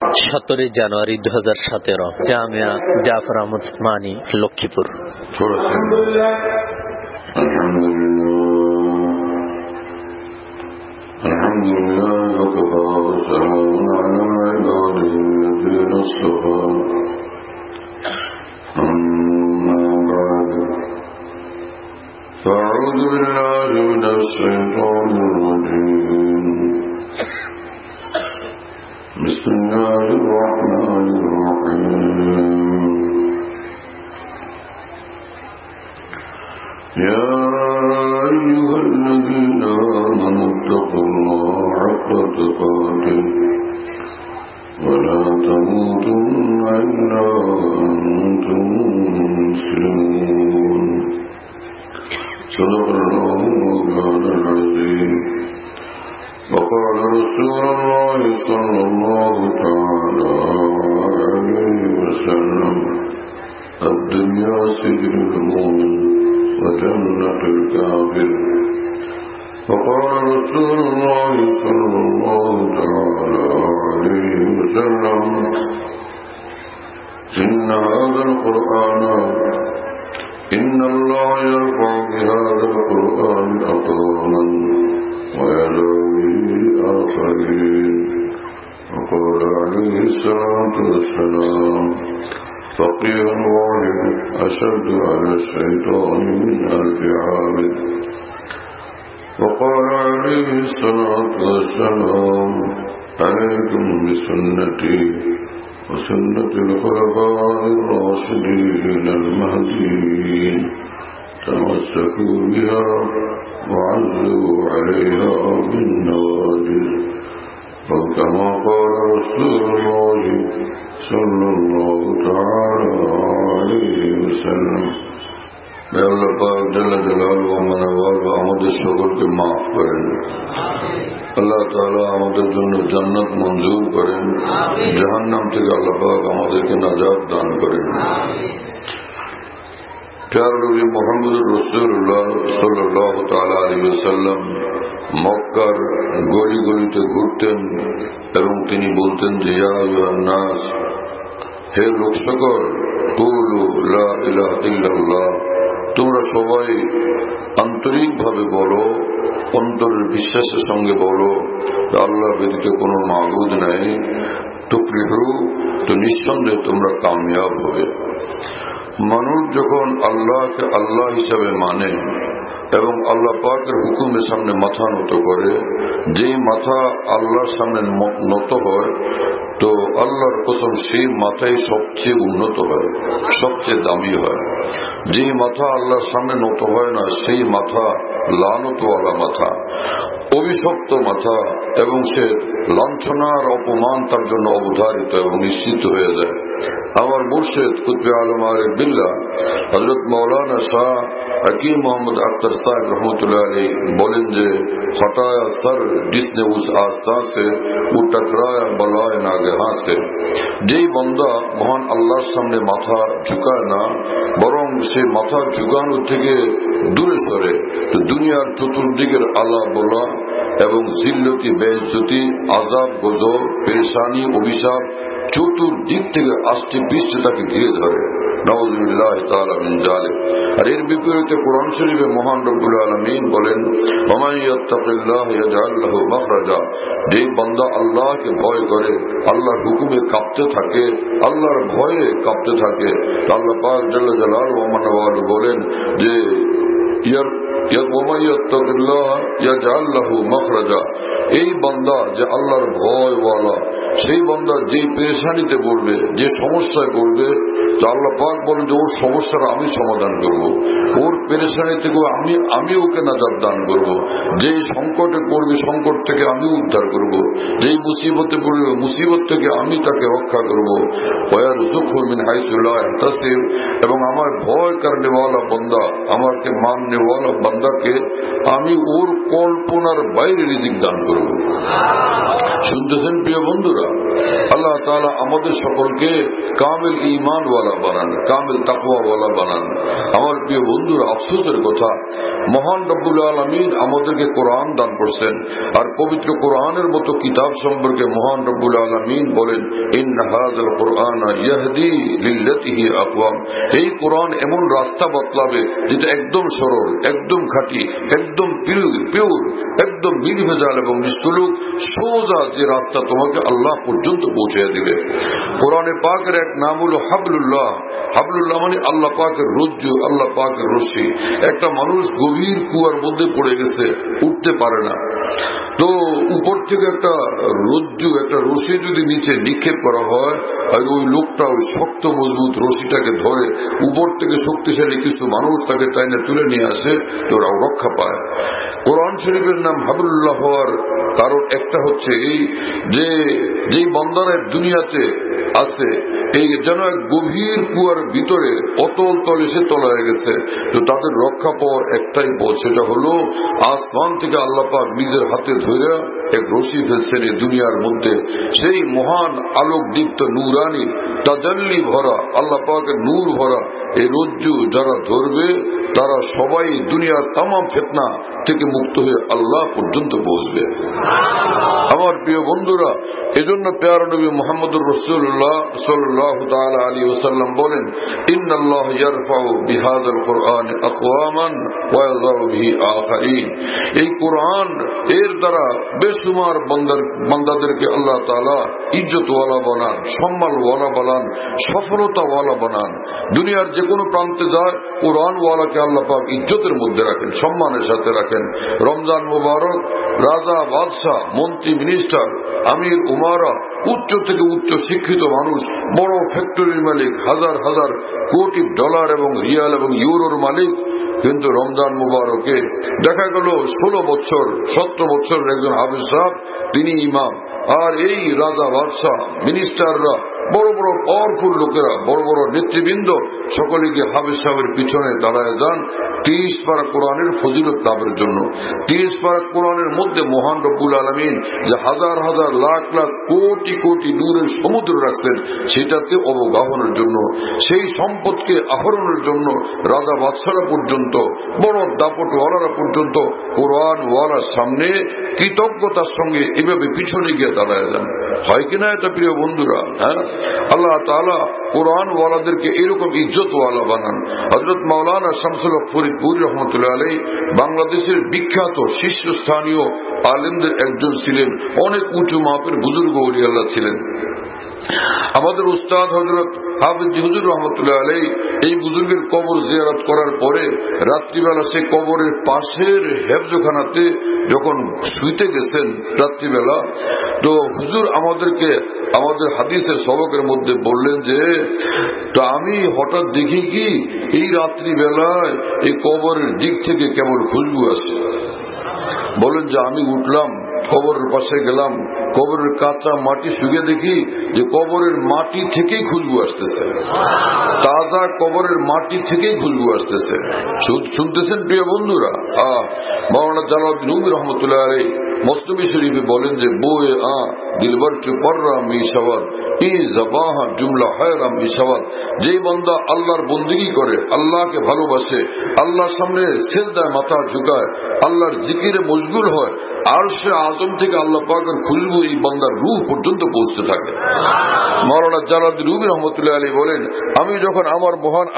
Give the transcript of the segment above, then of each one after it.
17 জানুয়ারি 2017, জামিয়া জাফর আহমদ উসমানী, লক্ষ্মীপুর। أعوذ بالله من الشيطان الرجيم. بسم الله الرحمن الرحيم. يا أيها الذين آمنوا اتقوا الله حق تقاته ولا تموتن إلا وأنتم مسلمون. صدق الله مولانا العظيم. وقال رسول الله صلى الله تعالى عليه وسلم: الدنيا سجن المؤمن وجنة الكافر. وقال رسول الله صلى الله تعالى عليه وسلم: إن هذا القرآن إن الله يرفع بهذا القرآن أقواما ويدعو به آخرين. وقال عليه الصلاة والسلام: فقيه واحد أشد على الشيطان من 1000 عابد. وقال عليه الصلاة والسلام: عليكم بسنتي وسنة الخلفاء الراشدين المهديين، تمسكوا بها وعزوا عليها بالنواجذ. وكما قال رسول الله صلى الله تعالى عليه وسلم: আল্লাহ পাক জাল্লা জালালুহু ওয়া মানওয়ালু আমাদের সকলকে মাফ করেন। আল্লাহ তাআলা আমাদের জন্য জান্নাত মঞ্জুর করেন, জাহান্নাম থেকে আল্লাহ পাক আমাদেরকে নাজাত দান করেন। প্যার নবী মুহাম্মদুর রাসূলুল্লাহ সাল্লাল্লাহু তাআলা আলাইহি ওয়াসাল্লাম মক্কার গলি গলিতে ঘুরতেন এবং তিনি বলতেন যে, ইয়া আইয়ুহান নাস, হে লোক সকল, কুলু লা ইলাহা ইল্লাল্লাহ, তোমরা সবাই আন্তরিকভাবে বলো, অন্তরের বিশ্বাসের সঙ্গে বলো আল্লাহ ব্যতীত কোনো মাবুদ নাই, তুফলিহু, তো নিঃসন্দেহে তোমরা কামিয়াব হবে। মানুষ যখন আল্লাহকে আল্লাহ হিসাবে মানে এবং আল্লাহ পাকের হুকুমের সামনে মাথা নত করে, যেই মাথা আল্লাহর সামনে নত হয়, তো আল্লাহর কসম সেই মাথাই সবচেয়ে উন্নত হয়, সবচেয়ে দামি হয়। যেই মাথা আল্লাহর সামনে নত হয় না, সেই মাথা লানতওয়ালা মাথা, অভিশপ্ত মাথা, এবং সে লাঞ্ছনার অপমান তার জন্য অবধারিত এবং নিশ্চিত হয়ে যায়। আমার মুর্শিদ কুতবে আলম আরিফ বিল্লাহ হযরত মাওলানা শাহ हकीम मोहम्मद अख्तर साहब रहमतुल्लाह अलैह बोलें जे, हटाया सर जिसने उस आस्था से, वो टकराया बलाए नागहां से। যেই বান্দা মহান আল্লাহর সামনে মাথা ঝুঁকায় না, বরং সে মাথা ঝুঁকানোর থেকে দূরে সরে, তো দুনিয়ার চতুর্দিকের আলা বলা এবং জিল্লতি, বেইজ্জতি, আযাব, গজব, পেরেশানি, অভিশাপ চতুর্দিক থেকে আষ্টে পৃষ্ঠে তাকে ঘিরে ধরে। নাউযুবিল্লাহ তাআলা মিন যালিক। আর এর বিপরীতে কোরআন শরীফে মহান রব্বুল আলামিন বলেন, ওমান ইয়াত্তাকিল্লাহ ইয়াজআল লাহু মাখরাজা, যে বান্দা আল্লাহকে ভয় করে, আল্লাহর হুকুমে কাঁপতে থাকে, আল্লাহর ভয়ে কাঁপতে থাকে, আল্লাহ পাক জাল্লা জালালুহু ওয়া মানওয়ালু বলেন যে এই বান্দা যে আল্লাহর ভয়ওয়ালা, সেই বান্দা যেই পেরেশানিতে পড়বে, যে সমস্যায় পড়বে, তো আল্লাহ পাক বলেন যে ওর সমস্যার আমি সমাধান করব, ওর পেরেশানি থেকে আমি ওকে নাজাত দান করব, যেই সংকটে পড়বে সংকট থেকে আমি উদ্ধার করব, যেই মুসিবতে পড়বে মুসিবত থেকে আমি তাকে রক্ষা করব। এবং আমার ভয় করনেওয়ালা বান্দা, আমাকে মাননেওয়ালা বান্দাকে আমি ওর কল্পনার বাইরে রিজিক দান করব। শুনতেছেন প্রিয় বন্ধুরা? আল্লাহ তাআলা আমাদের সকলকে কামিল ঈমানওয়ালা বানান, কামিল তাকওয়াওয়ালা বানান। আমার প্রিয় বন্ধুরা, আফসোসের কথা, মহান রব্বুল আলামিন আমাদেরকে কোরআন দান করছেন, আর পবিত্র কোরআনের মতো কিতাব সম্পর্কে মহান রব্বুল আলামিন বলেন, ইন্না হাযাল কুরআনা ইয়াহদি লিল্লাতী হিয়া আকওয়াম। এই কোরআন এমন রাস্তা বতলাবে যেটা একদম সরল, একদম খাঁটি, একদম পিওর, একদম নির্ভেজাল এবং নিষ্কলুষ, সোজা যে রাস্তা তোমাকে আল্লাহ পর্যন্ত পৌঁছে দিবে। কোরআনে পাকের এক নাম হলো হাবলুল্লাহ। হাবলুল্লাহ মানে আল্লাহ পাকের রজ্জু, আল্লাহ পাকের রশি। একটা মানুষ গভীর কুয়ার মধ্যে পড়ে গেছে, উঠতে পারে না, তো উপর থেকে একটা রজ্জু, একটা রশি যদি নিচে নিক্ষেপ করা হয়, আর ওই লোকটা ওই শক্ত মজবুত রশিটাকে ধরে উপর থেকে শক্তিশালী কিছু মানুষ তাকে টাইনে তুলে নিয়ে আসে, তো ওরাও রক্ষা পায়। কোরআন শরীফের নাম হাবলুল্লাহ হওয়ার কারণ একটা হচ্ছে এই যে যেই বান্দারা দুনিয়াতে আছে, এই যেন এক গভীর কুয়ার ভিতরে অতল তলে সে তলায় গেছে, তো তাদের রক্ষা পাওয়ার একটাই পথ, সেটা হলো আসমান থেকে আল্লাহ পাক নিজের হাতে ধরে এক রশি ফেলছেন এই দুনিয়ার মধ্যে। সেই মহান আলোক দীপ্ত নূরানি তাজাল্লি ভরা, আল্লাহ পাকের নূর ভরা এই রজ্জু যারা ধরবে তারা সবাই দুনিয়ার তামাম ফিতনা থেকে মুক্ত হয়ে আল্লাহ পর্যন্ত পৌঁছবে। আমার প্রিয় বন্ধুরা, এজন্য প্যারা নবী মুহাম্মদুর রাসূলুল্লাহ সাল্লাল্লাহু তাআলা আলাইহি ওয়াসাল্লাম বলেন, ইন্নাল্লাহ ইয়ারফাউ বিহাযাল কুরআন আকওয়ামান ওয়া ইয়াযাউ বিহি আখারিন। এই কোরআন এর দ্বারা বেশুমার বান্দাদেরকে আল্লাহ তাআলা ইজ্জতওয়ালা বানান, সম্মানওয়ালা বানান, সফলতাওয়ালা বানান। দুনিয়ার যে কোনো প্রান্তে যায় কোরআনওয়ালাকে আল্লাহ পাক ইজ্জতের মধ্যে রাখেন, সম্মানের সাথে রাখেন। রমজান মুবারক রাজা, বাদশাহ, মন্ত্রী, মিনিস্টার, আমির, উমারা, উচ্চ থেকে উচ্চ শিক্ষিত মানুষ, বড় ফ্যাক্টরির মালিক, হাজার হাজার কোটি ডলার এবং রিয়াল এবং ইউরোর মালিক, কিন্তু রমজান মুবারকে দেখা গেল 16 বছর 17 বছরের একজন হাফেজ সাহেব তিনি ইমাম, আর এই রাজা, বাদশাহ, মিনিস্টাররা, বড় বড় পাওয়ারফুল লোকেরা, বড় বড় নেতৃবৃন্দ সকলে গিয়ে হাফেজ সাহেবের পিছনে দাঁড়ায় যান 30 পারা কোরআনের ফজিলত লাভের জন্য। 30 পারা কোরআনের মধ্যে মহান রব্বুল আলামিন যে হাজার হাজার লাখ লাখ কোটি কোটি নূরের সমুদ্র রাখছেন সেটাতে অবগাহনের জন্য, সেই সম্পদকে আহরণের জন্য রাজা বাদশারা পর্যন্ত, বড় দাপটওয়ালারা পর্যন্ত কোরআনওয়ালার সামনে কৃতজ্ঞতার সঙ্গে এভাবে পিছনে গিয়ে দাঁড়ায় যান। হয় কিনা এটা প্রিয় বন্ধুরা? হ্যাঁ, আল্লাহ তাআলা কোরআনওয়ালাদেরকে এরকম ইজ্জতওয়ালা বানান। হযরত মাওলানা শামসুল হক ফরিদপুরি রহমতুল্লাহ আলাইহি বাংলাদেশের বিখ্যাত শীর্ষস্থানীয় আলেমদের একজন ছিলেন, অনেক উঁচু মাপের বুজুর্গ ওলি আল্লাহ ছিলেন। আমাদের উস্তাদ হযরত হাফেজ হুজুর রহমতুল্লাহ আলাইহি এই বুজুর্গের কবর জিয়ারত করার পরে রাত্রিবেলা সে কবরের পাশের হেফজখানাতে যখন শুইতে গেছেন রাত্রিবেলা, তো হুজুর আমাদেরকে আমাদের হাদিসের সবকের মধ্যে বললেন যে, তো আমি হঠাৎ দেখি কি এই রাত্রিবেলায় এই কবরের দিক থেকে কেমন খুশবু আসে। বলেন যে আমি উঠলাম, কবরের পাশে গেলাম, কবরের কাঁচা মাটি শুকিয়ে দেখি যে কবরের মাটি থেকেই খুশবু আসতেছে, তাজা কবরের মাটি থেকেই খুশবু আসতেছে। শুনতেছেন প্রিয় বন্ধুরা? মাওলানা জালালউদ্দিন রুমি রহমতুল্লাহ আলাইহি মসনবী শরীফে বলেন যে বোয়ে দিলবর চুপররা মিশাওয়াত ই জবাহ জুমলা হায়রা মিশাওয়াত। যে বান্দা আল্লাহর বন্দেগী করে, আল্লাহকে ভালোবাসে, আল্লাহর সামনে সিজদায় মাথা ঝুঁকায়, আল্লাহর জিকিরে মশগুল হয়, আরশে আযম থেকে আল্লাহ পাকের খুশবু এই বান্দার রূহ পর্যন্ত পৌঁছতে থাকে। মাওলানা জালালউদ্দিন রুমি রহমতুল্লাহ আলাইহি বলেন, আমি যখন আমার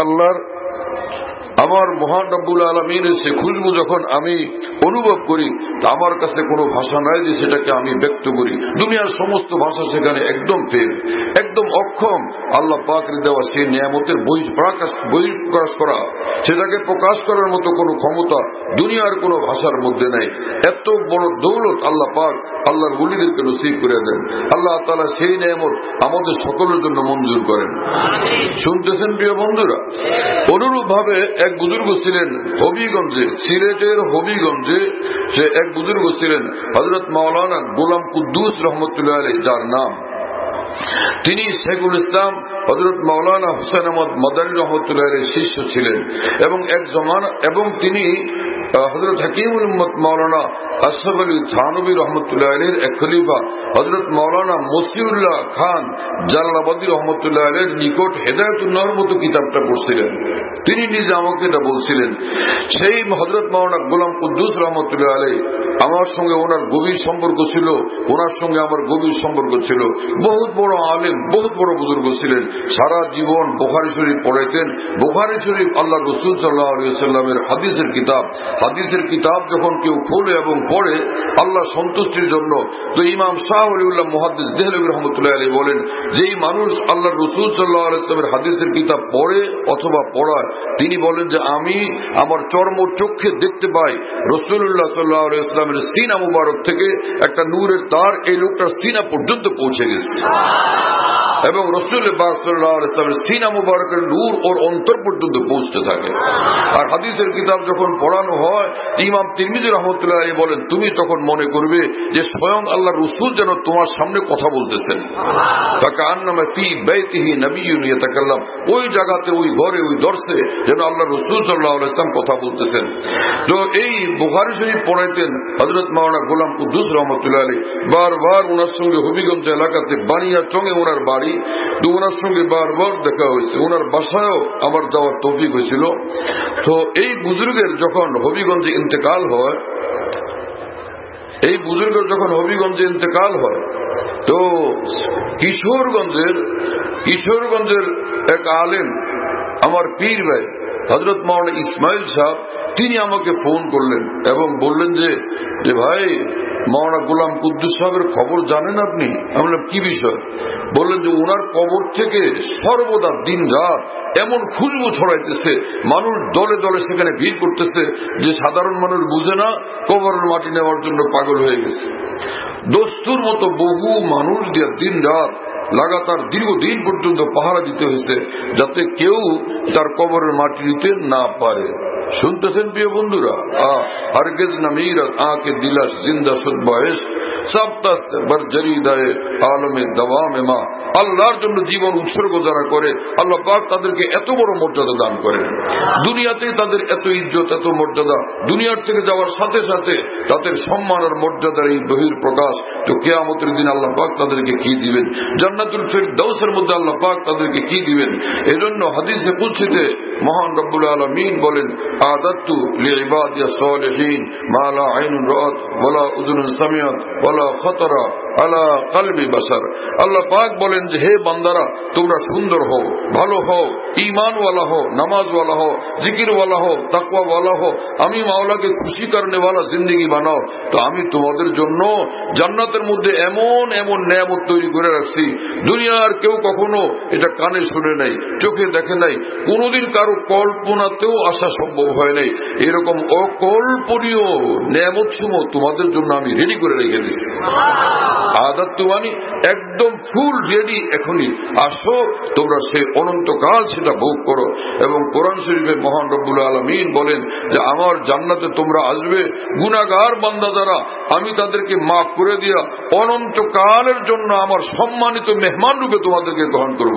মহান রব্বুল আলামিনের সে খুশবু যখন আমি অনুভব করি, আমার কাছে কোনো ভাষা নাই যে সেটাকে আমি ব্যক্ত করি। দুনিয়ার সমস্ত ভাষা সেখানে একদম ফেল, একদম অক্ষম। আল্লাহ পাকের দেওয়া সেই নিয়ামতের বহিঃপ্রকাশ করা, সেটাকে প্রকাশ করার মতো কোনো ক্ষমতা দুনিয়ার কোনো ভাষার মধ্যে নাই। এত বড় দৌলত আল্লাহ পাক আল্লাহর ওলিদেরকে নসিব করে দেন। আল্লাহ তাআলা সেই নিয়ামত আমাদের সকলের জন্য মঞ্জুর করেন। শুনতেছেন প্রিয় বন্ধুরা? অনুরূপ ভাবে এক বুজুর্গ ছিলেন হবিগঞ্জে, সিলেটের হবিগঞ্জে সে এক বুজুর্গ ছিলেন হযরত মাওলানা গোলাম কুদ্দুস রহমতুল্লাহ আলাইহি, যার নাম। তিনি শেখুল ইসলাম হযরত মাওলানা হুসাইন আহমদ মাদানী রহমতুল্লাহ আলাইহির শিষ্য ছিলেন এবং তিনি হযরত হাকিমুল উম্মত মাওলানা আশরাফ আলী থানভী রহমতুল্লাহ আলাইহির এক খলিফা হযরত মাওলানা মসিউল্লাহ খান জালালাবাদী রহমতুল্লাহ আলাইহির নিকট হেদায়েতুন নূর মতো কিতাবটা পড়ছিলেন। তিনি নিজে আমাকে এটা বলছিলেন। সেই হযরত মাওলানা গোলাম কুদ্দুস রহমতুল্লাহ আলাইহি আমার সঙ্গে ওনার গভীর সম্পর্ক ছিল, ওনার সঙ্গে আমার গভীর সম্পর্ক ছিল। বহুত বড় আলেম, বহুত বড় বুজুর্গ ছিলেন। সারা জীবন বুখারী শরীফ পড়াইতেন। বুখারী শরীফ আল্লাহ রাসূল সাল্লাল্লাহু আলাইহি ওয়াসাল্লামের হাদিসের কিতাব। হাদিসের কিতাব যখন কেউ খোলে এবং পড়ে আল্লাহ সন্তুষ্টির জন্য, তো ইমাম শাহ ওলিউল্লাহ মুহাদ্দিস দেহলভী রহমতুল্লাহ আলাইহি বলেন, যেই মানুষ আল্লাহ রাসূল সাল্লাল্লাহু আলাইহি ওয়াসাল্লামের হাদিসের কিতাব পড়ে অথবা পড়ায়, তিনি বলেন যে আমি আমার চর্ম চক্ষে দেখতে পাই রাসূলুল্লাহ সাল্লাল্লাহু আলাইহি ওয়াসাল্লামের সিনা মুবারক থেকে একটা নূরের তার এই লোকটার সিনা পর্যন্ত পৌঁছে গেছে এবং রাসূল পাক সাল্লাল্লাহু আলাইহি ওয়াসাল্লামের সিনা মুবারকের নূর ওর অন্তর পর্যন্ত পৌঁছতে থাকে। আর হাদিসের কিতাব যখন পড়ানো হয়, ইমাম তিরমিজি রাহমাতুল্লাহ আলাইহি বলেন, তুমি তখন মনে করবে যে স্বয়ং আল্লাহর রাসূল যেন তোমার সামনে কথা বলতেছেন। ফাকান্নামা ফি বাইতিহি নাবিয়্যুন ইয়াতাকাল্লাম, ওই জায়গাতে, ওই ঘরে, ওই দর্শে যেন আল্লাহর রাসূল সাল্লাল্লাহু আলাইহি ওয়াসাল্লাম কথা বলতেছেন। তো এই বুখারী শরীফ পড়াইতেন হযরত মাওলানা গোলাম কুদ্দুস রহমতুল্লাহ আলাইহি। বারবার ওনার সঙ্গে হবিগঞ্জ এলাকাতে বানিয়া চঙে ওনার বাড়ি, তো ওনার সঙ্গে বারবার দেখা হয়েছে। ওনার বাসায়ও আমার যাওয়ার তৌফিক হয়েছিল। তো এই বুজুর্গের যখন হবিগঞ্জে ইন্তেকাল হয়, এই বুজুর্গের যখন হবিগঞ্জে ইন্তেকাল হয়, তো কিশোরগঞ্জের এক আলেম, আমার পীর ভাই হযরত মাওলানা ইসমাইল সাহেব, তিনি আমাকে ফোন করলেন এবং বললেন যে ভাই, মাওলানা গোলাম কুদ্দুস সাহেবের খবর জানেন আপনি? আমি বললাম কি বিষয়? বললেন যে ওনার কবর থেকে সর্বদা দিন রাত এমন খুশবু ছড়াইতেছে, মানুষ দলে দলে সেখানে ভিড় করতেছে যে সাধারণ মানুষ বুঝে না, কবরের মাটি নেওয়ার জন্য পাগল হয়ে গেছে। দস্তুর মতো বহু মানুষ দিয়ে দিন রাত লাগাতার দীর্ঘদিন পর্যন্ত পাহারা দিতে হয়েছে, যাতে কেউ তার কবরের মাটি নিতে না পারে। শুনতেছেন প্রিয় বন্ধুরা? হরগিজ নমিরত আঁকে দিলাস জিন্দা শুদ বয়স সব তক বরজরিদায়ে আলমে দওয়ামে মা। আল্লাহর জন্য জীবন উৎসর্গ যারা করে, আল্লাহ পাক তাদেরকে এত বড় মর্যাদা দান করেন। দুনিয়াতে তাদের এত ইজ্জত, এত মর্যাদা, দুনিয়ার থেকে যাওয়ার সাথে সাথে তাদের সম্মান আর মর্যাদার এই বহির প্রকাশ, তো কিয়ামতের দিন আল্লাহ পাক তাদেরকে কি দিবেন? জান্নাতুল ফিরদাউসের মধ্যে আল্লাহ পাক তাদেরকে কি দিবেন? এজন্য হাদিসে কুদসিতে মহান রব্বুল আলামিন বলেন, আদাতু লিইবাদিয়া সালিহিন মা লা আইনুন রাআত ওয়ালা উযুনুন সামিআত ওয়ালা খাতারা আলা কলবি বাশার। আল্লাহ পাক বলেন যে হে বান্দারা, তোমরা সুন্দর হও, ভালো হও, ঈমানওয়ালা হও, নামাজওয়ালা হও, জিকিরওয়ালা হও, তাকওয়াওয়ালা হও, আমি মাওলাকে খুশি করনেওয়ালা জিন্দেগি বানাও, তো আমি তোমাদের জন্য জান্নাতের মধ্যে এমন এমন নেয়ামত তৈরি করে রাখছি, দুনিয়ার কেউ কখনো এটা কানে শুনে নাই, চোখে দেখে নাই, কোনোদিন কারো কল্পনাতেও আসা সম্ভব হয় নাই। এরকম অকল্পনীয় নেয়ামত সমূহ তোমাদের জন্য আমি রেডি করে রেখে দিচ্ছি। আদাত মানে একদম ফুল রেডি, এখনই আসো, তোমরা সেই অনন্তকাল সেটা ভোগ করো। এবং কোরআন শরীফে মহান রব্বুল আলামিন বলেন যে আমার জান্নাতে তোমরা আসবে, গুনাহগার বান্দা যারা, আমি তাদেরকে মাফ করে দিয়া অনন্তকালের জন্য আমার সম্মানিত মেহমান রূপে তোমাদেরকে গ্রহণ করব।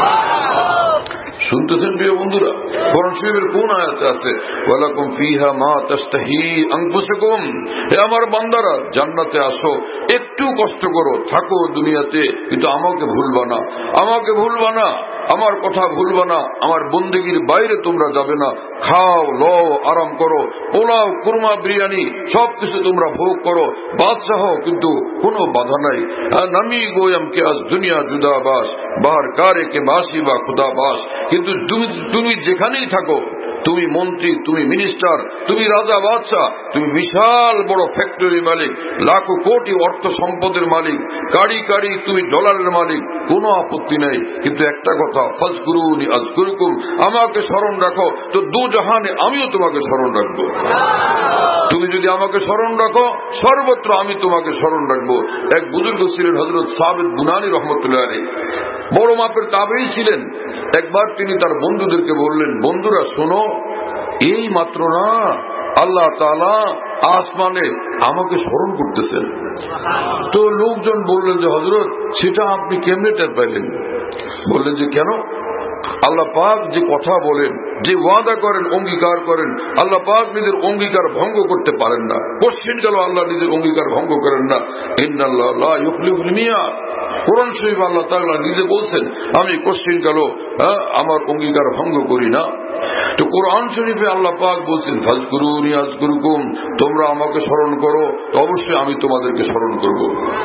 শুনতেছেন প্রিয় বন্ধুরা? কোরআন শরীফের কোন আয়াতে আছে, ওয়ালাকুম ফিহা মা তাশতাহি আনফুসুকুম, হে আমার বান্দারা জান্নাতে আসো, একটু কষ্ট করো, থাকো দুনিয়াতে, কিন্তু আমাকে ভুলবা না, আমাকে ভুলবা না, আমার কথা ভুলবা না, আমার বন্দেগীর বাইরে তোমরা যাবে না, খাও লও আরাম করো, পোলাও কুরমা বিরিয়ানি সবকিছু তোমরা ভোগ করো, বাদশাহ হও, কিন্তু কোনো বাধা নাই। নামি গোয়ম কে আজ দুনিয়া জুদা বাস, বাহার কারে কে বাসি বা খুদা বাস। কিন্তু তুমি যেখানেই থাকো, তুমি মন্ত্রী, তুমি মিনিস্টার, তুমি রাজা বাদশাহ, তুমি বিশাল বড় ফ্যাক্টরি মালিক, লাখো কোটি অর্থ সম্পদের মালিক, কাড়ি কাড়ি তুমি ডলারের মালিক, কোনো আপত্তি নেই। কিন্তু একটা কথা, ফাজকুরুনি আযকুরকুম, আমাকে স্মরণ রাখো, তো দু জাহানে আমিও তোমাকে স্মরণ রাখবো। তুমি যদি আমাকে স্মরণ রাখো, সর্বত্র আমি তোমাকে স্মরণ রাখবো। এক বুজুর্গ ছিলেন হযরত সাবিত বুনানী রহমতুল্লাহ আলাইহি, বড় মাপের তাবেঈ ছিলেন। একবার তিনি তার বন্ধুদেরকে বললেন, বন্ধুরা শোনো, এই মাত্র না আল্লাহ তাআলা আসমানে আমাকে স্মরণ করতেছেন। তো লোকজন বললেন যে হযরত, সেটা আপনি কেমনে টের পাইলেন? বললেন যে কেন? আল্লাহ পাক যে কথা বলেন, যে ওয়াদা করেন, অঙ্গীকার করেন, আল্লাহ পাক নিজের অঙ্গীকার ভঙ্গ করতে পারেন না। কোশ্চিন গেল আল্লাহ নিজের অঙ্গীকার ভঙ্গ করেন না। ইন্নাল্লাহ লা ইউখলিফুল মিয়াদ। কোরআন শরীফ আল্লাহ তাআলা নিজে বলছেন, আমি কোশ্চিন গেল আমার অঙ্গীকার ভঙ্গ করি না। তো কোরআন শরীফে আল্লাহ পাক বলছেন, ফাজকুরুনি আযকুরুকুম, তোমরা আমাকে স্মরণ করো তো অবশ্যই আমি তোমাদেরকে স্মরণ করব।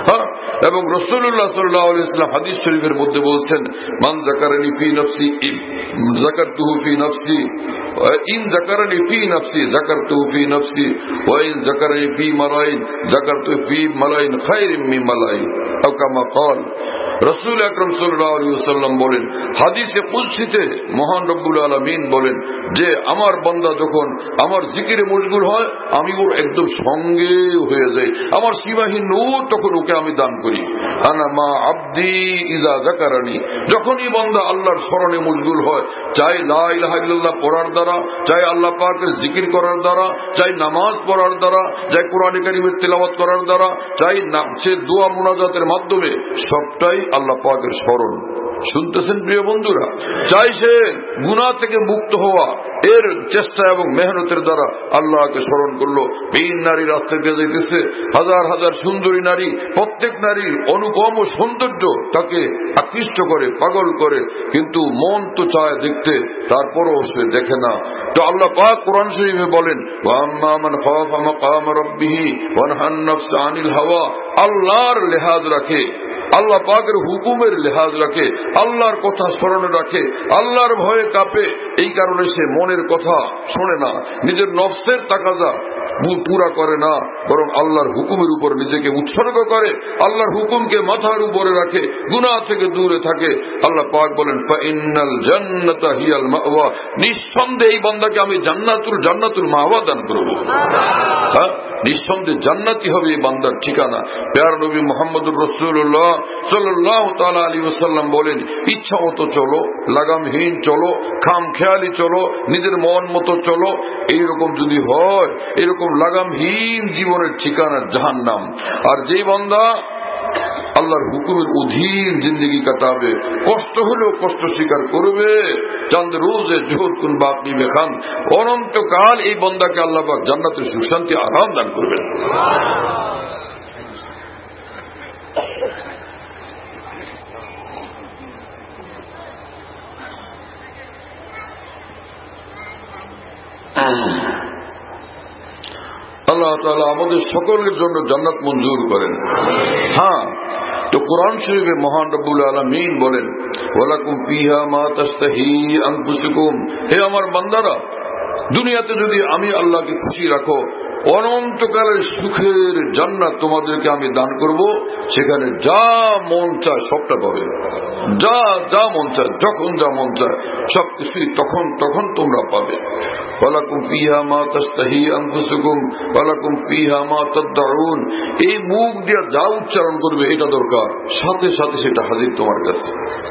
এবং রাসূলুল্লাহ সাল্লাল্লাহু আলাইহি ওয়াসাল্লাম হাদিস শরীফের মধ্যে বলছেন, মান যাকারানি ফি নফসি যাকারতুহু ফি নফসি ইন যাকারানি ফি নফসি যাকারতুহু ফি নফসি ওয়া ইন যাকারানি ফি মালাইন যাকারতুহু ফি মালাইন খায়রিম মিন মালাইন আও কামা ক্বাল। রাসূল আকরাম সাল্লাল্লাহু আলাইহি ওয়াসাল্লাম বলেন, হাদিসে কুদসিতে মহান রব্বুল আলামিন বলেন যে আমার বান্দা যখন আমার জিকিরে মশগুল হয় আমি ওর একদম সঙ্গে হয়ে যাই, আমার সীমাহীন নূর তখন ওকে আমি দান করি। আনা মা আবদি ইযা যাকারানি, যখনই বান্দা আল্লাহর স্মরণে মশগুল হয়, চাই লা ইলাহা ইল্লাল্লাহ পড়ার দ্বারা, চাই আল্লাহ পাকের জিকির করার দ্বারা, চাই নামাজ পড়ার দ্বারা, চাই কোরআন কারীমের তেলাওয়াত করার দ্বারা, চাই সে দোয়া মুনাজাতের মাধ্যমে, সবটাই আল্লাহ পাকের স্মরণ। শুনতেছেন প্রিয় বন্ধুরা? চাই সে গুনাহ থেকে মুক্ত হওয়া, এর চেষ্টা এবং মেহনতের দ্বারা আল্লাহকে স্মরণ করলো। এই নারী রাস্তা দিয়ে যাইতেছে, হাজার হাজার সুন্দরী নারী, প্রত্যেক নারীর অনুপম সৌন্দর্য তাকে আকৃষ্ট করে, পাগল করে, কিন্তু মন তো চায় দেখতে, তারপরও সে দেখে না। তো আল্লাহ পাক কোরআন শরীফে বলেন, ওয়াম্মা মান খাফা মাকাম রাব্বিহি ওয়া নাহান নাফসা আনিল হাওয়া, আল্লাহর লিহাজ রাখে, আল্লাহ পাকের হুকুমের লিহাজ রাখে, আল্লাহর কথা স্মরণে রাখে, আল্লাহর ভয়ে কাঁপে, এই কারণে সে মনের কথা শোনে না, নিজের নফসের তাকাজা পুরা করে না, বরং আল্লাহর হুকুমের উপর নিজেকে উৎসর্গ করে, আল্লাহর হুকুমকে মাথার উপরে রাখে, গুনাহ থেকে দূরে থাকে। আল্লাহ পাক বলেন, ফাইন্নাল জান্নাতা হিয়াল মাওয়া, নিঃসন্দেহে এই বান্দাকে আমি জান্নাতুল মাওয়া দান করব। নিঃসন্দেহে জান্নাতি হবে এই বান্দার ঠিকানা। প্যার নবী মুহাম্মদুর রাসূলুল্লাহ সাল্লাল্লাহু তাআলা আলাইহি ওয়াসাল্লাম বলেন, ইচ্ছা মতো চলো, লাগামহীন চলো, খামখেয়ালি চলো, নিজের মন মতো চলো, এইরকম যদি হয়, এরকম লাগামহীন জীবনের ঠিকানা জাহান্নাম। আর যেই বান্দা আল্লাহর হুকুমের অধীন জিন্দগি কাটাবে, কষ্ট হলেও কষ্ট স্বীকার করবে, চাঁদ রোজে জোহর কুন বাকি বেখান, অনন্তকাল এই বান্দাকে আল্লাহ পাক জান্নাতের সুশান্তি আরাম দান করবেন। আল্লাহ তাআলা আমাদের সকলের জন্য জান্নাত মঞ্জুর করেন। হ্যাঁ, তো কোরআন শরীফে মহান রব্বুল আলামিন বলেন, ওয়ালাকুম ফিহা মা তাশতাহি আনফুসুকুম, হে আমার বান্দারা, দুনিয়াতে যদি আমি আল্লাহকে খুশি রাখো, অনন্তকালের সুখের জান্নাত তোমাদেরকে আমি দান করব, সেখানে যা মন চায় সবটা পাবে, যা যা মন চায়, যখন যা মন চায় সবকিছুই তখন তখন তোমরা পাবে। ওয়ালাকুম ফিহা মা তাশতাহি আনফুসুকুম ওয়ালাকুম ফিহা মা তাদউন, এই মুখ দিয়ে যা উচ্চারণ করবে এটা দরকার, সাথে সাথে সেটা হাজির তোমার কাছে।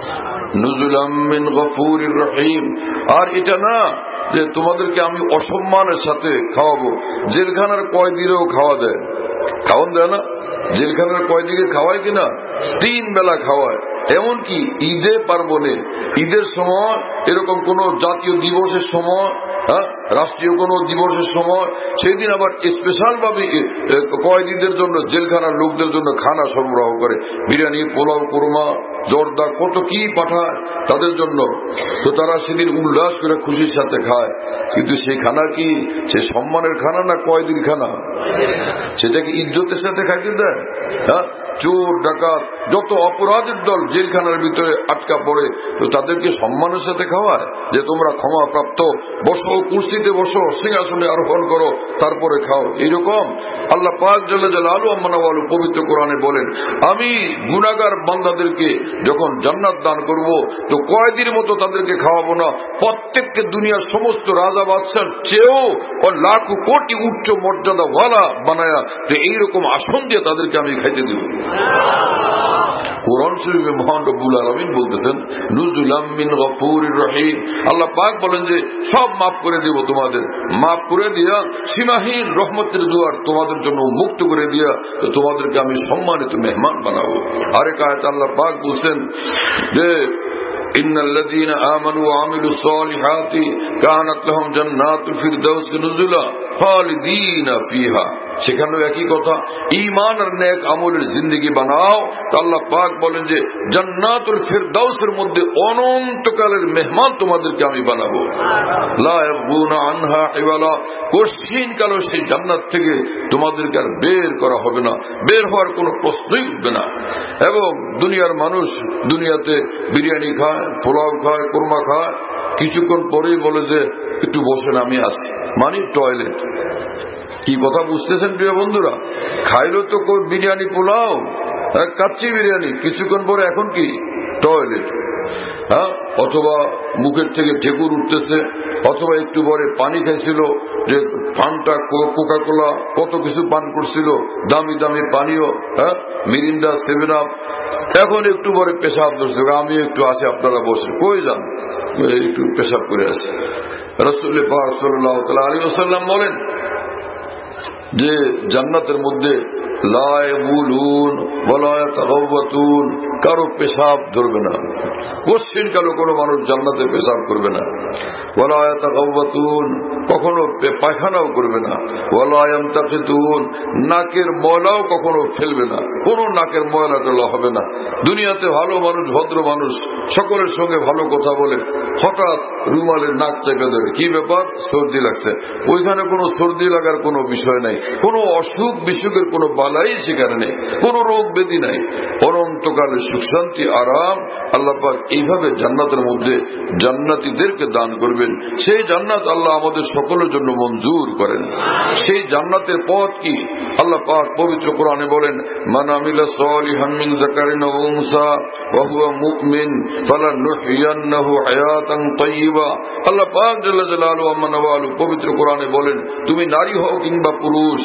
নুজুলাম মিন গফুরির রহিম, আর এটা না যে তোমাদেরকে আমি অসম্মানের সাথে খাওয়াবো। জেলখানার কয়েদিরেও খাওয়া দেয়, খাওয়ান দেয় না? জেলখানার কয়েদিকে খাওয়ায় কিনা? 3 বেলা খাওয়ায়। এমনকি ঈদে পার্বণে, ঈদের সময়, এরকম কোন জাতীয় দিবসের সময়, রাষ্ট্রীয় কোন দিবসের সময়, সেই দিন আবার স্পেশাল ভাবে কয়েদিদের জন্য, জেলখানার লোকদের জন্য খানা সরবরাহ করে। বিরিয়ানি, পোলাও, কোরমা, জর্দা, কত কি পাঠায় তাদের জন্য। তো তারা সেদিন উল্লাস করে খুশির সাথে খায়। কিন্তু সেই খানা কি সে সম্মানের খানা না কয়েদির খানা? সেটাকে ইজ্জতের সাথে খাইতে দেয়? চোর ডাকাত যত অপরাধের দল জেলখানার ভিতরে আটকা পড়ে, তো তাদেরকে সম্মানের সাথে খাওয়ায় যে তোমরা ক্ষমা প্রাপ্ত, বসো, কুর্সিতে বসো, সিংহাসনে আরোহণ করো, তারপরে খাও। এইরকম আল্লাহ পাক জাল্লা জালালু আম্মানাওয়ালু পবিত্র কোরআনে বলেন, আমি গুনাহগার বান্দাদেরকে যখন জান্নাত দান করব, তো কয়েদির মতো তাদেরকে খাওয়াবো না, প্রত্যেককে দুনিয়ার সমস্ত রাজা বাদশার চেয়েও লাখো কোটি উচ্চ মর্যাদা ওয়ালা বানায়া, যে এইরকম আসন দিয়ে তাদেরকে আমি খাইতে দিব। কোরআন শরীফে মহান রব্বুল আলামিন বলতেছেন, নুজুলাম মিন গফুরির রহিম, আল্লাহ পাক বলেন যে সব মাফ করে দেব তোমাদের, মাফ করে দিয়া সীমাহীন রহমতের দুয়ার তোমাদের জন্য মুক্ত করে দিয়া তোমাদেরকে আমি সম্মানিত মেহমান বানাবো। আরেক আয়াতে আল্লাহ পাক বলছেন যে ইন্নাল্লাযীনা আমানু ওয়া আমিলুস সালিহাতি কানাত লাহুম জান্নাতুল ফিরদাউস নুজুলা খালিদিনা ফিহা। সেখানেও একই কথা, ঈমান আর নেক আমলের জিন্দেগি বানাও, তো আল্লাহ পাক বলেন যে জান্নাতুল ফিরদাউসের মধ্যে অনন্তকালের মেহমান তোমাদেরকে আমি বানাবো। লা ইয়াবগুনা আনহা হিওয়ালা, কোশ্চিন কালো সেই জান্নাত থেকে তোমাদেরকে আর বের করা হবে না, বের হওয়ার কোনো প্রশ্নই উঠবে না। এবং দুনিয়ার মানুষ দুনিয়াতে বিরিয়ানি খায়, পোলাও খায়, কোরমা খায়, কিছুক্ষণ পরেই বলে যে একটু বসেন আমি আসি, মানে টয়লেট। কি কথা বুঝতেছেন প্রিয় বন্ধুরা? খাইলো তো বিরিয়ানি পোলাও, কাচ্চি বিরিয়ানি, কিছুক্ষণ পরে এখন কি টয়লেট। হ্যাঁ, অথবা মুখের থেকে ঠেকুর উঠতেছে, অথবা একটু পরে পানি খাইছিল, যে ফান্টা, কোকা কোলা, কত কিছু পান করছিল, দামি দামি পানীয়, হ্যাঁ, মিরিন্ডা, 7 আপ, এখন একটু পরে পেশাব ধরছে, আমি একটু আসি, আপনারা বসে, কই যান, একটু পেশাব করে আসি। রাসূল পাক সাল্লাল্লাহু আলাইহি ওয়াসাল্লাম বলেন যে জান্নাতের মধ্যে লা ইয়াবুলুন ওয়া লা ইয়াতাগাওয়াতুন, কারো পেশাব ধরবে না, কোশ্চিন কালো কোনো মানুষ জান্নাতে পেশাব করবে না। ওয়া লা ইয়াতাগাওয়াতুন, কখনো পায়খানাও করবে না। ওয়া লা ইয়ামতাকিতুন, নাকের ময়লাও কখনো ফেলবে না, কোনো নাকের ময়লা টলা হবে না। দুনিয়াতে ভালো মানুষ, ভদ্র মানুষ, সকলের সঙ্গে ভালো কথা বলে, হঠাৎ রুমালের নাক চেপে ধরে, কি ব্যাপার, সর্দি লাগছে, ওইখানে কোনো সর্দি লাগার কোনো বিষয় নাই, কোনো অসুখ বিসুখের কোনো বালাই সেখানে নেই, কোনো রোগ ব্যাধি নাই, অনন্তকালের সুখ শান্তি আরাম আল্লাহ পাক এইভাবে জান্নাতের মধ্যে জান্নাতীদেরকে দান করবেন। সেই জান্নাত আল্লাহ আমাদের সকলের জন্য মঞ্জুর করেন। সেই জান্নাতের পথ কি? আল্লাহ পাক পবিত্র কোরআনে বলেন, মান আমিলা সালিহান মিন যাকারিন ওয়া উনসা ওয়া হুয়া মুমিন ফালানুহইয়ান্নাহু হায়াতান তাইয়্যিবা। আল্লাহ পাক জাল্লা জালালুহু ওয়া মানওয়ালু পবিত্র কোরআনে বলেন, তুমি নারী হও কিংবা পুরুষ,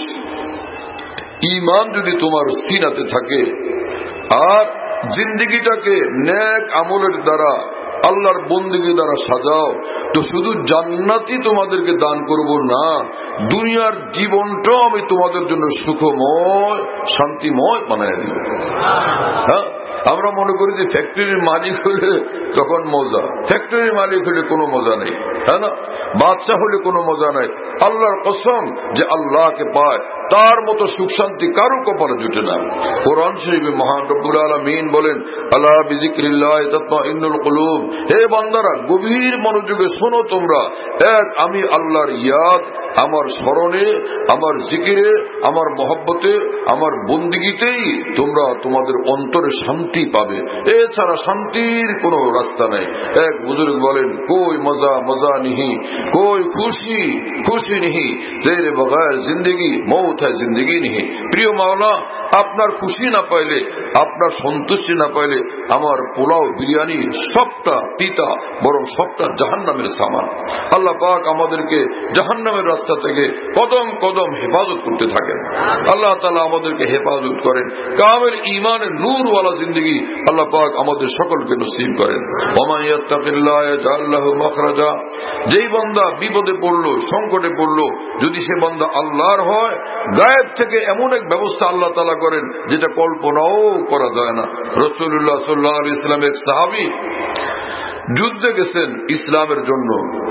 ঈমান যদি তোমার সিনাতে থাকে আর জিন্দেগিটাকে নেক আমলের দ্বারা, আল্লাহর বন্দেগী দ্বারা সাজাও, তো শুধু জান্নাতই তোমাদেরকে দান করব না, দুনিয়ার জীবনটাও আমি তোমাদের জন্য সুখময় শান্তিময় বানায় দিব। হ্যাঁ, আমরা মনে করি যে ফ্যাক্টরির মালিক হলে তখন মজা, ফ্যাক্টরির মালিক হলে কোনো মজা নেই, হ্যাঁ না, বাদশাহ হলে কোনো মজা নাই। আল্লাহর কসম, যে আল্লাহকে পায় তার মতো সুখ শান্তি কারো কপালে জুটে না। কোরআন শরীফে মহান রব্বুল আলামিন বলেন, আলা বিযিকরিল্লাহি তাতমাইন্নুল কুলুব, হে বান্দারা গভীর মনোযোগে শোনো তোমরা, এক আমি আল্লাহর ইয়াদ, আমার স্মরণে, আমার জিকিরে, আমার মহব্বতে, আমার বন্দিগিতেই তোমরা তোমাদের অন্তরে শান্তি পাবে, এছাড়া শান্তির কোনো রাস্তা নেই। এক বুজুর্গ বলেন, কোই মজা মজা নিহি, কোই খুশি খুশি নিহি, তেরে বগैर জিন্দেগি মৌত है জিন্দেগি নিহি। প্রিয় মাওলা, আপনার খুশি না পাইলে, আপনার সন্তুষ্টি না পাইলে আমার পোলাও বিরিয়ানি সবটা তিতা, বরং সবটা জাহান্নামের সামান। আল্লাহ পাক আমাদেরকে জাহান্নামের রাস্তা থেকে কদম কদম হেফাজত করতে থাকেন। আল্লাহ তাআলা আমাদেরকে হেফাজত করেন। কামেল ঈমানের নূরওয়ালা জিন্দেগি আল্লাহ পাক আমাদের সকলকে নসিব করেন। ওয়া ইয়াত্তাকিল্লাহ ইয়াজআল লাহু মাখরাজা, যেই বান্দা বিপদে পড়লো, সংকটে পড়লো, যদি সে বান্দা আল্লাহর হয়, গায়েব থেকে এমন এক ব্যবস্থা আল্লাহ তাআলা করেন যেটা কল্পনাও করা যায় না। রাসূলুল্লাহ সাল্লাল্লাহু আলাইহি ওয়াসাল্লাম এক সাহাবী যুদ্ধে গেছেন ইসলামের জন্য,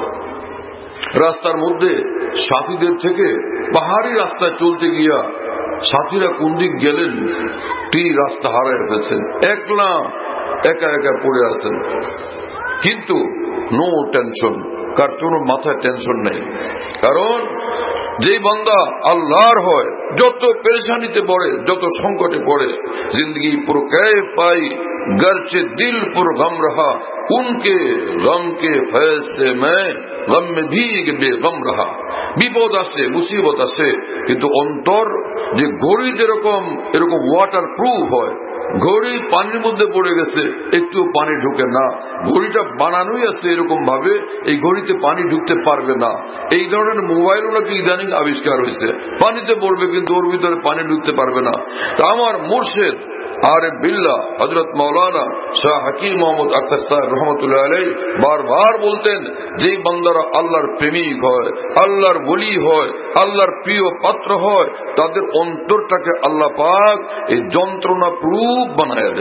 রাস্তার মধ্যে সাথীদের থেকে পাহাড়ি রাস্তায় চলতে গিয়া সাথীরা কোন দিক গেলেন, রাস্তা হারায় ফেলছেন, একলা একা একা পড়ে আছেন, কিন্তু নো টেনশন, কার কোনো মাথায় টেনশন নেই। কারণ যেই বান্দা আল্লাহর হয়, যত পেরেশানিতে পড়ে, যত সংকটে পড়ে, जिंदगी पर कैफ पाई गरचे दिल पर गम रहा, उनके गम के फैसले में गम में भी बेगम रहा। বিপদ আসে, মুসিবত আসে, কিন্তু অন্তর যে ঘড়ি যেরকম এরকম ওয়াটার প্রুফ হয়, ঘড়ি পানির মধ্যে পড়ে গেছে, একটু পানি ঢুকে না, ঘড়িটা বানানোই আছে এরকম ভাবে এই ঘড়িতে পানি ঢুকতে পারবে না। এই ধরনের মোবাইলও নাকি ইদানিং আবিষ্কার হয়েছে, পানিতে পড়বে কিন্তু ওর ভিতরে পানি ঢুকতে পারবে না। তা আমার মুর্শিদ আরিফ বিল্লাহ হযরত মাওলানা শাহ হাকিম মোহাম্মদ আখতার সাহেব রহমতুল্লাহ আলাইহি বারবার বলতেন, যে বান্দারা আল্লাহর প্রেমিক হয়, আল্লাহর ওলি হয়, আল্লাহর প্রিয় পাত্র হয়, তাদের অন্তরটাকে আল্লাহ পাক এই যন্ত্রণা প্রুফ বানায় দেন।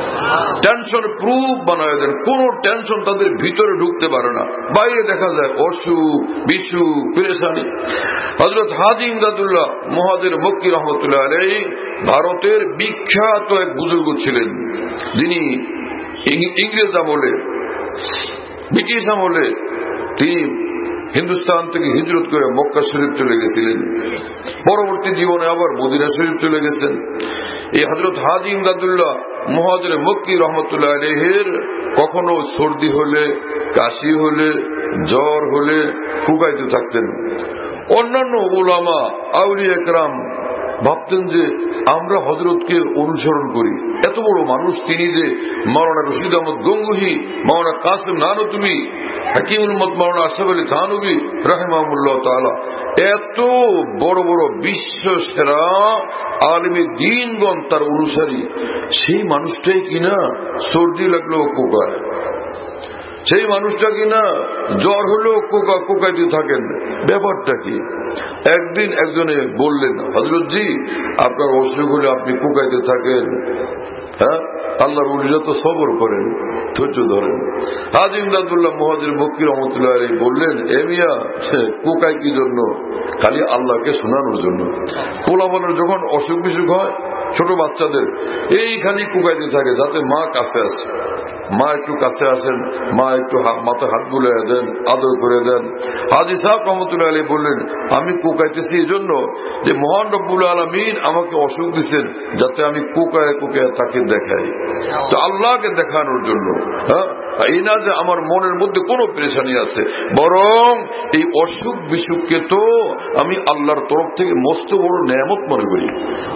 টেনশন প্রুফ বানায় দেন, কোন টেনশন তাদের ভিতরে ঢুকতে পারে না। বাইরে দেখা যায় অসুখ বিসুখ পেরেশানি। হযরত হাজী ইমদাদুল্লাহ মুহাজির মক্কি রহমতুল্লাহ আলাইহি ভারতের বিখ্যাত এক বুজুর্গ ছিলেন, যিনি ইংরেজ আমলে ব্রিটিশ আমলে তিনি হিন্দুস্তান থেকে হিজরত করে মক্কা শরীফ চলে গেছিলেন। পরবর্তী জীবনে আবার মদিনা শরীফ চলে গেছেন। এই হযরত হাজী ইমদাদুল্লাহ মুহাজির মক্কি রহমতুল্লাহ আলাইহির কখনো সর্দি হলে, কাশি হলে, জ্বর হলে ফুকাইতে থাকতেন। অন্যান্য উলামা আউলিয়া কেরাম ভাবতেন যে আমরা হযরতকে অনুসরণ করি, এত বড় মানুষ তিনি, যে মাওলানা রশিদ আহমদ গঙ্গুহি, মাওলানা কাসিম নানতুবি, হাকিমুল উম্মত মাওলানা আশরাফ আলী থানভী রাহিমাহুল্লাহ তাআলা, এত বড় বড় বিশ্ব সেরা আলেমে দ্বীনগণ তার অনুসারী, সেই মানুষটাই কিনা সর্দি লাগলেও কোকায়, সেই মানুষটা কিনা জ্বর হলেও কোকাইতে থাকেন। ব্যাপারটা কি? একদিন একজনে বললেন, হযরতজি আপনার অসুখ হলে আপনি কোকাইতে থাকেন, হ্যাঁ আল্লাহর ওলিরা তো সবর করেন, ধৈর্য ধরেন। হাজী ইমদাদুল্লাহ মুহাজির মক্কি রহমতুল্লাহ আলাইহি বললেন, এ মিয়া কোকাই কি জন্য? খালি আল্লাহকে শোনানোর জন্য। পোলাপানের যখন অসুখ বিসুখ হয়, ছোট বাচ্চাদের এই খালি কোকাইতে থাকে, যাতে মা কাছে আসে, মা একটু কাছে আসেন, মা একটু মাথায় হাত বুলিয়ে দেন, আদর করে দেন। হাজী সাহেব রহমতুল্লাহ আলাইহি বললেন, আমি কোকাইতেছি এই জন্য যে মহান রব্বুল আলামিন আমাকে অসুখ দিচ্ছেন, যাতে আমি কোকায় কোকায় তাকে দেখাই, তো আল্লাহকে দেখানোর জন্য। হ্যাঁ, এই না যে আমার মনের মধ্যে কোনো পেরেশানি আছে, বরং এই অসুখ বিসুখকে তো আমি আল্লাহর তরফ থেকে মস্ত বড় নেয়ামত মনে করি,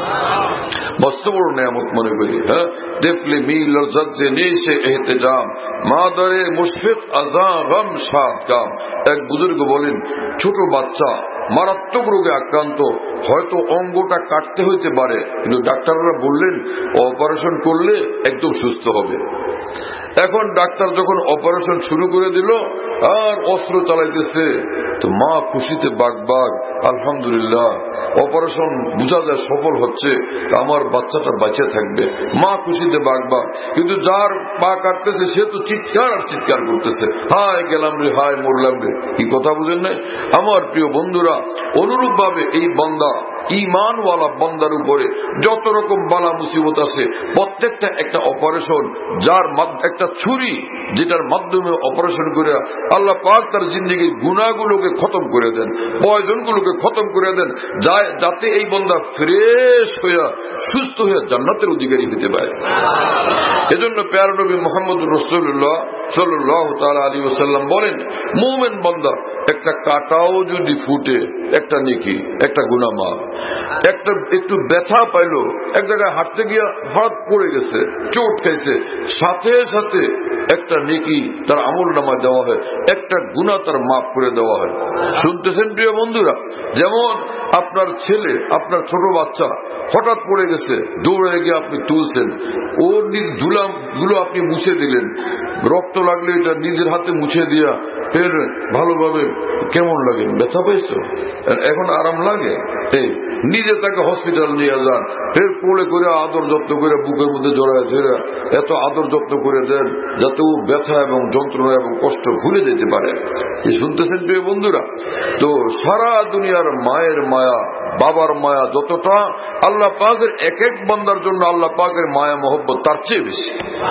মস্ত বড় নেয়ামত মনে করি। হ্যাঁ, দেখলে মিল লজ্জে নেশে এহতেজাম মাদারে মুশফিক আযা গম শাদ কাম। এক বুজুর্গ বলেন, ছোট বাচ্চা মারাত্মক রোগে আক্রান্ত, হয়তো অঙ্গটা কাটতে হইতে পারে, কিন্তু ডাক্তাররা বললেন অপারেশন করলে একদম সুস্থ হবে। এখন ডাক্তার যখন অপারেশন শুরু করে দিল আর অস্ত্র চালাইতেছে, তো মা খুশিতে বাগবাগ, আলহামদুলিল্লাহ অপারেশন বোঝা যায় সফল হচ্ছে, আমার বাচ্চাটা বাঁচে থাকবে, মা খুশিতে বাগবাগ। কিন্তু যার পা কাটতেছে সে তো চিৎকার আর চিৎকার করতেছে, হায় গেলাম রে, হায় মরলাম রে। কি কথা বুঝেন নাই আমার প্রিয় বন্ধুরা? অনুরূপ ভাবে এই বান্দা, ঈমানওয়ালা বান্দার উপরে যত রকম বালা মুসিবত আছে, প্রত্যেকটা একটা অপারেশন, যার একটা ছুরি যেটার মাধ্যমে অপারেশন করে আল্লাহ পাক তার জিন্দেগির গুনাহগুলোকে খতম করে দেন, পয়জনগুলোকে খতম করে দেন, যাতে এই বান্দা ফ্রেশ হইয়া সুস্থ হইয়া জান্নাতের অধিকারী হতে পারে। এজন্য প্যারা নবী মুহাম্মদ রাসূলুল্লাহ সাল্লাল্লাহু তাআলা আলাইহি ওয়াসাল্লাম বলেন, মুমিন বান্দা একটা কাটাও যদি ফুটে, একটা নেকি, একটা গুনাহ মাফ। একটা একটু ব্যথা পাইলো, এক জায়গায় হাঁটতে গিয়ে হাত পড়ে গেছে, চোট খাইছে, সাথে সাথে একটা নেকি তার আমল নামায় দেওয়া হয়, একটা গুনাহ তার মাফ করে দেওয়া হয়। শুনতেছেন প্রিয় বন্ধুরা? যেমন আপনার ছেলে, আপনার ছোট বাচ্চা হঠাৎ পড়ে গেছে, দৌড়ে গিয়ে আপনি তুলছেন, ওর ধুলাগুলো আপনি মুছে দিলেন, রক্ত লাগলে এটা নিজের হাতে মুছে দিয়া ফের ভালোভাবে কেমন লাগে? ব্যথা পাইছো, এখন আরাম লাগে? নিজে তাকে হসপিটাল নিয়ে যান, ফের কোলে করে আদর যত্ন করে বুকের মধ্যে জড়ায় ধরে এত আদর যত্ন করে দেন, যাতে ও ব্যথা এবং যন্ত্রণা এবং কষ্ট ভুলে যেতে পারে। শুনতেছেন প্রিয় বন্ধুরা? তো সারা দুনিয়ার মায়ের মায়া, বাবার মায়া যতটা, আল্লাহ পাকের এক এক বান্দার জন্য আল্লাহ পাকের মায়া মহব্বত তার চেয়ে বেশি।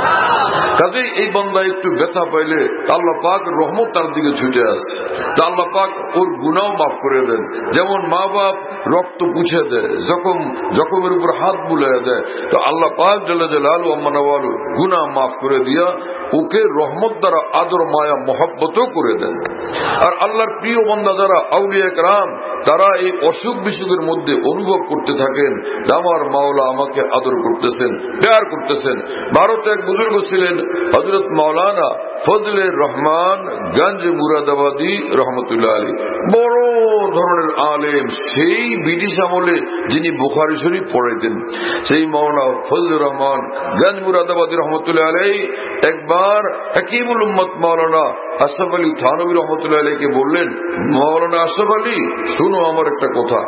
কাজেই এই বান্দা একটু ব্যথা পাইলে আল্লাহ পাক রহমত তার দিকে ছুটে আসে, তা আল্লাহ পাক ওর গুনাহ মাফ করে দেন। যেমন মা বাপ রক্ত পুছে দেয়, জখমের উপর হাত বুলিয়ে দেয়, তো আল্লাহ পাক জাল্লা জালালু আম্মা নওয়ালু গুনাহ মাফ করে দিয়া ওকে রহমত দ্বারা আদর মায়া মহব্বতও করে দেন। আর আল্লাহর প্রিয় বান্দা যারা আউলিয়া কেরাম, তারা এই অসুখ বিসুখের মধ্যে অনুভব করতে থাকেন আমার মাওলা আমাকে আদর করতেছেন, প্যার করতেছেন। ভারতে এক বুজুর্গ ছিলেন হযরত মাওলানা ফজলে রহমান গঞ্জ মুরাদাবাদী রহমতুল্লাহ আলী, বড় ধরনের আলেম, সেই ব্রিটিশ আমলে যিনি বুখারী শরীফ পড়াইতেন, সেই মাওলানা ফজলুর রহমান গঞ্জ মুরাদাবাদী রহমতুল্লাহ আলী একবার হাকিমুল উম্মত মাওলানা আশরাফ আলী থানভী রহমতুল্লাহ আলীকে বললেন, মাওলানা আশরাফ আলী শুনো আমার একটা কথা।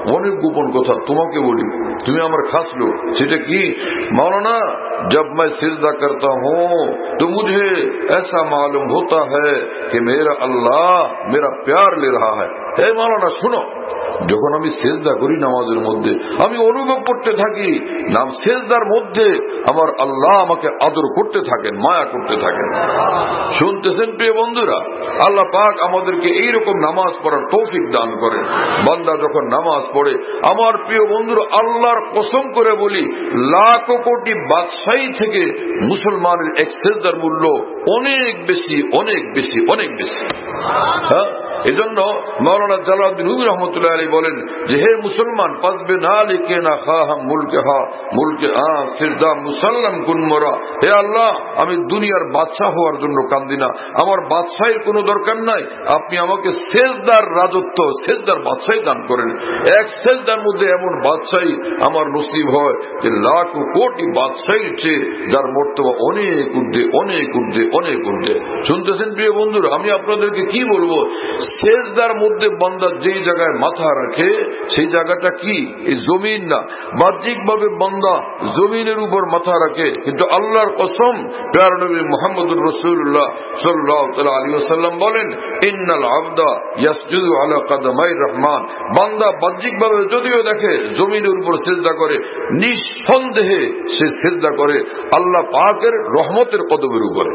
অনেক গোপন কথা তোমাকে বলি, তুমি আমার খাস লোক। সেটা কি? मौलाना जब मैं सिजदा करता हूँ तो मुझे ऐसा मालूम होता है कि मेरा अल्लाह मेरा प्यार ले रहा है। हे मौलाना सुनो, যখন আমি সেজদা করি নামাজের মধ্যে আমি অনুভব করতে থাকি নাম সেজদার মধ্যে আমার আল্লাহ আমাকে আদর করতে থাকেন, মায়া করতে থাকেন। শুনতেছেন প্রিয় বন্ধুরা? আল্লাহ পাক আমাদেরকে এইরকম নামাজ পড়ার তৌফিক দান করেন। বান্দা যখন নামাজ পড়ে, আমার প্রিয় বন্ধুরা, আল্লাহর কসম করে বলি, লাখো কোটি বাদশাহী থেকে মুসলমানের এক সেজদার মূল্য অনেক বেশি, অনেক বেশি, অনেক বেশি। হ্যাঁ, এজন্য মাওলানা জালালউদ্দিন রুমি রহমতুল্লাহ আলাইহি বলেন যে হে মুসলমান, পাসবে না লিখে না খা হাম মুলকে হা মুলকে সিজদা মুসাল্লাম কুন মোরা। হে আল্লাহ, আমি দুনিয়ার বাদশাহ হওয়ার জন্য কান্দি না, আমার বাদশাহীর কোনো দরকার নাই, আপনি আমাকে সেজদার রাজত্ব, সেজদার বাদশাহী দান করেন। এক সেজদার মধ্যে এমন বাদশাহী আমার নসিব হয় যে লাখ কোটি বাদশাহীর চেয়ে যার মর্তবা অনেক ঊর্ধ্বে, অনেক ঊর্ধ্বে, অনেক ঊর্ধ্বে। শুনতেছেন প্রিয় বন্ধুরা? আমি আপনাদেরকে কি বলবো, সেজদার মধ্যে বান্দা যেই জায়গায় মাথা রাখে সেই জায়গাটা কি? এই জমিন না। বাহ্যিক ভাবে বান্দা জমিনের উপর মাথা রাখে, কিন্তু আল্লাহর কসম, প্যারা নবী মুহাম্মদুর রাসূলুল্লাহ সাল্লাল্লাহু আলাইহি ওয়াসাল্লাম বলেন, ইন্নাল আবদা ইয়াসজুদু আলা কাদামাইর রহমান। বান্দা বাহ্যিক ভাবে যদিও দেখে জমিনের উপর সিজদা করে, নিঃসন্দেহে সে সিজদা করে আল্লাহ পাকের রহমতের কদমের উপরে।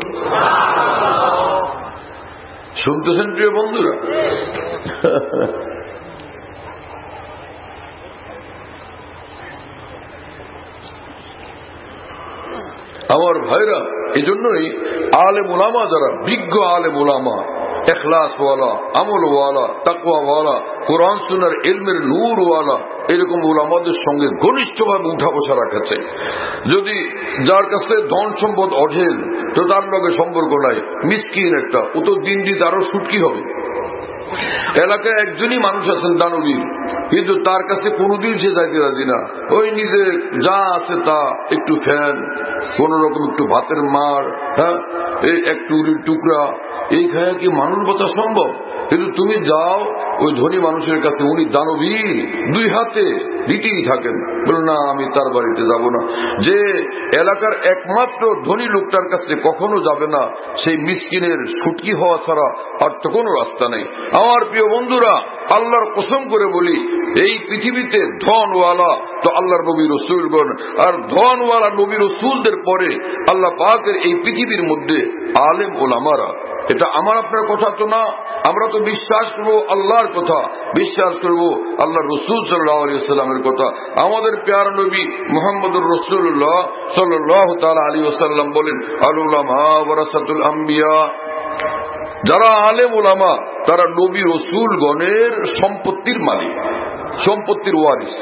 শুনতেছেন প্রিয় বন্ধুরা? আমার ভাইরা, এই জন্যই আলেম উলামা যারা, বিজ্ঞ আলেম উলামা, এখলাস ওয়ালা, আমল ওয়ালা, তাকওয়া ওয়ালা, কোরআন সুন্নাহর ইলমের নূর ওয়ালা, এরকম উলামাদের সঙ্গে ঘনিষ্ঠভাবে উঠা বসা রাখা চাই। যদি যার কাছে ধন সম্পদ অঢেল, তো তার লগে সম্পর্ক নাই, মিসকিন একটা, ও তো দিন দিন আরো সুটকি হবে। এলাকায় একজনই মানুষ আছেন দানবীর, কিন্তু তার কাছে কোনোদিন সে যাইতে রাজি না। ওই নিজে যা আছে তা, একটু ফ্যান, কোন রকম একটু ভাতের মার, হ্যাঁ, এই একটু টুকরা, এই খায় কি মানুষ বাঁচা সম্ভব? কিন্তু তুমি যাও ওই ধনী মানুষের কাছে, উনি দানবীর, দুই হাতে দিতেই থাকেন, বল না আমি তার বাড়িতে যাব না। যে এলাকার একমাত্র ধনী লোকটার কাছে কখনো যাবে না, সেই মিসকিনের ছুটকি হওয়া ছাড়া আর তো কোনো রাস্তা নেই। আমার প্রিয় বন্ধুরা, আল্লাহর কসম করে বলি, এই পৃথিবীতে ধনওয়ালা তো আল্লাহর নবী রসুলগণ, আর ধনওয়ালা নবী রসুলদের পরে আল্লাহ পাকের এই পৃথিবীর মধ্যে আলেম ওলামারা। এটা আমার আপনার কথা তো না, আমরা তো বিশ্বাস করবো আল্লাহর কথা, বিশ্বাস করবো আল্লাহ রসুল সাল্লাল্লাহু আলাইহি ওয়াসাল্লামের কথা। আমাদের প্যারা নবী মুহাম্মদুর রাসূলুল্লাহ সাল্লাল্লাহু তাআলা আলাইহি ওয়াসাল্লাম বলেন, আল উলামা ওয়ারাসাতুল আম্বিয়া। যারা আলেম ওলামা তারা নবী রসুলগণের সম্পত্তির মালিক, সম্পত্তির ওয়ারিস।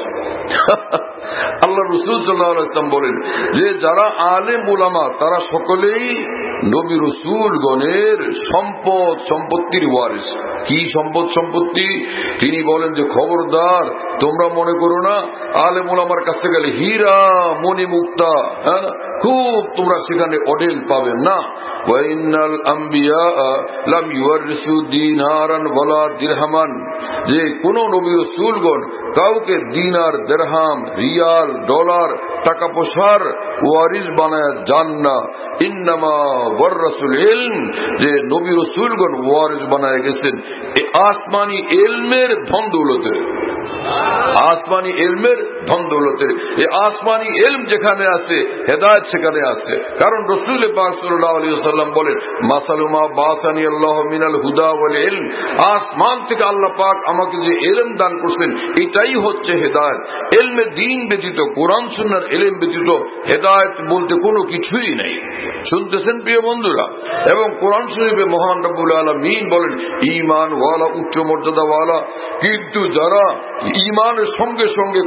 আল্লাহ রসুল সাল্লাল্লাহু আলাইহি ওয়াসাল্লাম বলেন যে যারা আলেম ওলামা তারা সকলেই নবী রসুলগণের সম্পদ, সম্পত্তির ওয়ারিস। কি সম্পদ, সম্পত্তি? তিনি বলেন যে খবরদার, তোমরা মনে করো না আলেম ওলামার কাছে গেলে হীরা মণি মুক্তা, হ্যাঁ, খুব তোমরা সেখানে অঢেল পাবেন না। ওয়াইনাল আম্বিয়া লাম ইউরিসু দিনারান ওয়ালা দিরহামান। যে কোন নবী রাসূলগণ কাউকে দিনার, দিরহাম, রিয়াল, ডলার, টাকা পয়সার ওয়ারিস বানায় যান না। ইন্নামা ওয়ারাসুল ইলম। যে নবী রাসূলগণ ওয়ারিস বানায় গেছেন এই আসমানি ইলমের ধন দৌলতের, আসমানি ইলমের ধন দৌলতের। এই আসমানি ইলম যেখানে আছে হেদায়েত সেখানে আছে। কারণ রাসূল পাক সাল্লাল্লাহু আলাইহি ওয়াসাল্লাম বলেন, মাসালু মা বাসানি আল্লাহু মিনাল হুদা ওয়াল ইলম। আসমান থেকে আল্লাহ পাক আমাকে যে ইলম দান করছেন এটাই হচ্ছে হেদায়েত। ইলমে দ্বীন ব্যতীত, কোরআন সুন্নাহর ইলম ব্যতীত হেদায়েত বলতে কোনো কিছুই নেই। শুনতেছেন প্রিয় বন্ধুরা? এবং কোরআন শরীফে মহান রব্বুল আলামিন বলেন, ঈমান ওয়ালা, উচ্চ মর্যাদা ওয়ালা, কিন্তু যারা ঈমানের সঙ্গে সঙ্গে কোরআন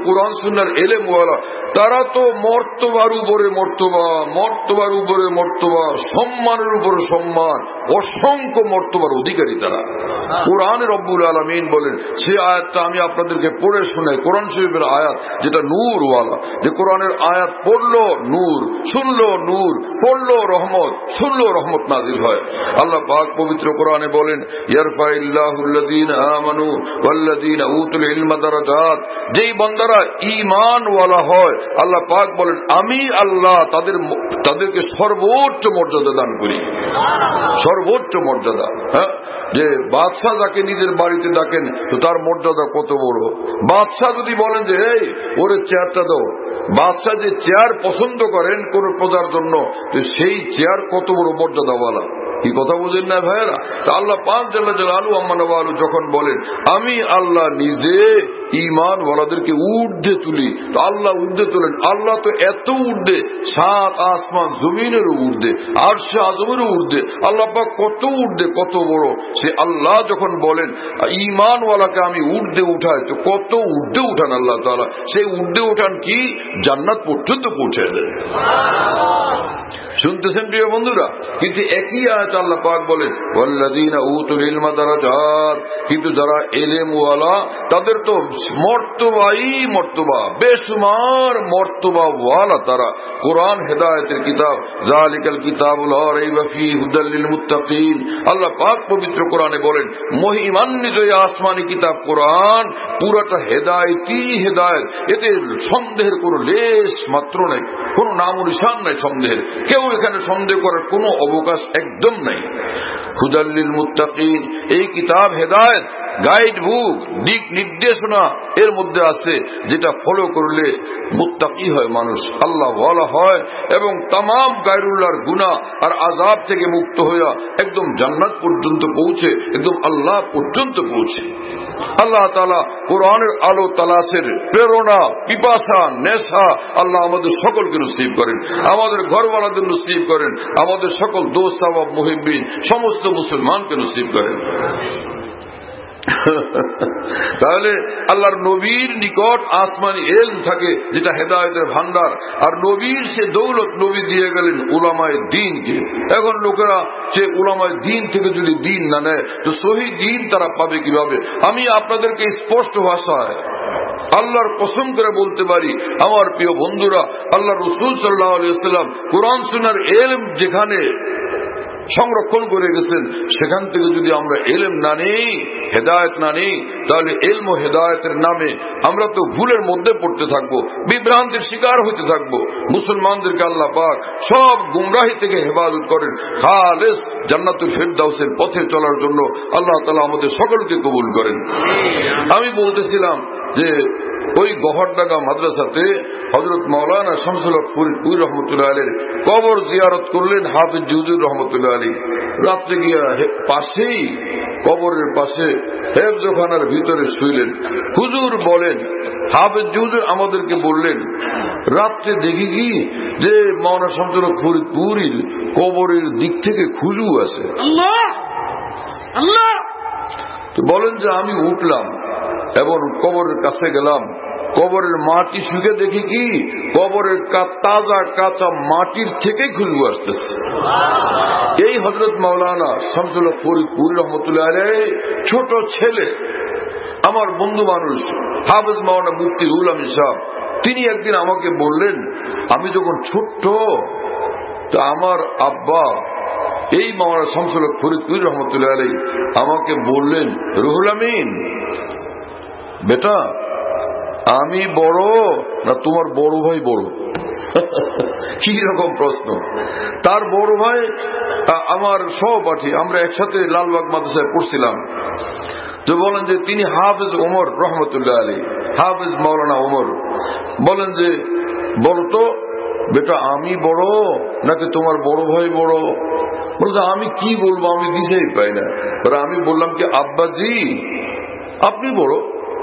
সুন্নাহর এলেমওয়ালা, তারা তো মর্তবার উপরে মর্তবা, মর্তবার উপরে মর্তবা, সম্মানের উপরে সম্মান, অসংখ্য মর্তবার অধিকারী তারা। কোরআনে রব্বুল আলামিন বলেন, সে আয়াতটা আমি আপনাদেরকে পড়ে শোনাই, কোরআন শরীফের আয়াত যেটা নূরওয়ালা, যে কোরআনের আয়াত পড়লো নূর, শুনলো নূর, পড়লো রহমত, শুনলো রহমত নাজিল হয়। আল্লাহ পাক পবিত্র কোরআনে বলেন, ইয়ারফাইল্লাহুল্লাযীনা আমানু ওয়াল্লাযীনা উতুল ইলমা দারাজাত, যেই বান্দারা ঈমানওয়ালা হয় আল্লাহ পাক বলেন আমি আল্লাহ তাদেরকে সর্বোচ্চ মর্যাদা দান করি, সর্বোচ্চ মর্যাদা। হ্যাঁ, যে বাদশাহ যাকে নিজের বাড়িতে ডাকেন তো তার মর্যাদা কত বড়। বাদশাহ যদি বলেন যে এই ওরে চেয়ারটা দাও, বাদশাহ যে চেয়ার পছন্দ করেন কোন প্রজার জন্য, তো সেই চেয়ার কত বড় মর্যাদাওয়ালা। কি কথা বুঝেন না ভাইয়েরা? তা আল্লাহ পাক জাল্লা জালালু আম্মা নওয়ালু যখন বলেন আমি আল্লাহ নিজে ঈমান ওয়ালাদেরকে ঊর্ধ্বে তুলি, তো আল্লাহ ঊর্ধ্বে তোলেন। আল্লাহ তো এত ঊর্ধ্বে, সাত আসমান জমিনেরও ঊর্ধ্বে, আরশে আযমেরও ঊর্ধ্বে। আল্লাহ পাক কত ঊর্ধ্বে, কত বড়। সে আল্লাহ যখন বলেন ঈমান ওয়ালাকে আমি ঊর্ধ্বে উঠাই, তো কত ঊর্ধ্বে উঠান আল্লাহ তাআলা। সেই ঊর্ধ্বে উঠান কি জান্নাত পর্যন্ত পৌঁছে দেন। শুনতেছেন প্রিয় বন্ধুরা? কিন্তু একই আয়াত আল্লাহ পাক বলেন ওয়াল্লাযীনা উতুল ইলমা দারাজাত, কিন্তু যারা ইলম ওয়ালা তাদের তো মর্তবাই মর্তবা, বেশুমার মর্তবা ওয়ালা তারা। কোরআন হেদায়েতের কিতাব, যালিকাল কিতাবুল লা রাইবা ফীহি হুদাল লিল মুত্তাকিন। আল্লাহ পাক পবিত্র কোরআনে বলেন মহিমান্বিত এই আসমানি কিতাব কোরআন পুরাটা হেদায়েতই হেদায়েত, এতে সন্দেহের কোনো লেশ মাত্র নাই, কোনো নাম নিশান নাই সন্দেহের। কেউ এখানে সন্দেহ করার কোনো অবকাশ একদম নাই। হুদাল লিল মুত্তাকিন, এই কিতাব হেদায়েত, গাইড বুক, দিক নির্দেশনা এর মধ্যে আছে, যেটা ফলো করলে মুত্তাকি হয় মানুষ, আল্লাহ ওয়ালা হয় এবং তামাম গায়রুল্লাহর গুনাহ আর আযাব থেকে মুক্ত হইয়া একদম জান্নাত পর্যন্ত পৌঁছে, একদম আল্লাহ পর্যন্ত পৌঁছে। আল্লাহ তাআলা কোরআনের আলো তালাশের প্রেরণা, পিপাসা, নেশা আল্লাহ আমাদের সকলকে নসিব করেন, আমাদের ঘরওয়ালাদের নসিব করেন, আমাদের সকল দোস্ত আহবাব মুহিব্বিন সমস্ত মুসলমানকে নসিব করেন। তাহলে আল্লাহর নবীর নিকট আসমানি ইলম থাকে যেটা হেদায়েতের ভান্ডার, আর নবীর সে দৌলত নবী দিয়ে গেলেন উলামায়ে দ্বীনকে। এখন লোকেরা সে উলামায়ে দ্বীন থেকে যদি দ্বীন না নেয় তো সহি দ্বীন তারা পাবে কিভাবে? আমি আপনাদেরকে স্পষ্ট ভাষায় আল্লাহর কসম করে বলতে পারি আমার প্রিয় বন্ধুরা, আল্লাহ রাসূল সাল্লাল্লাহু আলাইহি ওয়াসাল্লাম কোরআন সুন্নাহর ইলম যেখানে সংরক্ষণ করে গেছেন, সেখান থেকে যদি আমরা ইলম না নেই, হেদায়েত না নেই, তাহলে ইলম ও হেদায়েতের নামে আমরা তো ভুলের মধ্যে পড়তে থাকবো, বিভ্রান্তির শিকার হতে থাকবো। মুসলমানদেরকে আল্লাহ পাক সব গুমরাহি থেকে হেফাজত করেন, খালেস জান্নাতুল ফিরদাউসের পথে চলার জন্য আল্লাহ তাআলা আমাদের সকলকে কবুল করেন। আমি বলতেছিলাম যে ওই গহরডাঙ্গা মাদ্রাসাতে হযরত মাওলানা শামসুল হক ফরিদপুর রহমতুল্লাহ আলাইহির কবর জিয়ারত করলেন হাফেজ হুজুর রহমতুল্লাহ আলাইহি। রাত্রে গিয়া পাশেই কবরের পাশে হেফজখানার ভিতরে শুইলেন। হুজুর বলেন, হাফেজ হুজুর আমাদেরকে বললেন, রাত্রে দেখি কি যে মাওলানা শামসুল হক ফরিদপুরের কবরের দিক থেকে খুশবু আছে। আল্লাহ আল্লাহ, তো বলেন যে আমি উঠলাম এবং কবরের কাছে গেলাম, কবরের মাটি শুকে দেখি কি কবরের তাজা কাঁচা মাটির থেকে খুশবু আসতেছে। এই হযরত মাওলানা শামসুল হক ফরিদপুর রহমতুল্লাহ আলাইহি ছোট ছেলে, আমার বন্ধু মানুষ হাফেজ মাওলানা মুফতি রুহুল আমিন সাহেব, তিনি একদিন আমাকে বললেন, আমি যখন ছোট্ট তো আমার আব্বা এই মাওলানা শামসুল হক ফরিদপুর রহমতুল্লাহ আলাইহি আমাকে বললেন, রুহুল আমিন বেটা আমি বড় না তোমার বড় ভাই বড়? কি রকম প্রশ্ন! তার বড় ভাই আমার সহপাঠী, আমরা একসাথে লালবাগ মাদ্রাসায় পড়ছিলাম। তো বলেন যে তিনি হাফেজ ওমর রহমতুল্লাহ আলাইহি, হাফেজ মাওলানা ওমর। বলেন যে বলতো বেটা আমি বড় নাকি তোমার বড় ভাই বড়? বলতো আমি কি বলবো, আমি দিশেই পাই না। আমি বললাম কি আব্বাজি আপনি বড়,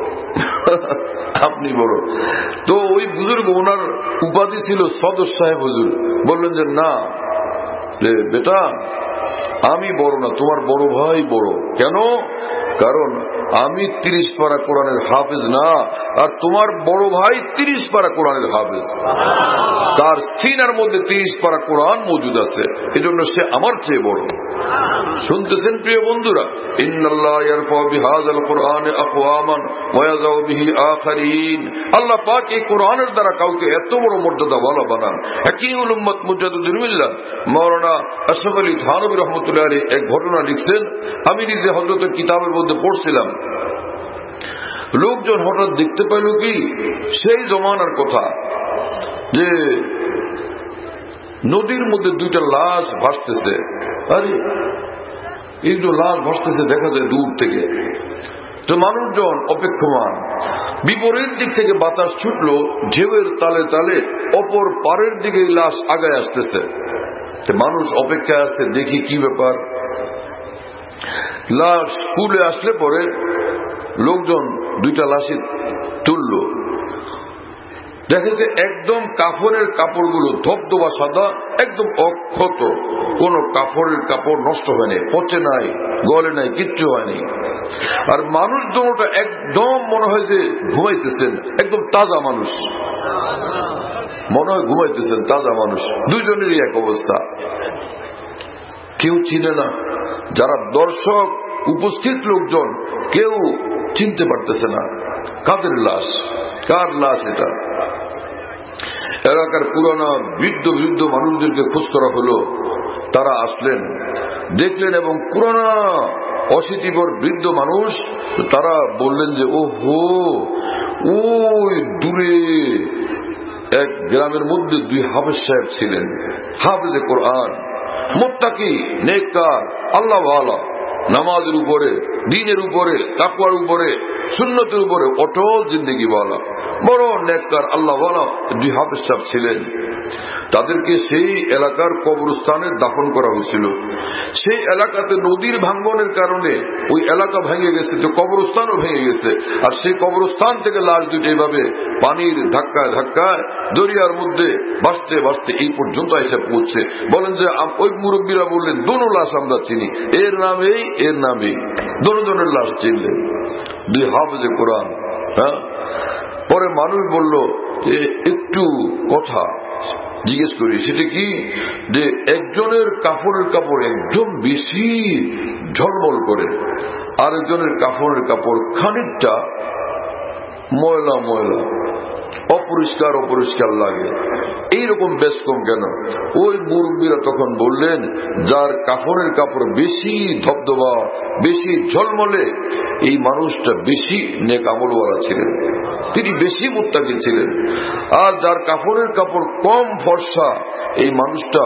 আপনি বড়। তো ওই বুজুর্গ, ওনার উপাধি ছিল সদর সাহেব হুজুর, বললেন যে না বেটা আমি বড় না, তোমার বড় ভাই বড়। কেন? কারণ আমি 30 পারা কোরআনের হাফেজ না, আর তোমার বড় ভাই 30 পারা কোরআনের হাফেজ। তার সিনার মধ্যে 30 পারা কোরআন মজুদ আছে, এজন্য সে আমার চেয়ে বড়। শুনতেছেন প্রিয় বন্ধুরা? ইন্নাল্লাহ ইয়ারফাউ বিহাযাল কুরআনি আকওয়ামান ওয়া ইয়াযাউ বিহি আখারিন। আল্লাহ পাক এই কোরআনের দ্বারা কাউকে এত বড় মর্যাদাওয়ালা বানান। হাকিমুল উম্মত মুজাদ্দিদুল মিল্লাহ মাওলানা আশরাফ আলী থানভী রাহমাতুল্লাহ আলাইহি এক ঘটনা লিখছেন। আমি নিজে হযরতের কিতাবের মধ্যে পড়ছিলাম। লোকজন হঠাৎ দেখতে পাইল কি, সেই জমানার কথা, যে নদীর মধ্যে 2টা লাশ ভাসতেছে। আরে এই যে লাশ ভাসতেছে দেখা যায় দূর থেকে, তো মানুষজন অপেক্ষমান। বিপরীত দিক থেকে বাতাস ছুটলো, ঢেউয়ের তালে তালে অপর পারের দিকে লাশ আগায় আসতেছে। মানুষ অপেক্ষায় আসছে, দেখি কি ব্যাপার। লাশ স্কুলে আসলে পরে লোকজন 2টা লাশই তুলল। দেখে যে একদম কাফনের কাপড়গুলো ধবধবা সাদা, একদম অক্ষত, কোন কাপড়ের কাপড় নষ্ট হয়নি, পচে নাই, গলে নাই, কিচ্ছু হয়নি। আর মানুষ দুটোটা একদম মনে হয় যে ঘুমাইতেছেন, একদম তাজা মানুষ, মনে হয় ঘুমাইতেছেন, তাজা মানুষ। দুইজনেরই এক অবস্থা। কেউ চিনে না, যারা দর্শক উপস্থিত লোকজন কেউ চিনতে পারতেছে না কাদের লাশ, কার লাশ এটা। এলাকার পুরানা বৃদ্ধ বৃদ্ধ মানুষদেরকে খোঁজ করা হলো। তারা আসলেন, দেখলেন, এবং পুরানা অশীতিপর বৃদ্ধ মানুষ। তারা বললেন যে ওহো, ওই দূরে এক গ্রামের মধ্যে 2 হাফেজ সাহেব ছিলেন, হাফেজে কোরআন, মুত্তাকি, নেককার, আল্লাহ ওয়ালা, নামাজের উপরে, দ্বীনের উপরে, তাকওয়ার উপরে, সুন্নতের উপরে অটল জিন্দেগি ওয়ালা, বড় নেককার আল্লাহ ওয়ালা 2 হাফেজ সাহেব ছিলেন। তাদেরকে সেই এলাকার কবরস্থানে দাফন করা হয়েছিল। সেই এলাকাতে নদীর ভাঙ্গনের কারণে ওই এলাকা ভেঙে গেছে, তো কবরস্থানও ভেঙে গেছে। আর সেই কবরস্থান থেকে লাশ 2টা এইভাবে পানির ধাক্কায় ধাক্কায় দরিয়ার মধ্যে ভাসতে ভাসতে এই পর্যন্ত এসে পৌঁছছে। বলেন যে ওই মুরব্বীরা বললেন, দোনো লাশ আমরা চিনি, এর নাম এই, এর নাম এই, দোনোজনের লাশ চিনলেন, 2 হাফেজে কোরআন। হ্যাঁ, পরে মানুষ বলল যে একটু কথা জিজ্ঞেস করি। সেটা কি, যে একজনের কাপড়ের কাপড় একদম বেশি ঝলমল করে, আরেকজনের কাপড়ের কাপড় খানিকটা ময়লা ময়লা, অপরিষ্কার অপরিষ্কার লাগে। এইরকম বেশ কম কেন? ওই মুরব্বীরা তখন বললেন, যার কাপড়ের কাপড় বেশি ধবধবা, বেশি ঝলমলে, এই মানুষটা বেশি নেক আমলওয়ালা ছিলেন, তিনি বেশি মুত্তাকি ছিলেন। আর যার কাপড়ের কাপড় কম ফর্সা, এই মানুষটা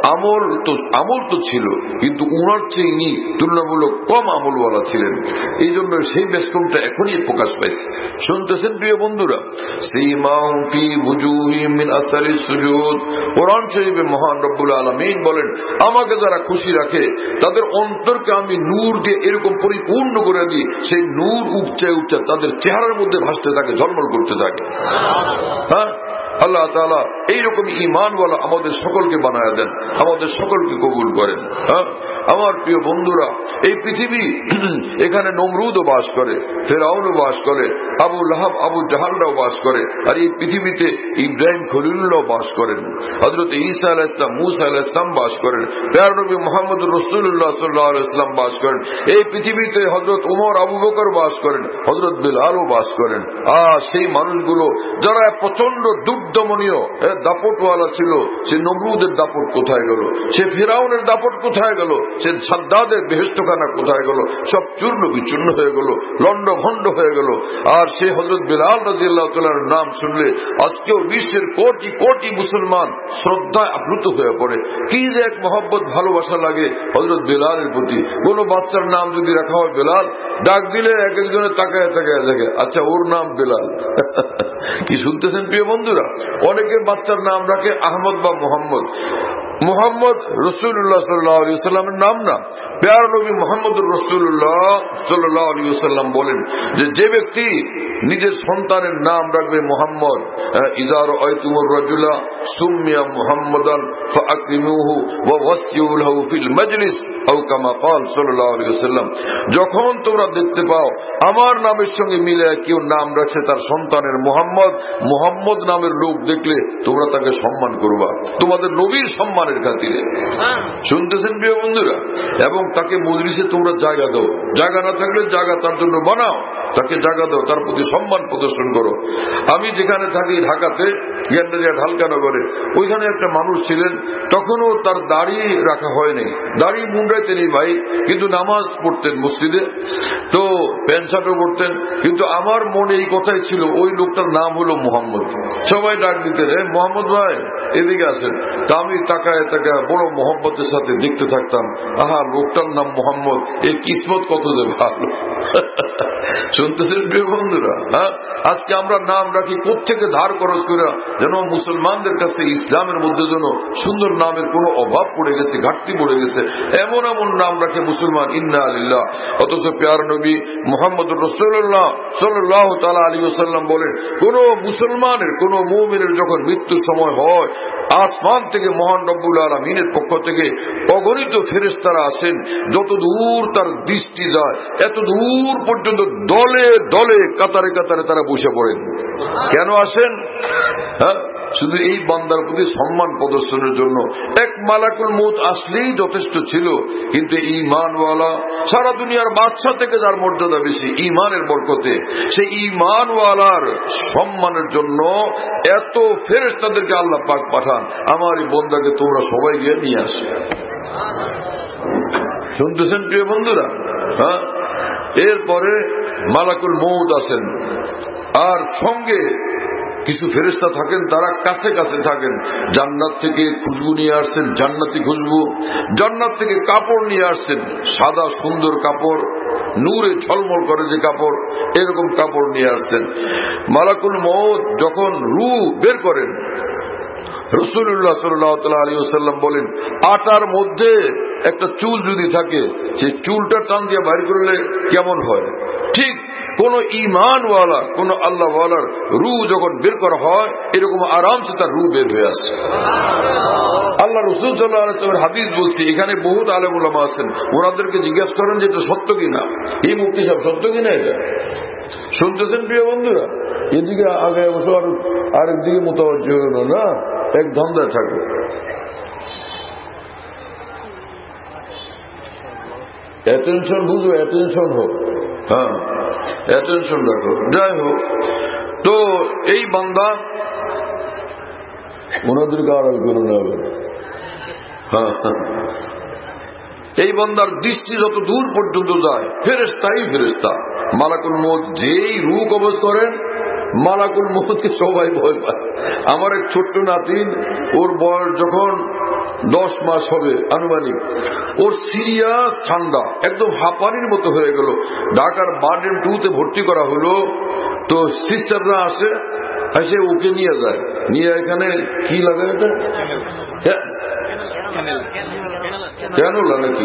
আমল তো ছিল, কিন্তু উনার চেয়ে ইনি তুলনামূলক কম আমলওয়ালা ছিলেন। এই জন্য সেই বেশকমটা এখনই প্রকাশ পাইছে। শুনতেছেন প্রিয় বন্ধুরা? সীমাহুম ফি বুজুহিহিম মিন আসারিস সুজুদ। কোরআন শরীফে মহান রব্বুল আলামিন বলেন, আমাকে যারা খুশি রাখে তাদের অন্তরকে আমি নূর দিয়ে এরকম পরিপূর্ণ করে দিই, সেই নূর উপচে উপচে তাদের চেহারার মধ্যে ভাসতে থাকে, ঝলমল করতে থাকে। হ্যাঁ, আল্লাহ তাআলা এইরকম ঈমানওয়ালা আমাদের সকলকে বানায় দেন, আমাদের সকলকে কবুল করেন। হ্যাঁ, আমার প্রিয় বন্ধুরা, এই পৃথিবী, এখানে নমরুদও বাস করে, ফেরাউনও বাস করে, আবু লাহাব আবু জাহালরাও বাস করে, আর এই পৃথিবীতে ইব্রাহিম খলিলুল্লাহ বাস করেন, হযরত ঈসা আলাইহিস সালাম, মূসা আলাইহিস সালাম বাস করেন, প্যারা নবী মুহাম্মদুর রাসূলুল্লাহ সাল্লাল্লাহু আলাইহি ওয়াসাল্লাম বাস করেন। এই পৃথিবীতে হযরত ওমর, আবু বকর বাস করেন, হযরত বিলালও বাস করেন। সেই মানুষগুলো যারা প্রচন্ড দুর্দমনীয় দাপটওয়ালা ছিল, সে নমরুদের দাপট কোথায় গেল? সে ফিরাউনের দাপট কোথায় গেল? সে সাদ্দাদের বেহেশতখানা কোথায় গেল? সব চূর্ণ বিচূর্ণ হয়ে গেল, লন্ড ভন্ড হয়ে গেল। আর সে হযরত বিলাল রাদিয়াল্লাহু তাআলার নাম শুনলে আজকেও বিশ্বের কোটি কোটি মুসলমান শ্রদ্ধায় আপ্লুত হয়ে পড়ে। কি যে এক মহব্বত, ভালোবাসা লাগে হযরত বিলালের প্রতি। কোন বাচ্চার নাম যদি রাখা হয় বেলাল, ডাক দিলে এক একজনের তাকায় তাকায় দেখে, আচ্ছা ওর নাম বেলাল। কি শুনতেছেন প্রিয় বন্ধুরা? অনেকে বাচ্চার নাম রাখে আহমদ বা মোহাম্মদ। মুহাম্মদ রাসূলুল্লাহ সাল্লাল্লাহু আলাইহি ওয়াসাল্লামের নাম না, প্যারা নবী মুহাম্মদুর রাসূলুল্লাহ সাল্লাল্লাহু আলাইহি ওয়াসাল্লাম বলেন যে ব্যক্তি নিজের সন্তানের নাম রাখবে মুহাম্মদ, ইযা রাআইতুমুর রাজুলা সুম্মিয়া মুহাম্মাদান ফাআকরিমুহু ওয়া ওয়াসিউ লাহু ফিল মাজলিস আও কামা ক্বাল সাল্লাল্লাহু আলাইহি ওয়াসাল্লাম, যখন তোমরা দেখতে পাও আমার নামের সঙ্গে মিলে কেউ নাম রাখছে তার সন্তানের মুহাম্মদ, মুহাম্মদ নামের লোক দেখলে তোমরা তাকে সম্মান করবা তোমাদের নবীর সম্মানের খাতিরে। শুনতেছেন প্রিয় বন্ধুরা? এবং তাকে মজলিসে তোমরা জায়গা দাও, জায়গা না থাকলে জায়গা তার জন্য বানাও, তাকে জায়গা দাও, তার প্রতি সম্মান প্রদর্শন করো। আমি যেখানে থাকি ঢাকাতে ঢালকানগরে, ওইখানে একটা মানুষ ছিলেন, তখনও তার দাড়ি রাখা হয়নি, দাড়ি মুন্ডাইতেন ভাই, কিন্তু নামাজ পড়তেন মসজিদে, তো প্যান্ট শার্টও পড়তেন। কিন্তু আমার মনে এই কথাই ছিল ওই লোকটার নাম হলো মোহাম্মদ। সবাই ডাক দিতেন, মোহাম্মদ ভাই এদিকে আসেন। তা আমি তাকায় তাকায় বড় মোহাম্মদের সাথে দেখতে থাকতাম, আহা লোকটার নাম মোহাম্মদ, এই কিসমত কত যে ভালো। শুনতেছেন প্রিয় বন্ধুরা? আজকে আমরা নাম রাখি কোত্থেকে ধার খরচ করে, যেন মুসলমানদের কাছে ইসলামের মধ্যে যেন সুন্দর নামের কোনো অভাব পড়ে গেছে, ঘাটতি পড়ে গেছে, এমন এমন নাম রাখে মুসলমান, ইন্না লিল্লাহ। অথচ প্যারা নবী মুহাম্মদুর রাসূলুল্লাহ সাল্লাল্লাহু তাআলা আলাইহি ওয়াসাল্লাম বলেন, কোন মুসলমানের, কোন মুমিনের যখন মৃত্যুর সময় হয়, আসমান থেকে মহান রব্বুল আলামিনের পক্ষ থেকে অগণিত ফেরেশতারা আসেন, যত দূর তার দৃষ্টি যায় এত দূর পর্যন্ত দলে দলে কাতারে কাতারে তারা বসে পড়েন। কেন আসেন? শুধু এই বান্দার প্রতি সম্মান প্রদর্শনের জন্য। এক মালাকুল মউত আসলেই যথেষ্ট ছিল, কিন্তু ঈমানওয়ালা, সারা দুনিয়ার বাদশা থেকে যার মর্যাদা বেশি ঈমানের বরকতে, সেই ঈমানওয়ালার সম্মানের জন্য এত ফেরেশতাদেরকে আল্লাহ পাক পাঠান, আমার এই বান্দাকে তোমরা সবাই গিয়ে নিয়ে আসো। শুনতেছেন প্রিয় বন্ধুরা? এরপরে মালাকুল মউত আসেন, আর সঙ্গে কিছু ফেরেশতা থাকেন, তারা কাছে কাছে থাকেন। জান্নাত থেকে খুশবু নিয়ে আসছেন, জান্নাতি খুশবু। জান্নাত থেকে কাপড় নিয়ে আসছেন, সাদা সুন্দর কাপড়, নূরে ঝলমল করে যে কাপড়, এরকম কাপড় নিয়ে আসছেন। মালাকুল মউত যখন রূহ বের করেন, রাসূলুল্লাহ সাল্লাল্লাহু আলাইহি ওয়াসাল্লাম বলেন, আটার মধ্যে একটা চুল যদি থাকে, সেই চুলটা টান দিয়ে বাইর করলে কেমন হয়, ঠিক কোন ঈমানওয়ালা, কোন আল্লাহওয়ালার রূহ যখন বের করা হয়, এরকম আরামসে তার রূহ বের হয়ে আসে। আল্লাহ রাসূল সাল্লাল্লাহু আলাইহি ওয়াসাল্লামের হাদিস বলছি, এখানে বহুত আলেম উলামা আছেন, ওনাদেরকে জিজ্ঞাসা করেন যে এটা সত্য কিনা, এই মুফতি সাহেব সত্য কিনা এটা। শুনতেছেন প্রিয় বন্ধুরা? এদিকে আগে বসে আর আরেকদিকে মুতাওয়াজ্জিহ হলো না, এক ধান্দায় থাকে। অ্যাটেনশন বুঝো, অ্যাটেনশন হোক, অ্যাটেনশন রাখো। যাই হোক, তো এই বান্দা ওনাদেরকে আড়াল করে নেবে। এই বান্দার দৃষ্টি যত দূর পর্যন্ত যায়, ফেরেশতাই ফেরেশতা। মালাকুল মউত যেই রূহ কবজ করেন, মালাকুল মউতকে সবাই ভয় পায়। আমার এক ছোট্ট নাতিন, ওর বয়স যখন 10 মাস হবে আনুমানিক, ওর সিরিয়াস ঠান্ডা, একদম হাঁপানির মতো হয়ে গেল। ঢাকার বার্ডেন 2-তে ভর্তি করা হলো। তো সিস্টাররা আসে, এসে ওকে নিয়ে যায়, নিয়ে এখানে কি লাগে এটা, ক্যানুলা নাকি,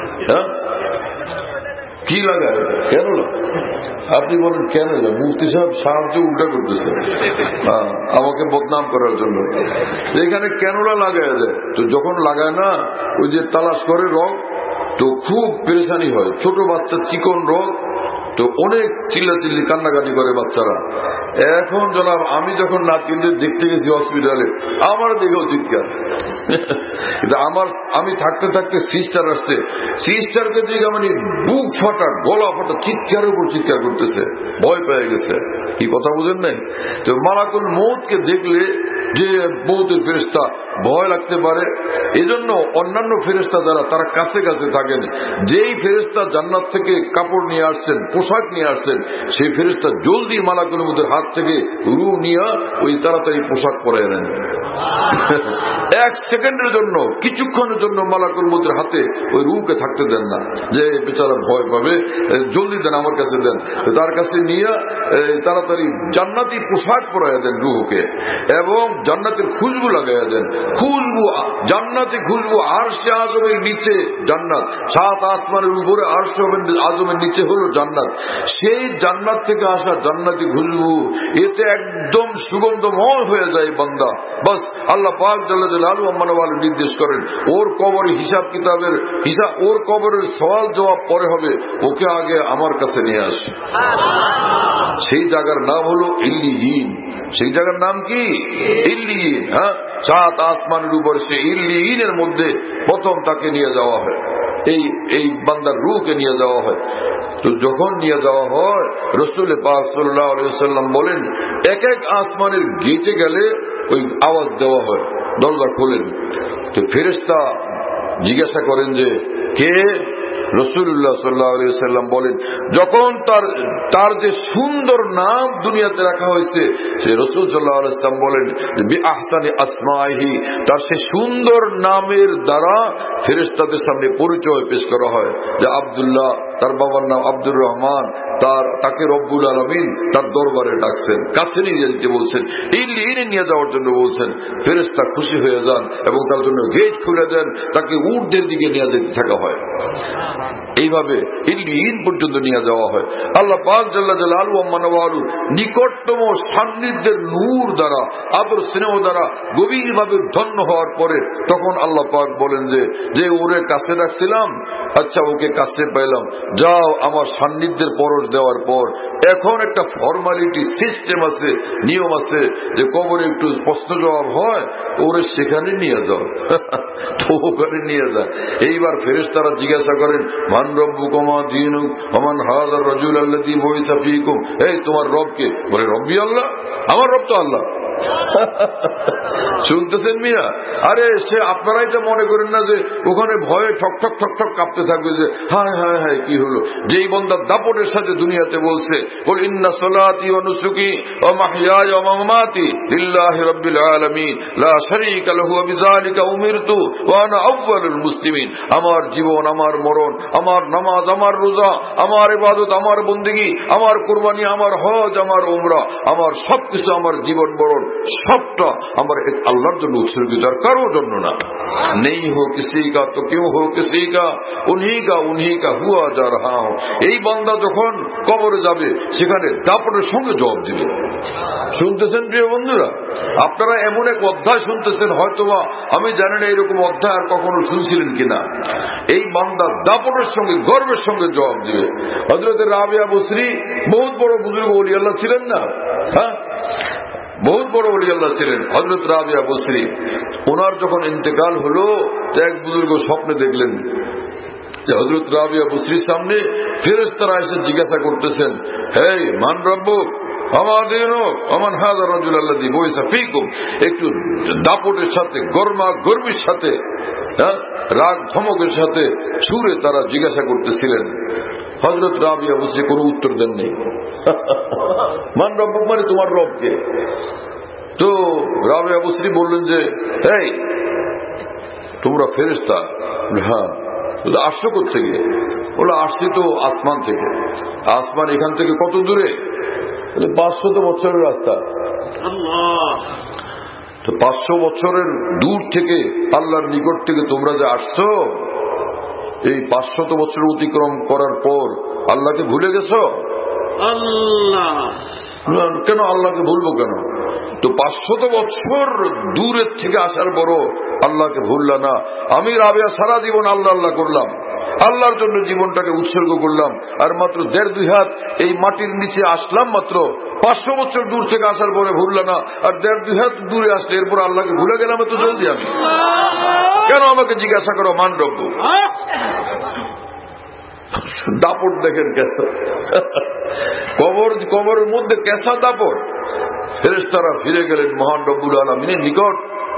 কি লাগায় ক্যানুলা? আপনি বলেন ক্যানুলা, মুফতি সাহেব সাহায্য উল্টা করতেছেন আমাকে বদনাম করার জন্য। এখানে ক্যানুলা লাগায় দেয়, তো যখন লাগায় না, ওই যে তালাশ করে রগ, তো খুব পেরেশানি হয়। ছোট বাচ্চা, চিকন রগ, তো অনেক চিল্লাচিল্লি কান্নাকাটি করে বাচ্চারা। এখন জনাব আমি যখন নাতিদের দেখতে গেছি হসপিটালে, আমার দেখেও চিৎকার। কিন্তু আমি থাকতে থাকতে সিস্টার আসছে, সিস্টারকে দিকে মানে বুক ফাটা, গলা ফাটা, চিৎকারের উপর চিৎকার করতেছে, ভয় পেয়ে গেছে। কি কথা বুঝেন নাই? তো মালাকুল মউতকে দেখলে যে মউতের ফেরেশতা ভয় লাগতে পারে, এজন্য অন্যান্য ফেরেশতা যারা, তারা কাছে কাছে থাকেন। যেই ফেরেশতা জান্নাত থেকে কাপড় নিয়ে আসছেন, পোশাক নিয়ে আসছেন, সেই ফেরেশতা জলদি মালাকুল মউতের হাত থেকে রূহ নিয়ে ওই তাড়াতাড়ি পোশাক পরে নেন। 1 সেকেন্ডের জন্য, কিছুক্ষণের জন্য মালাকুল মউতের হাতে ওই রূহকে থাকতে দেন না, যে বেচারা ভয় পাবে, জলদি দেন, আমার কাছে দেন। তার কাছে নিয়ে তাড়াতাড়ি জান্নাতি পোশাক পরাইয়া দেন রূহকে, এবং জান্নাতের খুশবু লাগাইয়া দেন। খুশবু, জান্নাতে খুশবু। আরশে আজমের নিচে জান্নাত, 7 আসমানের উপরে আরশে আজমের নিচে হলো জান্নাত। সেই জান্নাত থেকে আসা জান্নাতি খুশবু, এতে একদম সুগন্ধময় হয়ে যায় বান্দা। বাস আল্লাহ পাক জাল্লা জালালহু আম্মানওয়ালা নির্দেশ করেন, ওর কবরের হিসাব কিতাবের ওর কবরের সওয়াল জবাব পরে হবে, ওকে আগে আমার কাছে নিয়ে আসে। সেই জায়গার নাম হলো ইল্লিয়িন। সেই জায়গার নাম কি? ইল্লিয়িন। 7 আসমানের উপর সে ইল্লিয়িনের মধ্যে প্রথম তাকে নিয়ে যাওয়া হয়, এই বান্দার রূহকে নিয়ে যাওয়া হয়। তো যখন নিয়ে যাওয়া হয়, রাসূল পাক সাল্লাল্লাহু আলাইহি ওয়াসাল্লাম বলেন, এক এক আসমানের গেটে গেলে ওই আওয়াজ দেওয়া হয়, দরজা খোলেন। তো ফেরেশতা জিজ্ঞাসা করেন যে কে? রাসূলুল্লাহ সাল্লাল্লাহু আলাইহি ওয়াসাল্লাম বলেন, যখন তার যে সুন্দর নাম দুনিয়াতে রাখা হয়েছে, সে রাসূল সাল্লাল্লাহু আলাইহি ওয়াসাল্লাম বলেন বি আহসানি আসমাইহি, তার সে সুন্দর নামের দ্বারা ফেরেশতাদের সামনে পরিচয় পেশ করা হয় যে আব্দুল্লাহ, তার বাবার নাম আব্দুর রহমান, তাকে রব্বুল আলামিন তার দরবারে ডাকছেন, কাছে নিয়ে যেতে বলছেন, ইল্লিয়িনে নিয়ে যাওয়ার জন্য বলছেন। ফেরেশতা খুশি হয়ে যান এবং তার জন্য গেট খুলে দেন, তাকে ঊর্ধ্বের দিকে নিয়ে যেতে থাকা হয়। এইভাবে ইল্লিয়িন পর্যন্ত নিয়ে যাওয়া হয়। আল্লাহ পাক জাল্লা জালালহু আম্মানওয়ালু নিকটতম সান্নিধ্যের নূর দ্বারা, আদর স্নেহ দ্বারা গভীরভাবে ধন্য হওয়ার পরে তখন আল্লাহ পাক বলেন যে ওরে কাছে রাখছিলাম, আচ্ছা ওকে কাছে পেলাম, যাও আমার সান্নিধ্যের পরশ দেওয়ার পর এখন একটা ফর্মালিটি সিস্টেম আছে, নিয়ম আছে যে কবরে একটু প্রশ্ন জবাব হয়, ওরে সেখানে নিয়ে যাও। তো ওখানে নিয়ে যায়। এইবার ফেরেশতারা জিজ্ঞাসা করেন, মান রব্বুকুম ওয়া দীনুকুম ওয়া মান হাযার রাজুল আল্লাযী বুইসা ফীকুম, এই তোমার রব কে? বলে রব্বি আল্লাহ, আমার রব তো আল্লাহ। শুনতেছেন মিয়া? আরে সে আপনারাই তো মনে করেন না যে ওখানে ভয়ে ঠক ঠক ঠক ঠক কাঁপতে থাকবে যে হায় হায় হায় কি হলো। যেই বান্দা দাপটের সাথে দুনিয়াতে বলছে, কুল ইন্না সালাতি ওয়া নুসুকি ওয়া মাহইয়ায়া ওয়া মামাতি লিল্লাহি রাব্বিল আলামিন লা শারীকা লাহু ওয়া বিযালিকা উমিরতু ওয়া আনা আউয়ালুল মুসলিমিন, আমার জীবন, আমার মরণ, আমার নামাজ, আমার রোজা, আমার ইবাদত, আমার বন্দেগী, আমার কুরবানি, আমার হজ, আমার উমরা, আমার সবকিছু, আমার জীবন মরণ সবটা আমার এক আল্লাহর জন্য উৎসর্গিত, আর কারোর জন্য না। নেই হো কিসি কা তো কেউ হো কিসি কা, উনহি কা হুয়া যা রাহা হো। এই বান্দা যখন কবরে যাবে সেখানে দাপটের সঙ্গে জবাব দিবে। শুনতেছেন প্রিয় বন্ধুরা? আপনারা এমন এক অধ্যায় শুনতেছেন, হয়তোবা আমি জানি না এরকম অধ্যায় আর কখনো শুনছিলেন কিনা। এই বান্দা দাপটের সঙ্গে, গর্বের সঙ্গে জবাব দিবে। হযরত রাবিয়া বসরি বহুত বড় বুজুর্গ ওলি আল্লাহ ছিলেন না? বহুত বড় ওলি আল্লাহ ছিলেন হযরত রাবিয়া বসরি। ওনার যখন ইন্তেকাল হলো, এক বুজুর্গ স্বপ্নে দেখলেন যে হযরত রাবিয়া বসরির সামনে ফেরেশতারা এসে জিজ্ঞাসা করতেছেন, হে মান রব্বুক আমার দিনও আমার হাজার রাজুল আল্লাযী বুইসা ফীকুম। একটু দাপটের সাথে, গর্বির সাথে, রাগ ধমকের সাথে সুরে তারা জিজ্ঞাসা করতেছিলেন। হযরত রাবিয়া বসরি কোনো উত্তর দেন নেই। মান রব্বুক মানে তোমার রবকে। তো রাবিয়া বসরি বললেন যে এই তোমরা ফেরেশতা? হ্যাঁ। আসছো কোথা থেকে? বলে আসছি তো আসমান থেকে। আসমান এখান থেকে কত দূরে? 500 বছরের রাস্তা। তো 500 বছরের দূর থেকে, আল্লাহর নিকট থেকে তোমরা যে আসছো, এই 500 বছর অতিক্রম করার পর আল্লাহকে ভুলে গেছো? আল্লাহ কেন? আল্লাহকে ভুলবো কেন? তো 500 বছর দূরের থেকে আসার পরও আল্লাহকে ভুললা না। আমি রাবিয়া সারা জীবন আল্লাহ আল্লাহ করলাম, আল্লাহর জন্য জীবনটাকে উৎসর্গ করলাম, আর মাত্র 1.5-2 হাত এই মাটির নিচে আসলাম মাত্র। 500 বছর দূর থেকে আসার পরে ভুললা না, আর 1.5-2 হাত দূরে আসলে এরপর আল্লাহকে ভুলে গেলাম এত জলদি আমি? কেন আমাকে জিজ্ঞাসা করো মান রব্বু? দাপট দেখেন কেসা। কবরের মধ্যে কেসা দাপট। ফেরেশতারা ফিরে গেলেন মহান রব্বুল আলামিনের নিকট।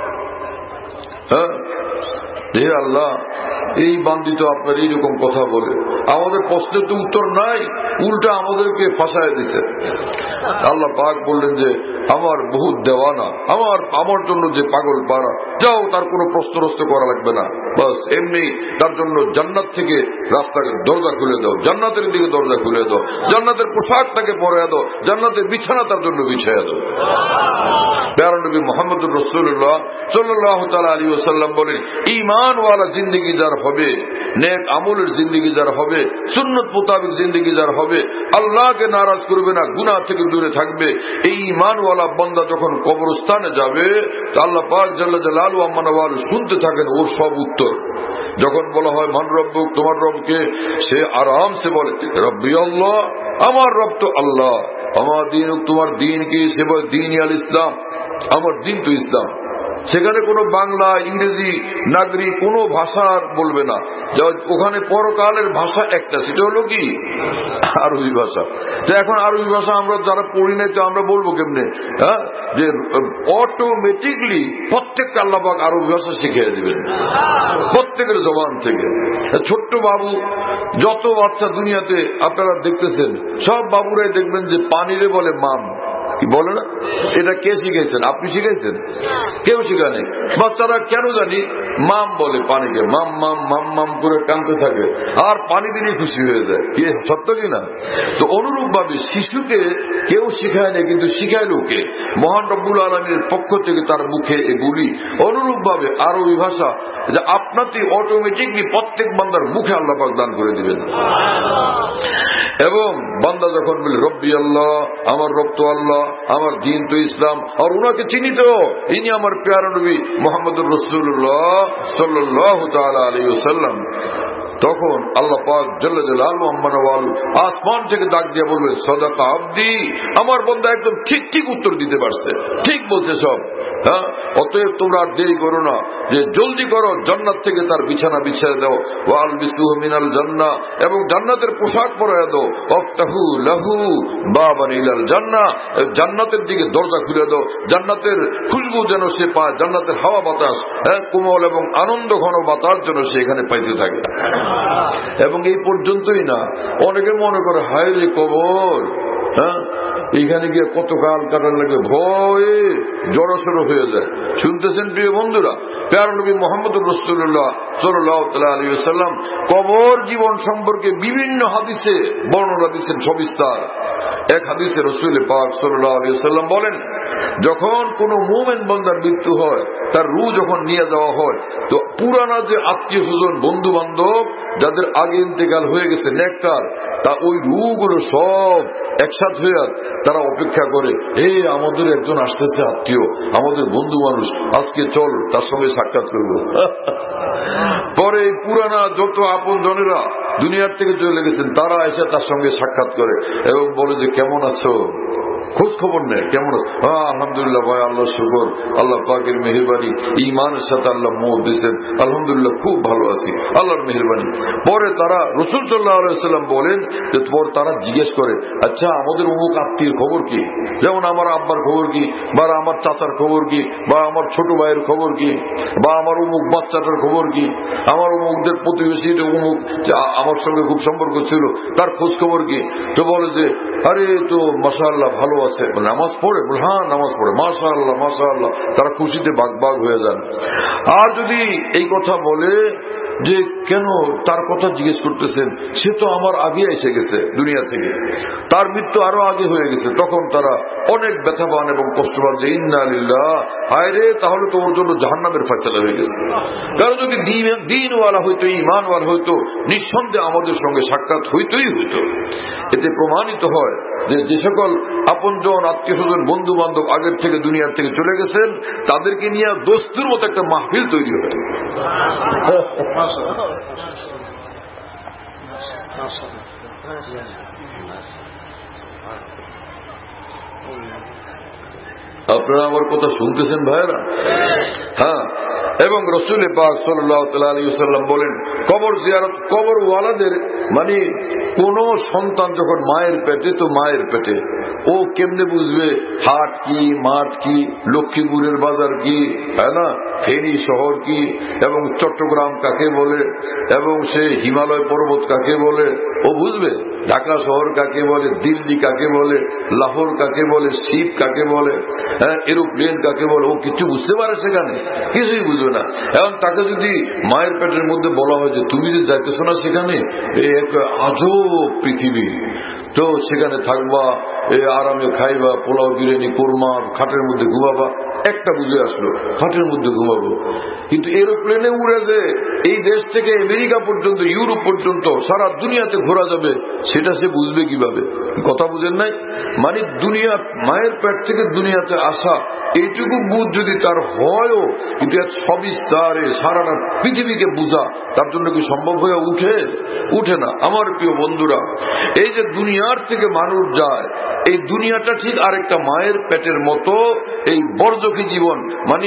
হে আল্লাহ, এই বান্দি তো আপনার এইরকম কথা বলে, আমাদের প্রশ্নের তো উত্তর নাই, উল্টা আমাদেরকে ফাঁসায় দিছে। আল্লাহ পাক বললেন যে আমার বহুত দেওয়ানা, আমার জন্য যে পাগল পারা, যাও তার কোনো প্রশ্ন করা লাগবে না। বাস এমনি তার জন্য জান্নাত থেকে রাস্তাকে দরজা খুলে দাও, জান্নাতের দিকে দরজা খুলে দাও, জান্নাতের পোশাক তাকে পরে দাও, জান্নাতের বিছানা তার জন্য বিছাইয়া দাও। প্যারা নবী মুহাম্মদুর রাসূলুল্লাহ সাল্লাল্লাহু তাআলা আলাইহি ওয়াসাল্লাম বলেন, ঈমানওয়ালা জিন্দেগি যার হবে, নেক আমলের জিন্দেগি যার হবে, সুন্নত মোতাবেক জিন্দেগি যার হবে, আল্লাহকে নারাজ করবে না, গুনাহ থেকে দূরে থাকবে, এই ঈমানওয়ালা বান্দা যখন কবরস্থানে যাবে তো আল্লাহ পাক জাল্লা জালালু আম্মা নওয়ালু শুনতে থাকেন ওর সব উত্তর। যখন বলা হয় মান রব্বুক, তোমার রবকে, সে আরামসে বলে রব্বি আল্লাহ, আমার রব তো আল্লাহ। আমার দিন, তোমার দিন কি? সে বলে দিন আল ইসলাম, আমার দিন তো ইসলাম। সেখানে কোনো বাংলা, ইংরেজি, নাগরিক কোনো ভাষা বলবে না। ওখানে পরকালের ভাষা একটা, সেটা হলো কি? আরবি ভাষা। তো এখন আরবি ভাষা আমরা যারা পড়ি নাই তো আমরা বলবো কেমনে? যে অটোমেটিকলি প্রত্যেকটা আল্লাহ পাক আরবি ভাষা শিখিয়ে দিবেন প্রত্যেকের জবান থেকে। ছোট্ট বাবু, যত বাচ্চা দুনিয়াতে আপনারা দেখতেছেন, সব বাবুরাই দেখবেন যে পানিরে বলে মাম, কি বলে না? এটা কে শিখাইছেন? আপনি শিখাইছেন? কেউ শিখানে। বাচ্চারা কেন জানি মাম বলে পানিকে, মাম মাম মাম মাম করে কাঁদতে থাকে, আর পানি দিলে খুশি হয়ে যায়। কি সত্য কিনা? তো অনুরূপ ভাবে শিশুকে কেউ শিখায় না, কিন্তু শিখাইল কে? মহান রব্বুল আলামিনের পক্ষ থেকে তার মুখে এগুলি। অনুরূপ ভাবে আরবি ভাষা যে আপনাকে অটোমেটিকলি প্রত্যেক বান্দার মুখে আল্লাহ পাক দান করে দিবেন। এবং বান্দা যখন বলে রব্বি আল্লাহ, আমার রব তো আল্লাহ, আমার দিন তো ইসলাম, আর উনাকে চিনি তো, ইনি আমার প্যারা নবী মুহাম্মদুর রাসূলুল্লাহ সাল্লাল্লাহু তাআলা আলাইহি ওয়াসাল্লাম, তখন আল্লাহ পাক জাল্লা জালালুহু আম্মা নওয়ালু আসমান থেকে ডাক দিয়ে বলবে সাদাকা আবদি, আমার বান্দা একদম ঠিক ঠিক উত্তর দিতে পারছে, ঠিক বলছে সব। হ্যাঁ, অতএব তোমরা আর দেরি করো না, যে জলদি করো, জান্নাত থেকে তার বিছানা বিছিয়ে দাও, ওয়াল বিসুহু মিনাল জান্নাহ, এবং জান্নাতের পোশাক পরায় দাও, ওয়াফতাহু লাহু বাবান ইলাল জান্নাহ, জান্নাতের দিকে দরজা খুলে দাও, জান্নাতের খুশবু যেন সে পায়, জান্নাতের হাওয়া বাতাস, কোমল এবং আনন্দ ঘন বাতাস যেন সে এখানে পাইতে থাকে। এবং এই পর্যন্তই না, অনেকে মনে করে হায় রে কবর, হ্যাঁ এখানে গিয়ে কত কাল কাটার লাগে, ভয়ে জড়সড় হয়ে যায়। শুনতেছেন প্রিয় বন্ধুরা, প্যারা নবী মুহাম্মদুর রাসূলুল্লাহ সাল্লাল্লাহু আলাইহি ওয়াসাল্লাম কবর জীবন সম্পর্কে বিভিন্ন হাদিসে বর্ণনা দিয়েছেন সবিস্তার। এক হাদিসে রাসূল পাক সাল্লাল্লাহু আলাইহি ওয়াসাল্লাম বলেন, যখন কোন মুমিন বান্দার মৃত্যু হয়, তার রূহ যখন নিয়ে যাওয়া হয়, তো পুরানা যে আত্মীয় স্বজন, বন্ধু বান্ধব যাদের আগে ইন্তেকাল হয়ে গেছে নেককার, তা ওই রূহগুলো সব একসাথে হয়ে তারা অপেক্ষা করে, হে আমাদের একজন আসতেছে আত্মীয়, আমাদের বন্ধু মানুষ, আজকে চল তার সঙ্গে সাক্ষাৎ করব। পরে পুরানা যত আপন জনেরা দুনিয়ার থেকে চলে গেছেন, তারা এসে তার সঙ্গে সাক্ষাৎ করে এবং বলে যে কেমন আছো, খোঁজ খবর নেয়, কেমন? আলহামদুলিল্লাহ ভাই, আল্লাহ শুকর, আল্লাহ পাকের মেহেরবানি, ঈমানের সাথে আল্লাহ মওত দিয়েছেন, আলহামদুলিল্লাহ খুব ভালো আছি, আল্লাহর মেহেরবানি। পরে তারা রাসূল সাল্লাল্লাহু আলাইহি ওয়াসাল্লাম বলেন যে পর তারা জিজ্ঞেস করে, আচ্ছা আমাদের অমুক আত্মীয়ের খবর কি? যেমন আমার আব্বার খবর কি, বা আমার চাচার খবর কি, বা আমার ছোট ভাইয়ের খবর কি, বা আমার অমুক বাচ্চাটার খবর কি, আমার অমুকদের প্রতিবেশী অমুক আমার সঙ্গে খুব সম্পর্ক ছিল, তার খোঁজ খবর কি? তো বলে যে আরে তো মাশাআল্লাহ ভালো আছে, নামাজ পড়ে? বলে হ্যাঁ নামাজ পড়ে, মাশাআল্লাহ মাশাআল্লাহ। তারা খুশিতে বাগবাগ হয়ে যান। আর যদি এই কথা বলে যে কেন তার কথা জিজ্ঞেস করতেছেন, সে তো আমার আগে এসে গেছে দুনিয়া থেকে, তার মৃত্যু আরো আগে হয়ে গেছে, তখন তারা অনেক ব্যথা পান এবং কষ্ট পান যে ইন্না লিল্লাহ, হায় রে, তাহলে তো ওর জন্য জাহান্নামের ফয়সালা হয়ে গেছে। কারণ যদি দ্বীনওয়ালা হইতো, ঈমানওয়ালা হইতো, নিঃসন্দেহে আমাদের সঙ্গে সাক্ষাৎ হইতই হইতো। এতে প্রমাণিত হয় যে যে সকল আপনজন, আত্মীয় স্বজন, বন্ধু বান্ধব আগের থেকে দুনিয়ার থেকে চলে গেছেন, তাদেরকে নিয়ে দোস্তুর মতো একটা মাহফিল তৈরি হয়। আপনারা আমার কথা শুনতেছেন ভাইরা? হ্যাঁ। এবং রাসূল পাক সাল্লাল্লাহু আলাইহি ওয়াসাল্লাম বলেন, কবর জিয়ারত, কবর ওয়ালাদের মানে কোন সন্তান যখন মায়ের পেটে, তো মায়ের পেটে ও কেমনে বুঝবে হাট কি, মাঠ কি, লক্ষ্মীপুরের বাজার কি, তাই না? ফেনী শহর কি এবং চট্টগ্রাম কাকে বলে এবং সে হিমালয় পর্বত কাকে বলে ও বুঝবে। ঢাকা শহর কাকে বলে, দিল্লি কাকে বলে, লাহোর কাকে বলে, শিপ কাকে বলে, এরোপ্লেন কাকে বলে, ও কিছু বুঝতে পারে সেখানে? কিছুই বুঝবে না। এবং তাকে যদি মায়ের পেটের মধ্যে বলা হয় যে তুমি যে যাইতেছো না সেখানে, এক আজব পৃথিবী, তো সেখানে থাকবা, আরামে খাইবা, পোলাও বিরিয়ানি কোরমা, খাটের মধ্যে ঘুমাবা, একটা বুঝে আসলো খাটের মধ্যে ঘুমাবো। কিন্তু এরোপ্লেনে উড়ে যে এই দেশ থেকে আমেরিকা পর্যন্ত, ইউরোপ পর্যন্ত সারা দুনিয়াতে ঘোরা যাবে, সেটা সে বুঝবে কিভাবে? কথা বুঝেন নাই? মানে দুনিয়া, মায়ের পেট থেকে দুনিয়াতে আসা এইটুকু বুঝ যদি তার হয়ও, কিন্তু এর সবিস্তারে সারাটা পৃথিবীকে বুঝা তার জন্য কি সম্ভব হয়ে উঠে না। আমার প্রিয় বন্ধুরা, এই যে দুনিয়ার থেকে মানুষ যায়, এই দুনিয়াটা ঠিক আরেকটা মায়ের পেটের মতো। এই বরজখী জীবন মানে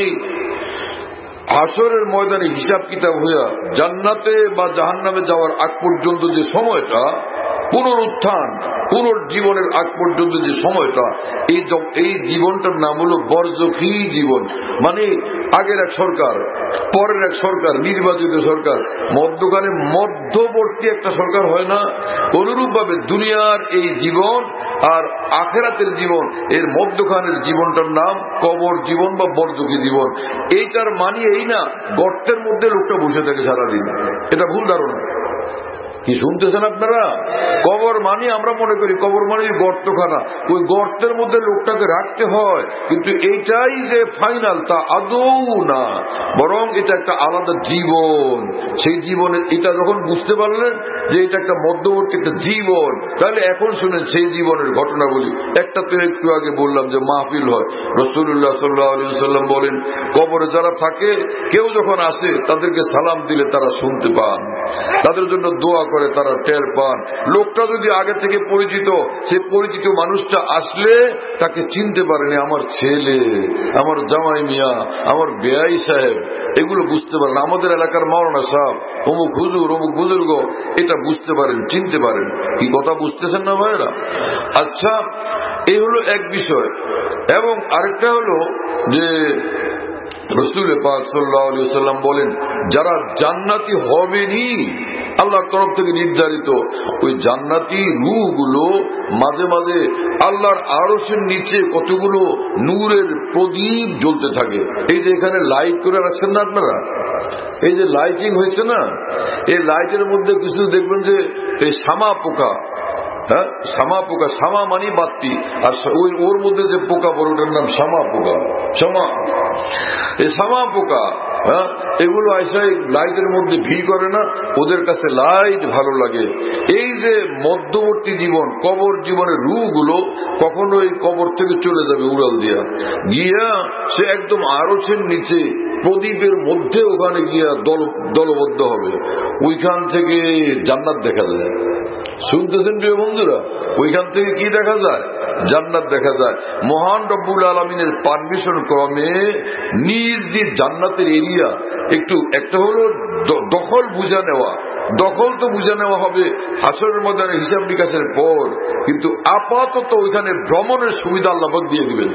হাসরের ময়দানে হিসাব কিতাব হইয়া জান্নাতে বা জাহান্নামে যাওয়ার আগ পর্যন্ত যে সময়টা, পুনরুত্থান পুনর্জীবনের আগ পর্যন্ত যে সময়টা, এই জীবনটার নাম হলো বরজখী জীবন। মানে আগের এক সরকার, পরের এক সরকার, নির্বাচিত সরকার, মধ্যবর্তী একটা সরকার হয় না? অনুরূপ ভাবে দুনিয়ার এই জীবন আর আখেরাতের জীবন, এর মধ্যখানের জীবনটার নাম কবর জীবন বা বরজখী জীবন। এইটার মানে এই না গর্তের মধ্যে লোকটা বসে থাকে সারাদিন, এটা ভুল ধারণা। কি শুনতেছেন আপনারা? কবর মানে আমরা মনে করি কবর মানে গর্তখানা, ওই গর্তের মধ্যে লোকটাকে রাখতে হয়, কিন্তু এইটাই যে ফাইনাল তা আদৌ না, বরং এটা একটা আলাদা জীবন। সেই জীবনের এটা যখন বুঝতে পারলেন যে এটা একটা মধ্যবর্তী একটা জীবন, তাহলে এখন শুনেন সেই জীবনের ঘটনা বলি। একটা তো একটু আগে বললাম যে মাহফিল হয়, রাসূলুল্লাহ সাল্লাল্লাহু আলাইহি ওয়াসাল্লাম বলেন কবরে যারা থাকে কেউ যখন আসে তাদেরকে সালাম দিলে তারা শুনতে পান, তাদের জন্য দোয়া করে তারা টের পান। লোকটা যদি আগে থেকে পরিচিত, সে পরিচিত মানুষটা আসলে তাকে চিনতে পারেনি, আমার ছেলে, আমার জামাই মিয়া, আমার বেয়াই সাহেব, এগুলো বুঝতে পারেন। আমাদের এলাকার মাওলানা সাহেব, অমুক হুজুর, অমুক বুজুর্গ, এটা বুঝতে পারেন, চিনতে পারেন। কি কথা বুঝতেছেন না ভাইরা? আচ্ছা, এই হলো এক বিষয়। এবং আরেকটা হলো যে রাসূল পাক সাল্লাল্লাহু আলাইহি ওয়াসাল্লাম বলেন যারা জান্নাতি হবেনি আল্লাহর তরফ থেকে নির্ধারিত, ওই জান্নাতি রূহগুলো মাঝে মাঝে আল্লাহর আরশের নিচে কতগুলো নূরের প্রদীপ জ্বলতে থাকে। এই যে এখানে লাইট করে রাখছেন না আপনারা, এই যে লাইটিং হয়েছে না, এই লাইটের মধ্যে কিছু দেখবেন যে এই শামা পোকা, শামা পোকা, শামা মানে বাতি, আর ওর মধ্যে যে পোকা বড় ওটার নাম শামা পোকা। এই শামা পোকা এগুলো আইসা লাইটের মধ্যে ভিড় করে না, ওদের কাছে লাইট ভালো লাগে। এই যে মধ্যবর্তী জীবন, কবর জীবনের রূহগুলো কখনো এই কবর থেকে চলে যাবে উড়াল দিয়া, গিয়া সে একদম আরশের নিচে প্রদীপের মধ্যে ওখানে গিয়া দলবদ্ধ হবে। ওইখান থেকে জান্নাত দেখা যায়। শুনতেছেন প্রিয় বন্ধুরা? ওইখান থেকে কি দেখা যায়? জান্নাত দেখা যায়। মহান রব্বুল আলামিনের পারমিশন ক্রমে নিজ নিজ জান্নাতের এরিয়া একটা হলো দখল বুঝা নেওয়া। দখল তো বুঝে নেওয়া হবে হাসরের ময়দানে হিসাব নিকাশের পর, কিন্তু আপাতত ওইখানে ভ্রমণের সুবিধা আল্লাহ পাক দিয়ে দিবেন।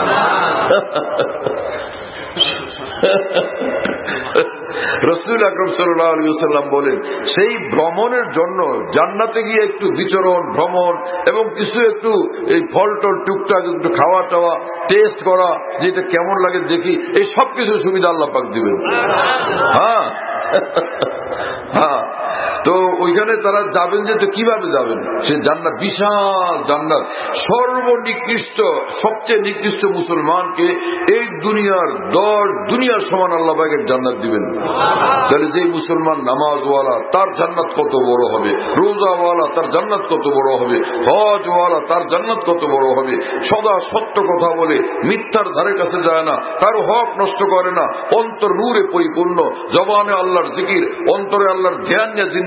রাসূল আকরাম সাল্লাল্লাহু আলাইহি ওয়াসাল্লাম বলেন সেই ভ্রমণের জন্য জান্নাতে গিয়ে একটু বিচরণ, ভ্রমণ এবং কিছু একটু এই ফল টল টুকটাক একটু খাওয়া টাওয়া, টেস্ট করা, যেটা কেমন লাগে দেখি, এই সব কিছু সুবিধা আল্লাহ পাক দিবেন। হ্যাঁ হ্যাঁ, তো ওইখানে তারা যাবেন যে, তো কিভাবে যাবেন? সে জান্নাত, বিশাল জান্নাত, সর্বনিকৃষ্ট, সবচেয়ে নিকৃষ্ট মুসলমানকে এই দুনিয়ার সমান আল্লাহ পাক জান্নাত দিবেন। তাহলে যে মুসলমান নামাজওয়ালা তার জান্নাত কত বড় হবে, রোজাওয়ালা তার জান্নাত কত বড় হবে, হজওয়ালা তার জান্নাত কত বড় হবে, সদা সত্য কথা বলে মিথ্যার ধারে কাছে যায় না, কারো হক নষ্ট করে না, অন্তর নূরে পরিপূর্ণ, জবানে আল্লাহর জিকির, অন্তরে আল্লাহর ধ্যান নিয়ে জিন্দেগি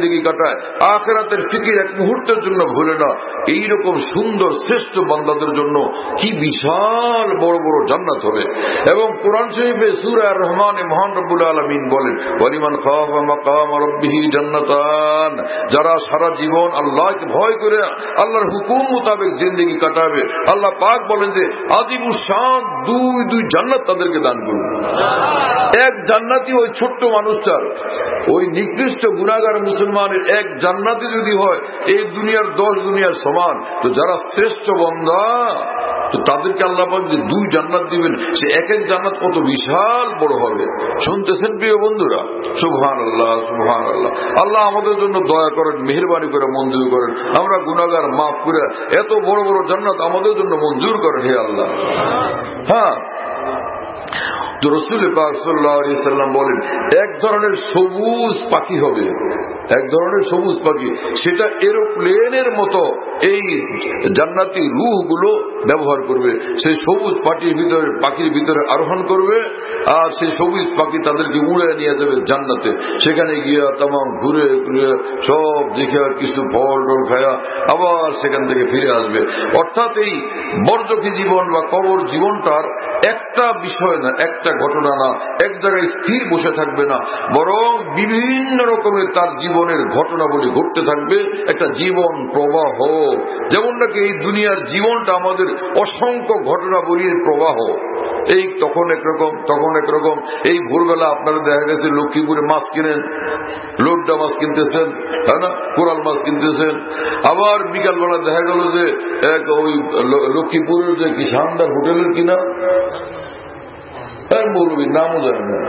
জিন্দেগি কাটায়, আখিরাতের ফিকির এক মুহূর্তের জন্য ভুলে না, এইরকম সুন্দর শ্রেষ্ঠ বান্দাদের জন্য কি বিশাল বড় বড় জান্নাত হবে। এবং কোরআন শরীফে সূরা আর-রহমানে মহান রব্বুল আলামিন বলেন, ওয়ালিমান খাফা মাকাম রাব্বিহি জান্নাতান, যারা সারা জীবন আল্লাহকে ভয় করে আল্লাহর হুকুম মোতাবেক জিন্দেগি কাটাবে, আল্লাহ পাক বলেন যে আজিমুস শান দুই জান্নাত তাদেরকে দান করবেন। এক জান্নাতি ওই ছোট্ট মানুষটার, ওই নিকৃষ্ট গুনাহগার মুসলমানের এক জান্নাতি যদি হয় এই দুনিয়ার 10 দুনিয়ার সমান, তো যারা শ্রেষ্ঠ বান্দা তো তাদেরকে আল্লাহ পাক যে 2 জান্নাত দিবেন, সে এক এক জান্নাত কত বিশাল বড় হবে। শুনতেছেন প্রিয় বন্ধুরা? সুবহানাল্লাহ, সুবহানাল্লাহ। আল্লাহ আমাদের জন্য দয়া করেন, মেহেরবানি করে মঞ্জুর করেন, আমরা গুনাহগার মাফ করে এত বড় বড় জান্নাত আমাদের জন্য মঞ্জুর করেন হে আল্লাহ। হ্যাঁ, তো রাসূল পাক সাল্লাল্লাহু আলাইহি সাল্লাম বলেন, এক ধরনের সবুজ পাখি হবে, এক ধরনের সবুজ পাখি, সেটা এরোপ্লেনের মতো এই জান্নাতি রূহগুলো ব্যবহার করবে। সেই সবুজ পাখির ভিতরে আরোহণ করবে, আর সেই সবুজ পাখি তাদেরকে উড়ে নিয়ে যাবে জান্নাতে। সেখানে গিয়া তামাম ঘুরে ঘুরে সব দেখে কিছু ফল টল খায়া আবার সেখান থেকে ফিরে আসবে। অর্থাৎ এই বরজখী জীবন বা কবর জীবনটার একটা বিষয় না, একটা ঘটনা না, এক জায়গায় স্থির বসে থাকবে না, বরং বিভিন্ন রকমের তার জীবনের ঘটনাবলী ঘটতে থাকবে, একটা জীবন প্রবাহ। যেমন নাকি এই দুনিয়ার জীবনটা আমাদের অসংখ্য ঘটনাবলীর প্রবাহ, এই তখন একরকম তখন একরকম। এই ভোরবেলা আপনারা দেখা গেছে লক্ষ্মীপুরে মাছ কিনেন, লোড্ডা মাছ কিনতেছেন, তাই না, কোরাল মাছ কিনতেছেন। আবার বিকালবেলা দেখা গেল যে ওই লক্ষ্মীপুরের যে কি শানদার হোটেলের কিনা বলবি নামও জানি না,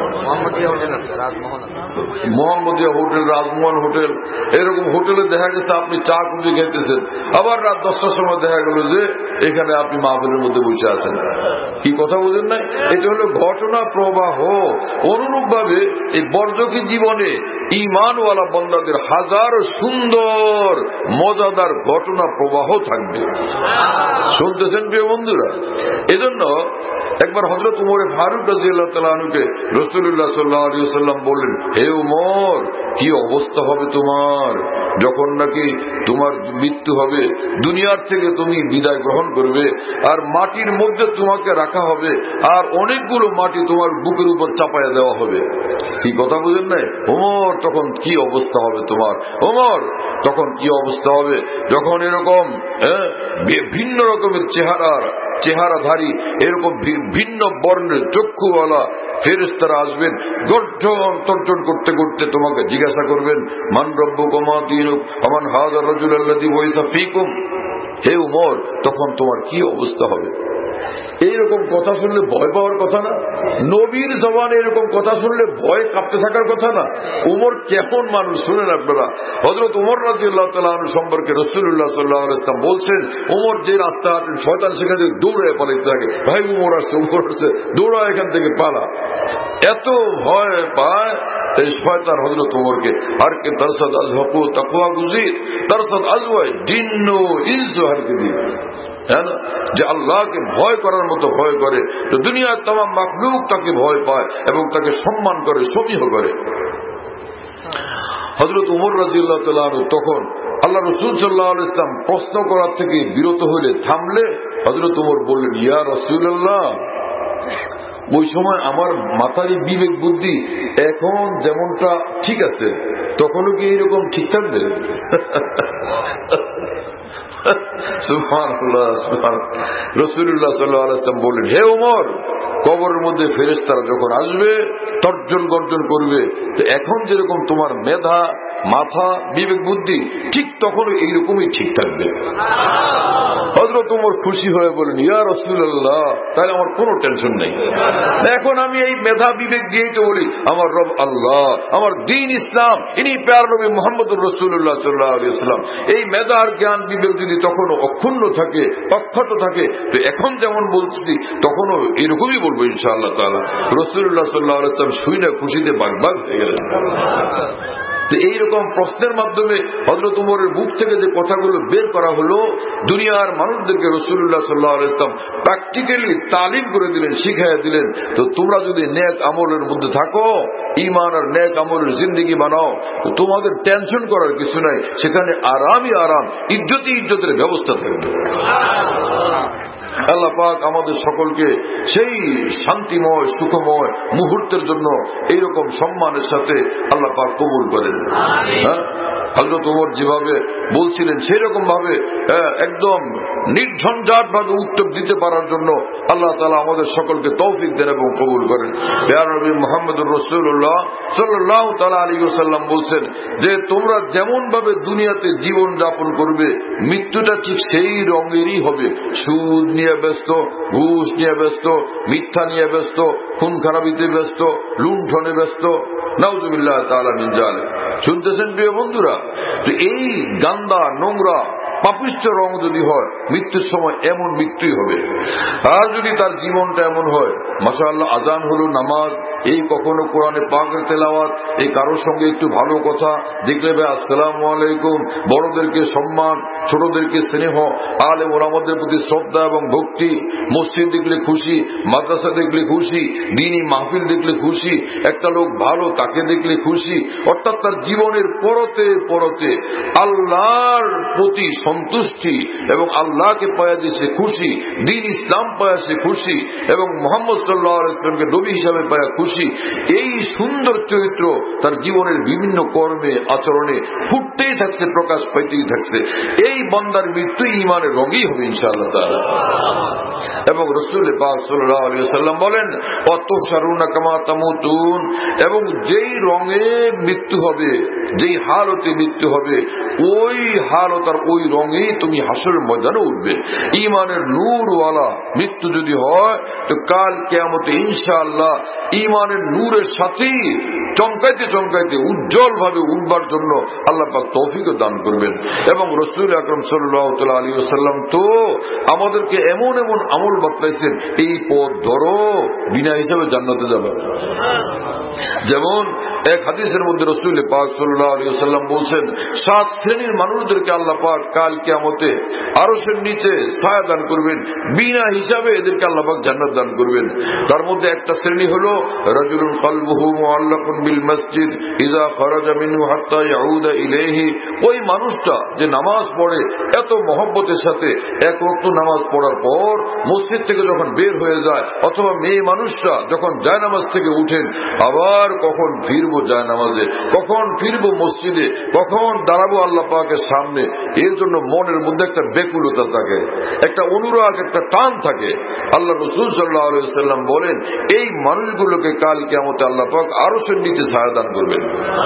মোহাম্মদিয়া হোটেল, রাজমোহন হোটেল, এরকম হোটেলে দেখা গেছে আপনি চা কফি খেতেছেন। আবার রাত 10টার সময় দেখা গেল যে এখানে আপনি মাহফিলের মধ্যে বসে আছেন। কি কথা বোঝেন না? এটা হলো ঘটনা প্রবাহ। অনুরূপ ভাবে এই বরজখী জীবনে ঈমানওয়ালা বান্দাদের হাজারো সুন্দর মজাদার ঘটনা প্রবাহ থাকবে। শুনতেছেন প্রিয় বন্ধুরা? এজন্য একবার হযরত উমর ফারুক রাদিয়াল্লাহু তাআলা আনহুকে রাসূলুল্লাহ সাল্লাল্লাহু আলাইহি ওয়াসাল্লাম বললেন, হে উমর, কি অবস্থা হবে তোমার যখন নাকি তোমার মৃত্যু হবে, দুনিয়ার থেকে তুমি বিদায় গ্রহণ করবে, আর মাটির মধ্যে তোমাকে রাখা হবে, আর অনেকগুলো মাটি তোমার বুকের উপর চাপায়া দেওয়া হবে। কি কথা বুঝেন নাই? ওমর, তখন কি অবস্থা হবে তোমার? ওমর, তখন কি অবস্থা হবে যখন এরকম ভিন্ন রকমের চেহারাধারী, এরকম ভিন্ন বর্ণের চক্ষুওয়ালা ফেরেশতারা আসবেন, গর্জন তর্জন করতে করতে তোমাকে জিজ্ঞাসা করবেন, মান রব্বুকুম মা দীনুক আমান হাযা রাজুল আল্লাযী বুইসা ফীকুম। হে উমর, তখন তোমার কি অবস্থা হবে? এইরকম কথা শুনলে ভয় পাওয়ার কথা না? নবীর জবানে এরকম কথা শুনলে ভয় কাঁপতে থাকার কথা না? উমর কেমন মানুষ শুনেন আপনারা। হযরত উমর রাদিয়াল্লাহু তাআলা আনহু সম্পর্কে রাসূলুল্লাহ সাল্লাল্লাহু আলাইহি ওয়াসাল্লাম বলছেন, উমর যে রাস্তা হাঁটেন শয়তান সেখান থেকে দৌড়ে পালাতে থাকে। ভাই উমর আসছে, উমর আসছে, দৌড়া এখান থেকে পালা। এত ভয় পায় এই শয়তান হযরত উমরকে। আর কে তারসাদ আজহাকু তাকওয়া গুজির, তারসাদ আজওয়াই জিন্নু ইনসু হারকে দি, হ্যাঁ না, যে আল্লাহকে ভয় করার মতো ভয় করে, তো দুনিয়ার तमाम মাখলুক তাকে ভয় পায় এবং তাকে সম্মান করে, সমীহ করে। হযরত উমর রাদিয়াল্লাহু তাআলা তখন আল্লাহ রাসূল সাল্লাল্লাহু আলাইহি ওয়াসাল্লাম প্রশ্ন করার থেকে বিরত হলে, থামলে হযরত উমর বললেন, ইয়া রাসূলুল্লাহ, ওই সময় আমার মাথার বিবেক বুদ্ধি এখন যেমনটা ঠিক আছে, তখনও কি এইরকম ঠিক থাকবে? সুবহানাল্লাহ, সুবহানাল্লাহ। রাসূলুল্লাহ সাল্লাল্লাহু আলাইহি ওয়াসাল্লাম বললেন, হে ওমর, কবরের মধ্যে ফেরেশতারা যখন আসবে, তর্জন গর্জন করবে, তো এখন যেরকম তোমার মেধা, মাথা, বিবেক বুদ্ধি ঠিক তখনও এইরকমই ঠিক থাকবে। হযরত ওমর খুশি হয়ে বলেন, ইয়া রাসূলুল্লাহ, তাহলে আমার কোনো টেনশন নেই। এখন আমি এই মেধা বিবেক দিয়েই তো বলি, আমার রব আল্লাহ, আমার দ্বীন ইসলাম, ইনি প্যার নবী মুহাম্মদুর রাসূলুল্লাহ সাল্লাল্লাহু আলাইহি ওয়াসাল্লাম। এই মেধা আর জ্ঞান বিবেক যদি তখনও অক্ষুণ্ণ থাকে, অক্ষত থাকে, তো এখন যেমন বলছি তখনও এরকমই বলবো ইনশাআল্লাহ তাআলা। রাসূলুল্লাহ সাল্লাল্লাহু আলাইহি ওয়াসাল্লাম শুনে খুশিতে বাগবাগ হয়ে গেলেন। তো এইরকম প্রশ্নের মাধ্যমে হযরত ওমরের মুখ থেকে যে কথাগুলো বের করা হলো, দুনিয়ার মানুষদেরকে রাসূলুল্লাহ সাল্লাল্লাহু আলাইহি ওয়াসাল্লাম প্র্যাকটিক্যালি তালিম করে দিলেন, শিখাইয়া দিলেন। তো তোমরা যদি নেক আমলের মধ্যে থাকো, ঈমান আর নেক আমলের জিন্দেগি বানাও, তো তোমাদের টেনশন করার কিছু নাই, সেখানে আরামই আরাম, ইজ্জতের ব্যবস্থা থাকবে। আল্লাহ পাক আমাদের সকলকে সেই শান্তিময় সুখময় মুহূর্তের জন্য এইরকম সম্মানের সাথে আল্লাহ পাক কবুল করেন। হযরত ওমর যেভাবে বলছিলেন সেই রকম ভাবে একদম নির্ঝঞ্ঝাট ভাবে উত্তর দিতে পারার জন্য আল্লাহ তাআলা আমাদের সকলকে তৌফিক দেন এবং কবুল করেন। ইয়া নবী মুহাম্মদুর রাসূলুল্লাহ সাল্লাল্লাহু তাআলা আলাইহি ওয়াসাল্লাম বলছেন যে তোমরা যেমন ভাবে দুনিয়াতে জীবন যাপন করবে, মৃত্যুটা ঠিক সেই রঙেরই হবে। সুদ নিয়ে ব্যস্ত, ঘুষ নিয়ে ব্যস্ত, মিথ্যা নিয়ে ব্যস্ত, খুন খারাপিতে ব্যস্ত, লুণ্ঠনে ব্যস্ত, নাউযুবিল্লাহ তাআলা মিন যালিক। শুনতেছেন প্রিয় বন্ধুরা? তো এই গান্দা নোংরা পাপিষ্ঠ রং যদি হয়, মৃত্যুর সময় এমন মৃত্যুই হবে। আর যদি তার জীবনটা এমন হয়, মাশাআল্লাহ, আজান হলো, নামাজ, এই কখনো কোরআনে পাকের তেলাওয়াত, এই কারোর সঙ্গে একটু ভালো কথা, দেখলে ভাই আসসালামু আলাইকুম, বড়দেরকে সম্মান, ছোটদেরকে স্নেহ, আলেম ওলামাদের প্রতি শ্রদ্ধা এবং ভক্তি, মসজিদ দেখলে খুশি, মাদ্রাসা দেখলে খুশি, দ্বীনি মাহফিল দেখলে খুশি, একটা লোক ভালো তাকে দেখলে খুশি। অর্থাৎ তার জীবনের পরতে পরতে আল্লাহর প্রতি সন্তুষ্টি এবং আল্লাহকে পায়া যে সে খুশি, দ্বীন ইসলাম পায়া সে খুশি এবং মুহাম্মদ সাল্লাল্লাহু আলাইহি ওয়াসাল্লামকে নবী হিসাবে পায়া খুশি। এই সুন্দর চরিত্র তার জীবনের বিভিন্ন কর্মে আচরণে ফুটতেই থাকছে, প্রকাশ পাইতেই থাকছে। এই বান্দার মৃত্যু ঈমানের রঙই হবে ইনশাআল্লাহ তাআলা। এবং রাসূল পাক সাল্লাল্লাহু আলাইহি ওয়াসাল্লাম বলেন, ওয়াতুশারুনা কামা তামুতুন, এবং যেই রঙে মৃত্যু হবে, যেই হালতে মৃত্যু হবে, ওই হালত আর ওই রঙেই তুমি হাসরের ময়দানে উঠবে। ঈমানের নূরওয়ালা মৃত্যু যদি হয়, তো কাল কিয়ামতে ইনশাআল্লাহ ঈমানের নূরের সাথেই চমকাইতে চমকাইতে উজ্জ্বল ভাবে উঠবার জন্য আল্লাহ পাক তৌফিক দান করবেন। এবং রাসূল আকরাম সাল্লাল্লাহু আলাইহি ওয়াসাল্লাম তো আমাদেরকে এমন এমন আমল বাতলাইছেন, এই পথ ধরো, বিনা হিসাবে জান্নাতে যাবে। যেমন এক হাদিসের মধ্যে রাসূল পাক সাল্লাল্লাহু আলাইহি ওয়াসাল্লাম বলছেন, 7 শ্রেণীর মানুষদেরকে আল্লাহ পাক কাল কিয়ামতে আরশের নিচে ছায়া দান করবেন, বিনা হিসাবে এদেরকে আল্লাহ পাক জান্নাত দান করবেন। তার মধ্যে একটা শ্রেণী হলো রাজুলুন কলবুহু মুআল্লাকুন বিল মসজিদ ইযা খারাজা মিনহু হাত্তা ইয়াউদা ইলাইহি। ওই মানুষটা যে নামাজ পড়ে এত মহব্বতের সাথে, এক ওয়াক্ত নামাজ পড়ার পর মসজিদ থেকে যখন বের হয়ে যায়, অথবা মেয়ে মানুষটা যখন জায়নামাজ থেকে উঠেন, আবার কখন ফিরবো জায়নামাজে, কখন ফিরবো মসজিদে, কখন দাঁড়াবো আল্লাহ পাকের সামনে, এর জন্য মনের মধ্যে একটা ব্যাকুলতা থাকে, একটা অনুরাগ, একটা টান থাকে। আল্লাহ রাসূল সাল্লাল্লাহু আলাইহি ওয়াসাল্লাম বলেন, এই মানুষগুলোকে কাল কিয়ামতে আল্লাহ পাক আরশের নিচে ছায়া দান করবেন,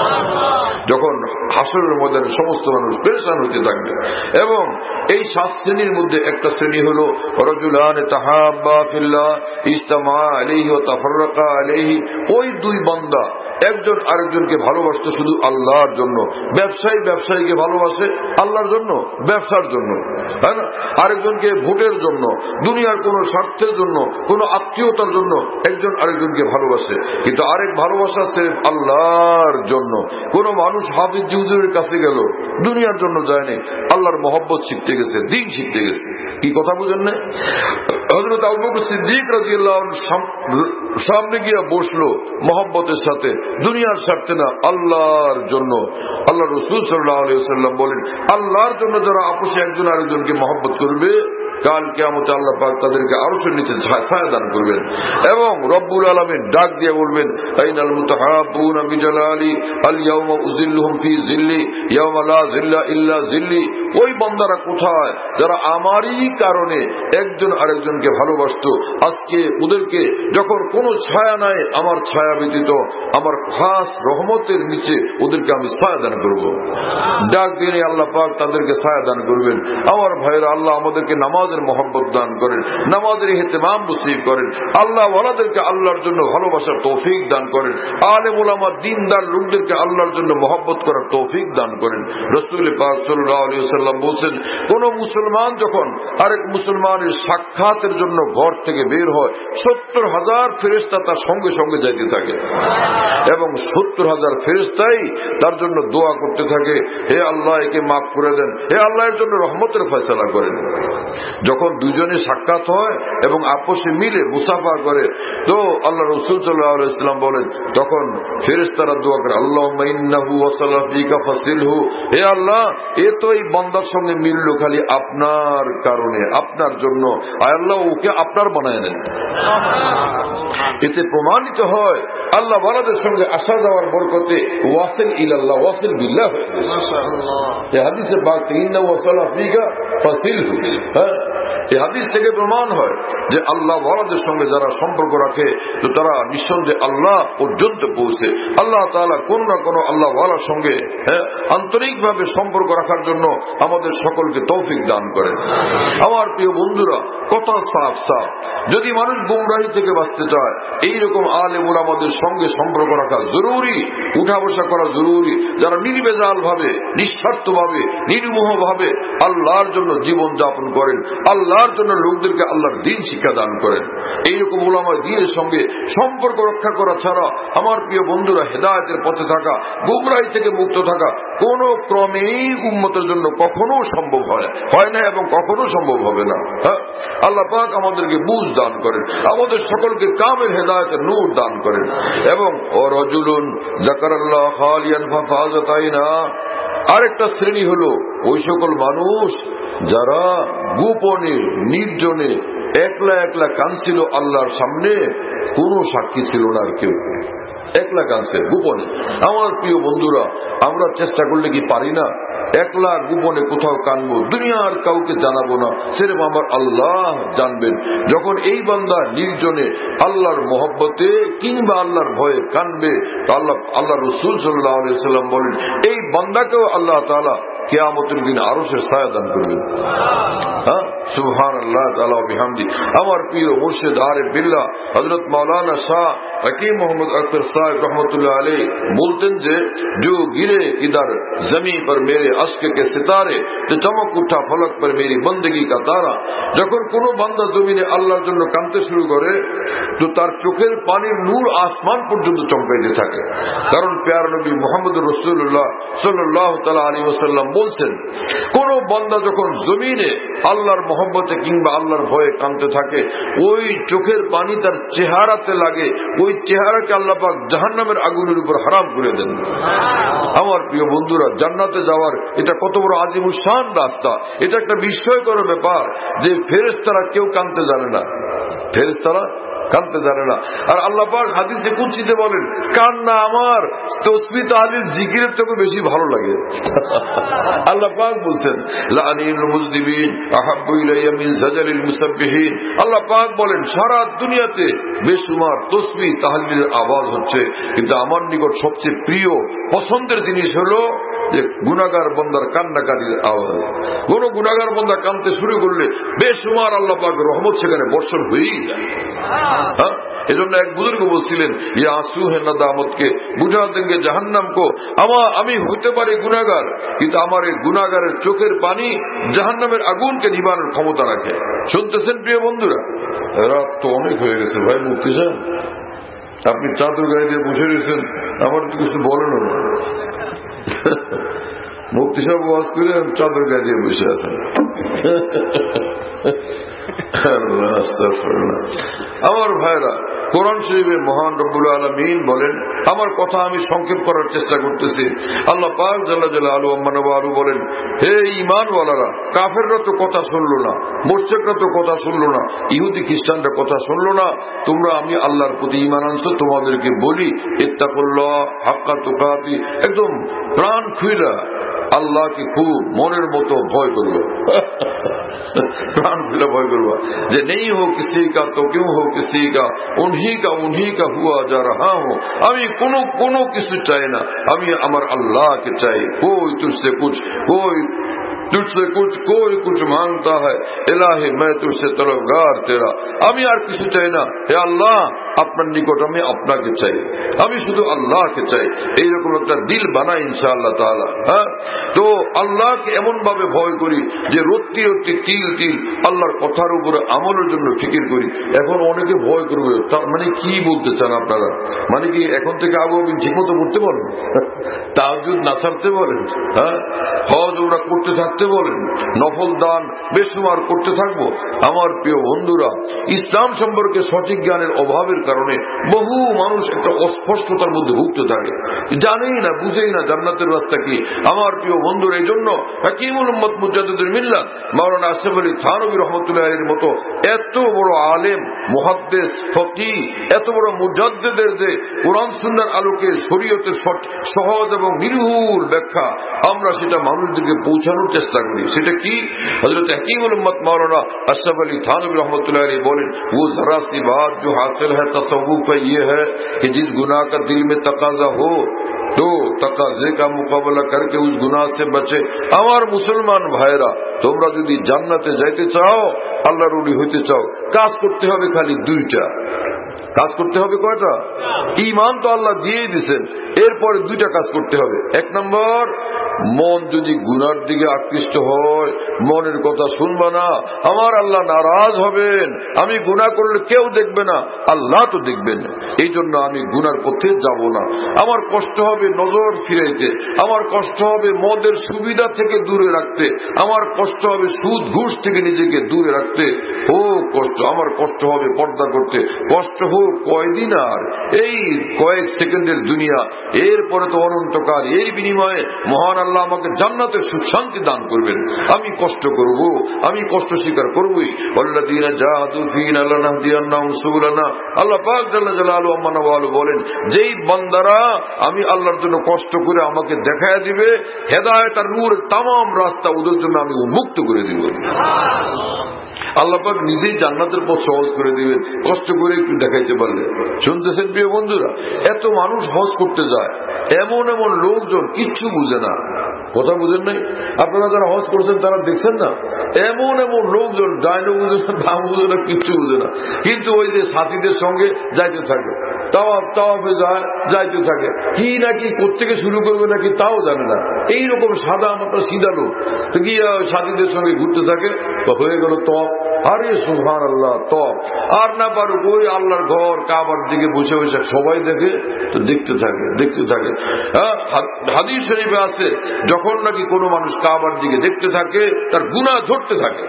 যখন হাসরের ময়দানে সমস্ত মানুষ পেরেশান হতে থাকবে। এবং এই 7 শ্রেণীর মধ্যে একটা শ্রেণী হলো রাজুলান তাহাব্বা ফিল্লাহ ইজতামা আলাইহি ওয়া তাফাররাকা আলাইহি। ওই দুই বান্দা একজন আরেকজনকে ভালোবাসতো শুধু আল্লাহর জন্য। ব্যবসায়ীকে ভালোবাসে আল্লাহর জন্য, ব্যবসার জন্য, তাই না? আরেকজনকে ভোটের জন্য, দুনিয়ার কোন স্বার্থের জন্য, কোন আত্মীয়তার জন্য একজন আরেকজনকে ভালোবাসে। কিন্তু আরেক ভালোবাসা সির্ফ আল্লাহর জন্য। কোন মানুষ হাফিজ হুজুরের কাছে গেল, দুনিয়ার জন্য যায়নি, আল্লাহর মহব্বত শিখতে গেছে, দ্বীন শিখতে গেছে। কি কথা বুঝেন না? হযরত আবু বকর সিদ্দিক রাদিয়াল্লাহু আনহু সামনে গিয়ে বসলো মহব্বতের সাথে, দুনিয়ার স্বার্থে না, আল্লাহর জন্য। আল্লাহ রাসূল সাল্লাল্লাহু আলাইহি ওয়াসাল্লাম বলেন, আল্লাহর জন্য যারা আপোষে একজন আরেকজনকে মহব্বত করবে, কাল কিয়ামতে আল্লাহ পাক তাদেরকে আরশের নিচে ছায়া দান করবেন। এবং রব্বুল আলামিন ডাক দিয়ে বলবেন, আইনাল মুতাহাব্বুনা বিজালালি আল ইয়াউমা উযিল্লুহুম ফি যিল্লি ইয়াওমা লা যিল্লা ইল্লা যিল্লি। ওই বান্দারা কোথায় যারা আমারই কারণে একজন আরেকজনকে ভালোবাসতো, আজকে ওদেরকে যখন কোনো ছায়া নাই আমার ছায়া ব্যতীত, আমার খাস রহমতের নিচে ওদেরকে আমি ছায়া দান করব। ডাক দিয়ে আল্লাহ পাক তাদেরকে ছায়া দান করবেন। আমার ভাইরা, আল্লাহ আমাদেরকে নামাজের মহব্বত দান করেন, নামাজের ইহতিমাম নসিব করেন। আল্লাহ ওয়ালাদেরকে আল্লাহর জন্য ভালোবাসার তৌফিক দান করেন। আলেম উলামা দিনদার লোকদেরকে আল্লাহর জন্য মহব্বত করার তৌফিক দান করেন। রাসূল পাক সাল্লাল্লাহু আলাইহি ওয়াসাল্লাম সাল্লাম বলছেন, কোন মুসলমান যখন আরেক মুসলমানের সাক্ষাতের জন্য ঘর থেকে বের হয় 70,000 ফেরেশতা তার সঙ্গে সঙ্গে যাইতে থাকে এবং 70,000 ফেরেশতাই তার জন্য দোয়া করতে থাকে, হে আল্লাহ একে মাফ করে দেন, হে আল্লাহ এর জন্য রহমতের ফয়সালা করেন। যখন দুজনে সাক্ষাৎ হয় এবং আপসে মিলে মুসাফা করে তো আল্লাহ রাসূল সাল্লাল্লাহু আলাইহি ওয়াসাল্লাম বলেন, তখন ফেরেশতারা দোয়া করে, আল্লাহুম্মা ইন্নাহু ওয়াসালা ফিকা ফাসিলহু, হে আল্লাহ এ তো এই বান্দার সঙ্গে মিলল খালি আপনার কারণে, আপনার জন্য, আয় আল্লাহ ওকে আপনার বানায় নেন। এতে প্রমাণিত হয় আল্লাহ ওয়ালাদের সঙ্গে আসা যাওয়ার বরকতে ওয়াসিল ইলাল্লাহ ওয়াসিল বিল্লাহ হয়ে গেছে। এই হাদিসে বাক ইন্নাহু ওয়াসালা ফিকা ফাসিলহু, এই হাদিস থেকে প্রমাণ হয় যে আল্লাহ ওয়ালাদের সঙ্গে যারা সম্পর্ক রাখে তো তারা নিঃসন্দেহে আল্লাহ পর্যন্ত পৌঁছে। আল্লাহ তাআলা কোন না কোন আল্লাহ ওয়ালার সঙ্গে আন্তরিকভাবে সম্পর্ক রাখার জন্য আমাদের সকলকে তৌফিক দান করেন। আমার প্রিয় বন্ধুরা, কথা সাফ সাফ, যদি মানুষ গুমরাহি থেকে বাঁচতে চায় এইরকম আলেম ওলামাদের সঙ্গে সম্পর্ক রাখা জরুরি, উঠা বসা করা জরুরি, যারা নির্বেজাল ভাবে, নিঃস্বার্থ ভাবে, নির্মোহ ভাবে আল্লাহর জন্য জীবন যাপন করেন, আল্লাহর জন্য লোকদেরকে আল্লাহর দ্বীন শিক্ষা দান করেন। এইরকম ওলামা দ্বীনের সঙ্গে সম্পর্ক রক্ষা করা ছাড়া আমার প্রিয় বন্ধুরা হেদায়েতের পথে থাকা, গুমরাহি থেকে মুক্ত থাকা কোন ক্রমেই উম্মতের জন্য কখনো সম্ভব হয় না এবং কখনো সম্ভব হবে না। আল্লাহ পাক আমাদেরকে বুঝ দান করেন, আমাদের সকলকে কামেল হেদায়েতের নূর দান করেন। এবং রাজুলুন যাকারাল্লাহ খালিয়ান ফাফাযাতাইনা, আরেকটা শ্রেণী হলো ওই সকল মানুষ যারা গোপনে নির্জনে একলা একলা কাঁদছিল আল্লাহর সামনে, কোন সাক্ষী ছিল না, আর কেউ একলা কাঁদছে গোপনে। আমার প্রিয় বন্ধুরা, আমরা চেষ্টা করলে কি পারি না একলা গোপনে কোথাও কাঁদবো, দুনিয়ার কাউকে জানাবো না, সির্ফ আমার আল্লাহ জানবেন। যখন এই বান্দা নির্জনে আল্লাহর মহব্বতে কিংবা আল্লাহর ভয়ে কাঁদবে, আল্লাহ রাসূল সাল্লাল্লাহু আলাইহি ওয়াসাল্লাম বলেন এই বান্দাকেও আল্লাহ তাআলা কিয়ামতের দিন আরশের ছায়া দান করবেন। সুবহানাল্লাহ তাআলা ওয়া বিহামদি। আমার প্রিয় মুর্শিদ আরিফ বিল্লাহ হযরত মাওলানা শাহ हकीम मोहम्मद अख्तर साहब रहमतुल्लाह अलैह बोलते जे जो गिरे इधर जमी पर मेरे अश्क के सितारे, तो चमक उठा फलक पर मेरी बंदगी का तारा। যখন কোন বান্দা জমিনে আল্লাহর জন্য কাঁদতে শুরু করে তো তার চোখের পানির নূর আসমান পর্যন্ত চমকাইতে থাকে। কারণ প্যারা নবী মুহাম্মদুর রাসূলুল্লাহ সাল্লাল্লাহু তাআলা আলাইহি ওয়াসাল্লাম বলছেন, কোন বান্দা যখন জমিনে আল্লাহর মহব্বতে কিংবা আল্লাহর ভয়ে কাঁদতে থাকে, ওই চোখের পানি তার চেহারাতে লাগে, ওই চেহারাকে আল্লাহ পাক জাহান্নামের আগুনের উপর হারাম করে দেন। আমার প্রিয় বন্ধুরা, জান্নাতে যাওয়ার এটা কত বড় আজিমুল শান রাস্তা, এটা একটা বিস্ময়কর ব্যাপার যে ফেরেশতারা কেউ কাঁদতে জানে না, ফেরেশতারা কাঁদতে জানে না। আর আল্লাহ পাক হাদিসে কুদসিতে বলেন, কান্না আমার তাসবিহ তাহলিল জিকিরের থেকে বেশি ভালো লাগে। আল্লাহ পাক বলছেন, লানিল মুজদিবিন আহাব্বু ইলাইয়া মিন জাজালিল মুসাব্বিহিন। আল্লাহ পাক বলেন, সারা দুনিয়াতে বেশুমার তাসবিহ তাহলিলের আওয়াজ হচ্ছে, কিন্তু আমার নিকট সবচেয়ে প্রিয় পছন্দের জিনিস হলো যে গুনাহগার বান্দার কান্নাকাটির আওয়াজ। কোন গুনাহগার বান্দা কাঁদতে শুরু করলে বেশুমার আল্লাহ পাকের রহমত সেখানে বর্ষণ হয়েই যায়। এজন্য এক বুজুর্গ বলছিলেন, ইয়া আসু হে নাদামতকে বুঝা দেঙ্গে জাহান্নাম কো, আমি হতে পারি গুনাহগার, কিন্তু আমার এই গুনাহগারের চোখের পানি জাহান্নামের আগুনকে নিবানোর ক্ষমতা রাখে। শুনতেছেন প্রিয় বন্ধুরা? রাত তো অনেক হয়ে গেছে ভাই মুফতি সাহেব, আপনি চাদর গায়ে দিয়ে বসে রয়েছেন, আমার তো কিছু বলেন না। মুফতি সাহেব ওয়াজ করে চাদর গায়ে দিয়ে বসে আছেন। আমার ভাইরা, কোরআন শরীফে মহান রব্বুল আলামিন বলেন, আমার কথা আমি সংক্ষেপ করার চেষ্টা করতেছি। আল্লাহ পাক জাল্লা জালালু আম্মা নওয়ালু বলেন, হে ঈমানওয়ালারা, কাফেররা তো কথা শুনলো না, মুশরিকরা তো কথা শুনলো না, ইহুদি খ্রিস্টানরা কথা শুনলো না, তোমরা আমি আল্লাহর প্রতি ঈমান আনছো, তোমাদেরকে বলি ইত্তাকুল্লাহ হাক্কা তুকাতি, একদম প্রাণ খুইলা আল্লাহকে খুব মনের মতো ভয় করবো, প্রাণ খুলে ভয় করবা যে নেই হো কিসি কা তো কিউ হো কিসি কা, উনহি কা হুয়া যা রাহা হো। আমি কোনো কিছু চাই না, আমি আমার আল্লাহকে চাই। কোই তুঝসে কুছ, तुझसे कोई कुछ मांगता है इलाही मैं तुझसे तलबगार तेरा। আমি আর কিছু চাই না, হে আল্লাহ আপনার নিকট আমি আপনাকে চাই, আমি শুধু আল্লাহকে চাই, এইরকম একটা দিল বানাই ইনশাআল্লাহ তাআলা। হ্যাঁ, তো আল্লাহকে এমন ভাবে ভয় করি যে রত্তি রত্তি তিল তিল আল্লাহর কথার উপরে আমলের জন্য ফিকির করি। এখন অনেকে ভয় করবে, তার মানে কি বলতে চান আপনারা? মানে কি এখন থেকে আবু ঠিক মতো করতে বলেন, তাহাজ্জুদ না ছাড়তে বলেন, হ্যাঁ, হজ ওরা করতে থাকতে বলেন, নফল দান বেশুমার করতে থাকবো? আমার প্রিয় বন্ধুরা, ইসলাম সম্পর্কে সঠিক জ্ঞানের অভাবের কারণে বহু মানুষ একটা অস্পষ্টতার মধ্যে ভুগতে থাকে, জানেই না, বুঝেই না জান্নাতের রাস্তা কি। আমার প্রিয় বন্ধুরা, এই জন্য হাকিমুল উম্মত মুজাদ্দিদুল মিল্লাত মাওলানা আশরাফ আলী থানভী রাহমাতুল্লাহ আলাইহির মতো এত বড় আলেম, মুহাদ্দিস, ফকিহ, এত বড় মুজাদ্দিদের যে কোরআন সুন্নাহর আলোকে শরীয়তের সহজ এবং নির্ভুল ব্যাখ্যা, আমরা সেটা মানুষদেরকে পৌঁছানোর চেষ্টা করি। সেটা কি? হযরত হাকিমুল উম্মত মাওলানা আশরাফ আলী থানভী রাহমাতুল্লাহ আলাইহি বলেন, वो जरा सी बात जो हासिल है तसव्वुफ का ये है कि जिस गुनाह का दिल में तकाजा हो तो तकाजे का मुकाबला करके उस गुनाह से बचे। আমার মুসলমান ভাইরা, তোমরা যদি জান্নাতে যাইতে চাও, আল্লাহর ওলি হইতে চাও, কাজ করতে হবে খালি দুইটা। কাজ করতে হবে কয়টা? ঈমান তো আল্লাহ দিয়েই দিয়েছেন, এরপরে দুইটা কাজ করতে হবে। এক নম্বর, মন যদি গুনার দিকে আকৃষ্ট হয়, মনের কথা শুনবা না, আমার আল্লাহ নারাজ হবেন। আমি গুনাহ করলে কেউ দেখবে না, আল্লাহ তো দেখবেন। এই জন্য আমি গুনার পথে যাব না। আমার কষ্ট হবে নজর ফিরাইতে, আমার কষ্ট হবে মদের সুবিধা থেকে দূরে রাখতে, আমার কষ্ট হবে সুদ ঘুষ থেকে নিজেকে দূরে রাখতে। ও কষ্ট, আমার কষ্ট হবে পর্দা করতে। কষ্ট হোক কয়দিন, আর এই কয়েক সেকেন্ডের দুনিয়া, এরপরে তো অনন্তকাল। এর বিনিময়ে মহান আল্লাহ আমাকে জান্নাতের সুখ শান্তি দান করবেন। আমি কষ্ট করব, আমি কষ্ট স্বীকার করবই। ওয়াল্লাযীনা জাহাদু ফীনা লানাহদিয়ান্নাহুম সুবুলানা। আল্লাহ পাক জাল্লা জালালুহু আম্মা ওয়ালু বলেন, যেই বান্দারা আমি আল্লাহর জন্য কষ্ট করে আমাকে দেখায় দিবে, হেদায়েত আর নূরের तमाम রাস্তা ওদের জন্য আমি উন্মুক্ত করে দিব। আল্লাহ পাক নিজেই জান্নাতের পথ সহজ করে দিবেন, কষ্ট করে একটু দেখাইতে পারলে। শুনতেছেন প্রিয় বন্ধুরা, এত মানুষ হজ করতে যায়, এমন এমন লোকজন কিচ্ছু বুঝে না। কথা বুঝেন নাই? আপনারা যারা হজ করছেন তারা দেখছেন না, এমন এমন লোকজন ডাইনও বুঝে না, দাম বুঝে না, কিচ্ছু বুঝে না, কিন্তু ওই যে সাথীদের সঙ্গে যাইতে থাকে, তাওয়াফে যায়, যাইতে থাকে, কি নাকি কোত্থেকে শুরু করবে নাকি তাও জানে না। এইরকম সাদা মাত্র সিধা লোক কি সাথীদের সঙ্গে ঘুরতে থাকে, হয়ে গেল তপ। আরে সুবহানাল্লাহ, তপ। আর না পারুক ওই আল্লাহর ঘর কাবার দিকে বসে বসে সবাই দেখে, তো দেখতে থাকে, দেখতে থাকে। হাদিস শরীফে আছে, যখন নাকি কোনো মানুষ কাবার দিকে দেখতে থাকে, তার গুনাহ ঝরতে থাকে।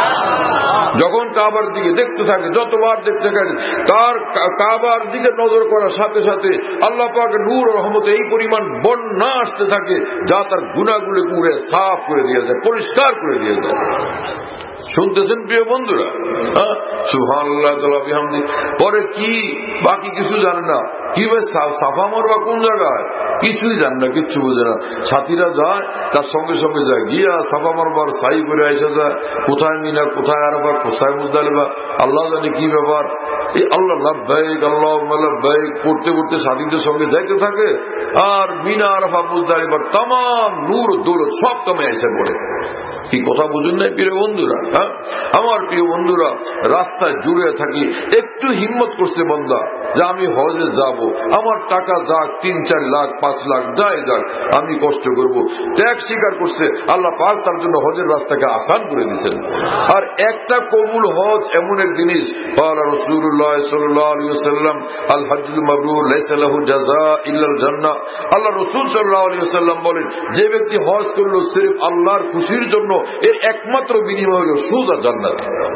যখন কাবার দিকে দেখতে থাকে, যতবার দেখতে থাকে, তার কাবার দিকে নজর করার সাথে সাথে আল্লাহ পাকের নূর ও রহমতে এই পরিমাণ বন্যা আসতে থাকে, যা তার গুনাহগুলো পুরো সাফ করে দিয়ে যায়, পরিষ্কার করে দিয়ে যায়। শুনতেছেন প্রিয় বন্ধুরা? সুবহানাল্লাহ তাআলা বিহামদি। পরে কি বাকি কিছু জানে না, কি ভাই সাফা মারবা কোন জায়গায়, কিছুই জানে না, কিচ্ছু বোঝে না। সাথীরা যায়, তার সঙ্গে সঙ্গে যায়, গিয়া সাফা মারবার সাই করে এসে যায়, কোথায় মিনা, কোথায় আরাফা, কোথায় মুজদালিফা, আল্লাহ জানে কি ব্যাপার। এই আল্লাহ লাব্বাইক আল্লাহুম্মা লাব্বাইক পড়তে পড়তে সাথীদের সঙ্গে যাইতে থাকে, আর মিনা আরাফা মুজদালিফার तमाम নূর দৌলত সব কমে এসে পড়ে। কি কথা বুঝুন নাই প্রিয় বন্ধুরা? আমার প্রিয় বন্ধুরা, রাস্তায় জুড়ে থাকি, একটু হিম্মত করছে বন্দা যে আমি হজে যাব, আমার টাকা যাক 3-4 লাখ 5 লাখ যাই যাক, আমি কষ্ট করব। ত্যাগ স্বীকার করছে, আল্লাহ পাক তার জন্য হজের রাস্তাকে আসান করে দিয়েছেন। আর একটা কবুল হজ এমন এক জিনিস, ক্বালা রাসূলুল্লাহ সাল্লাল্লাহু আলাইহি ওয়াসাল্লাম, আল হজ্জুল মাবরুর লাইসা লাহু জাযা ইল্লাল জান্নাহ। আল্লাহ রাসূল সাল্লাল্লাহু আলাইহি ওয়াসাল্লাম বলেন, যে ব্যক্তি হজ করলো সির্ফ আল্লাহর খুশির জন্য, এর একমাত্র বিনিময় হলো সোজা জান্নাত।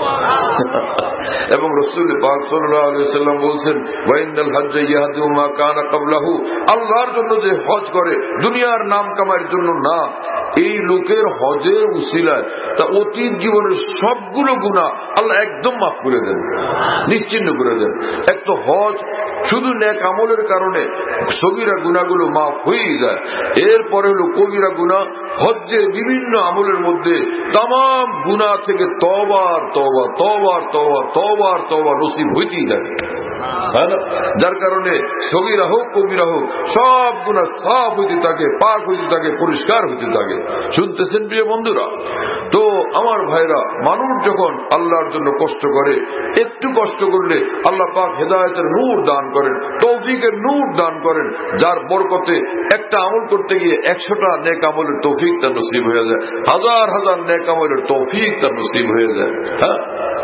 এবং রাসূল পাক সাল্লাল্লাহু আলাইহি ওয়াসাল্লাম বলেন, ওয়া ইন্নাল হজ্জা ইয়াহদু মা কানা ক্বাবলাহু। আল্লাহর জন্য যে হজ করে, দুনিয়ার নাম কামাইয়ের জন্য না, এই লোকের হজের উসিলায় তা অতীত জীবনের সবগুলো গুনাহ আল্লাহ একদম মাফ করে দেন, নিশ্চিহ্ন করে দেন। এক তো হজ শুধু নেক আমলের কারণে সগীরা গুনাহগুলো মাফ হয়ে যায়, এরপরে হলো কবিরা গুনাহ। হজ্জের বিভিন্ন আমলের মধ্যে तमाम গুনাহ থেকে তওবার তওবা তওবার তওবা তওবার তওবা নসিব হইতেই থাকে, যার কারণে সগীরা হোক কবিরা হোক সব গুনাহ সাফ হইতে থাকে, পাক হইতে থাকে, পরিষ্কার হইতে থাকে। শুনতেছেন প্রিয় বন্ধুরা? তো আমার ভাইরা, মানুষ যখন আল্লাহর জন্য কষ্ট করে, একটু কষ্ট করলে আল্লাহ পাক হেদায়েতের নূর দান করেন, তৌফিকের নূর দান করেন, যার বরকতে একটা আমল করতে গিয়ে 100টা নেক আমলের তৌফিক তার নসিব হয়ে যায়, হাজার হাজার নেক আমলের তৌফিক তার নসিব হয়ে যায়। হ্যাঁ,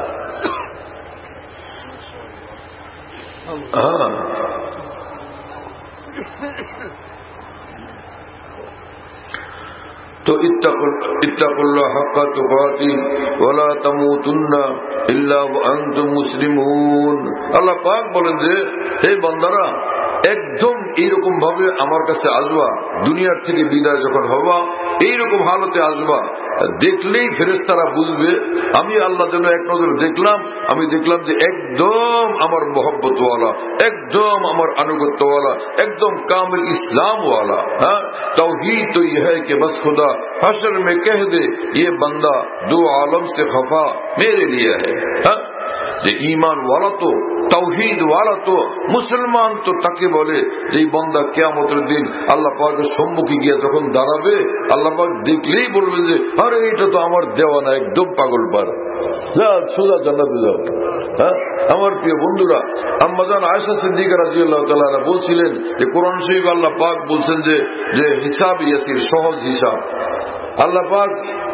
তো ইত্তাকুল্লাহ হাক্কা তুকাতিহি ওয়া লা তামুতুন্না ইল্লা ওয়া আনতুম মুসলিমুন। আল্লাহ পাক বলেন যে, হে বান্দারা, একদম এইরকম ভাবে আমার কাছে আসবা, দুনিয়ার থেকে বিদায় যখন হবা এইরকম হালতে আসবা, দেখলেই ফেরেশতারা বুঝবে আমি আল্লাহ যেন এক নজর দেখলাম, আমি দেখলাম যে একদম আমার মোহব্বতওয়ালা, একদম আমার আনুগত্যওয়ালা, একদম কামিল ইসলামওয়ালা। হ্যাঁ, तौहीद तो यह है कि बस खुदा हशर में कह दे ये बंदा दो आलम से खफा मेरे लिए है। हाँ? যে ঈমান ওয়ালা তো, তাওহীদ ওয়ালা তো, মুসলমান তো তাকে বলে যে বন্দা কিয়ামতের দিন আল্লাহ পাকের সম্মুখে গিয়ে যখন দাঁড়াবে, আল্লাহ পাক দেখলেই বলবেন যে আরে এটা তো আমার দেওয়ানা, একদম পাগল পার, যা সোজা জান্নাতে যাও। হ্যাঁ, আমার প্রিয় বন্ধুরা, আম্মা জান আয়েশা সিদ্দিকা রাদিয়াল্লাহু তাআলা বলছিলেন যে কোরআন শরীফ আল্লাহ পাক বলছেন যে হিসাব ইয়াসির, সহজ হিসাব। আল্লাহ পাক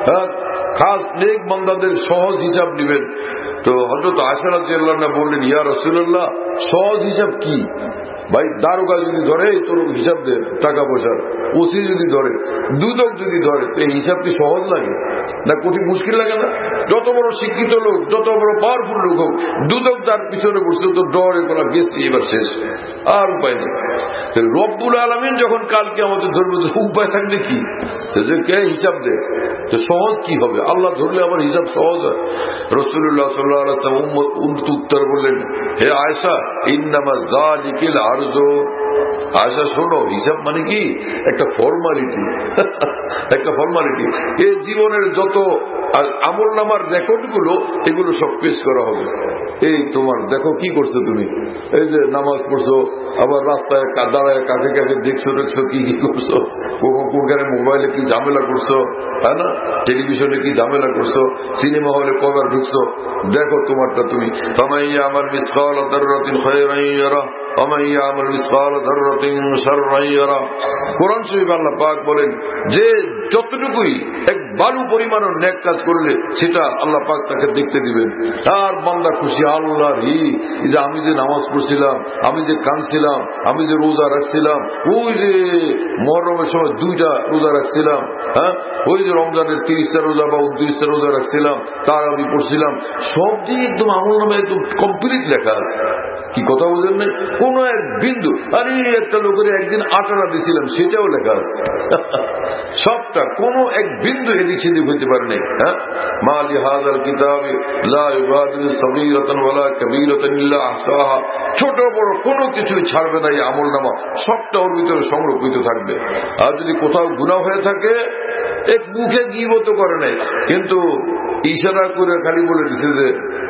খাস নেক বান্দাদের সহজ হিসাব নেবেন। তো হযরত আয়েশা রাদিয়াল্লাহু আনহা বললেন, ইয়া রাসূলুল্লাহ, সহজ হিসাব কি? ভাই দারোগা যদি ধরে তোর হিসাব দে, টাকা পয়সার ওসি যদি ধরে, দুদক যদি ধরে, এই হিসাব কি সহজ লাগে না কঠিন মুশকিল লাগে না? যত বড় শিক্ষিত লোক, যত বড় পাওয়ারফুল লোক হোক, দুদক তার পিছনে বসছে তো ডরে কোনো গেছি এবার শেষ, আর উপায় নেই। রব্বুল আলামিন যখন কালকে আমাদের ধরবে, উপায় থাকবে কি? কে হিসাব দে? তো সহজ কি হবে? আল্লাহ ধরলে আমার হিসাব সহজ হয়। রাসূলুল্লাহ সাল্লাল্লাহু আলাইহি ওয়াসাল্লাম উত্তর বললেন, হে আয়েশা, ইন্নামা যালিকাল আরযু। আয়েশা শোনো, হিসাব মানে কি? একটা ফর্মালিটি, একটা ফর্মালিটি। এই জীবনের যত আমল নামার রেকর্ড গুলো, এগুলো সব পেশ করা হবে। এই তোমার দেখো কি করছো তুমি, এই যে নামাজ পড়ছো, আবার রাস্তায় দাঁড়ায় কাছে কাছে দেখছো কি কি করছো, কোনখানে মোবাইলে কি ঝামেলা করছো, হ্যাঁ না, টেলিভিশনে কি ঝামেলা করছো, সিনেমা হলে কবার ঢুকছো, দেখো তোমারটা তুমি। ফামাইয়া আমার মিসকাল দাররাতিন খায়রান ইয়ারা ওমাইয়া আমার মিসকাল দাররাতিন শাররান ইয়ারা। কোরআন শরীফে আল্লাহ পাক বলেন যে যতটুকুই এক বালু পরিমাণের নেক কাজ করলে সেটা আল্লাহ পাক তাকে দেখতে দিবেন। আর বান্দা খুশি, আল্লাহ রে, এই যে আমি যে নামাজ পড়ছিলাম, আমি যে কাঁদছিলাম, আমি যে রোজা রাখছিলাম, ওই যে মুহররমের সময় 2টা রোজা রাখছিলাম, হ্যাঁ, ওই যে রমজানের 30টা রোজা বা 29টা রোজা রাখছিলাম, তার আমি পড়ছিলাম, সব দিয়ে একদম আমল নামে একদম কমপ্লিট লেখা আছে। কি কথা বুঝেন নাই? কোন এক বিন্দু, আরে একটা লোকের একদিন আটানা দিয়েছিলাম, সেটাও লেখা আছে। সবটা, কোন এক বিন্দু এদিক সেদিক হইতে পারে নাই। হ্যাঁ, মা লিহাযাল কিতাবে লা ইউগাদিরু সগীরাতান ওয়ালা কাবীরাতান ইল্লা আহসাহা। ছোট বড় কোনো কিছুই ছাড়বে না এই আমলনামা, সবটা ওর ভিতরে সংরক্ষিত থাকবে। আর যদি কোথাও গুনাহ হয়ে থাকে, এক মুখে গীবত করে নাই, কিন্তু ইশারা করে খালি বলে দিছে যে,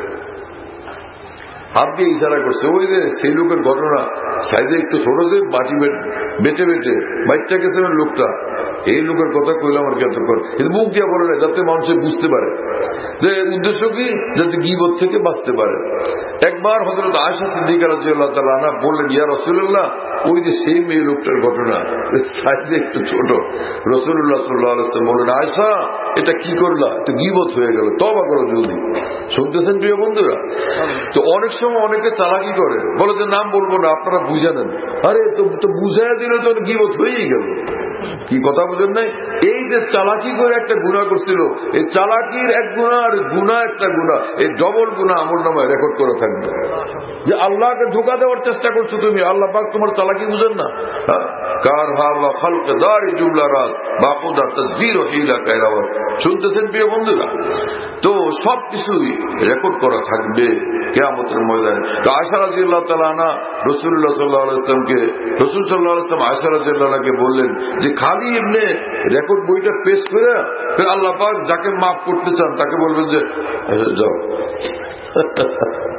হাত দিয়ে ইশারা করছে, ওই যে সেই লোকের ঘটনা, সাইডে একটু ছোট যে বাটি বেটে বেটে বাইকটা গেছে লোকটা, এই লোকের কথা কইলাম আর কি এতক্ষণ, কিন্তু মুখ দিয়ে বলে না, যাতে মানুষ বুঝতে পারে যে উদ্দেশ্য কি, যাতে গীবত থেকে বাঁচতে পারে। একবার হযরত আয়েশা সিদ্দিকা রাদিয়াল্লাহু তাআলা আনহা বললেন, ইয়া রাসূলুল্লাহ, ওই যে সেই মেয়ে লোকটার ঘটনা, সাইজে একটু ছোট। রাসূলুল্লাহ সাল্লাল্লাহু আলাইহি ওয়াসাল্লাম বললেন, আয়েশা, এটা কি করলা? তো গীবত হয়ে গেল, তওবা করো জলদি। শুনতেছেন প্রিয় বন্ধুরা? তো অনেক সময় অনেকে চালাকি করে, বলে যে নাম বলবো না, আপনারা বুঝে নেন। আরে তো বুঝাইয়া দিলে তো গীবত হয়েই গেল। কি কথা বুঝেন নাই? এই যে চালাকি করে একটা গুনাহ করছিল, এই চালাকির এক গুনাহ আর গুনাহ একটা গুনাহ, এই ডবল গুনাহ আমলনামায় রেকর্ড করে থাকবে। যে আল্লাহকে ধোঁকা দেওয়ার চেষ্টা করছো তুমি, আল্লাহ পাক তোমার চালাকি বুঝেন না। কার হাওয়া খালক দারি জুমলা রাস বাকুদা তাসবির ও হিলা কায়রাওয়াস। শুনতেছেন প্রিয় বন্ধুরা? তো সবকিছুই রেকর্ড করা থাকবে কিয়ামতের ময়দানে। তো আয়েশা রাদিয়াল্লাহু তাআলা আনহা রাসূলুল্লাহ সাল্লাল্লাহু আলাইহি ওয়াসাল্লামকে, রাসূল সাল্লাল্লাহু আলাইহি ওয়াসাল্লাম আয়েশা রাদিয়াল্লাহু আনহাকে বললেন যে খালি এমনি রেকর্ড বইটা পেশ করে ফের আল্লাহ পাক যাকে মাফ করতে চান তাকে বলবেন যে যাও,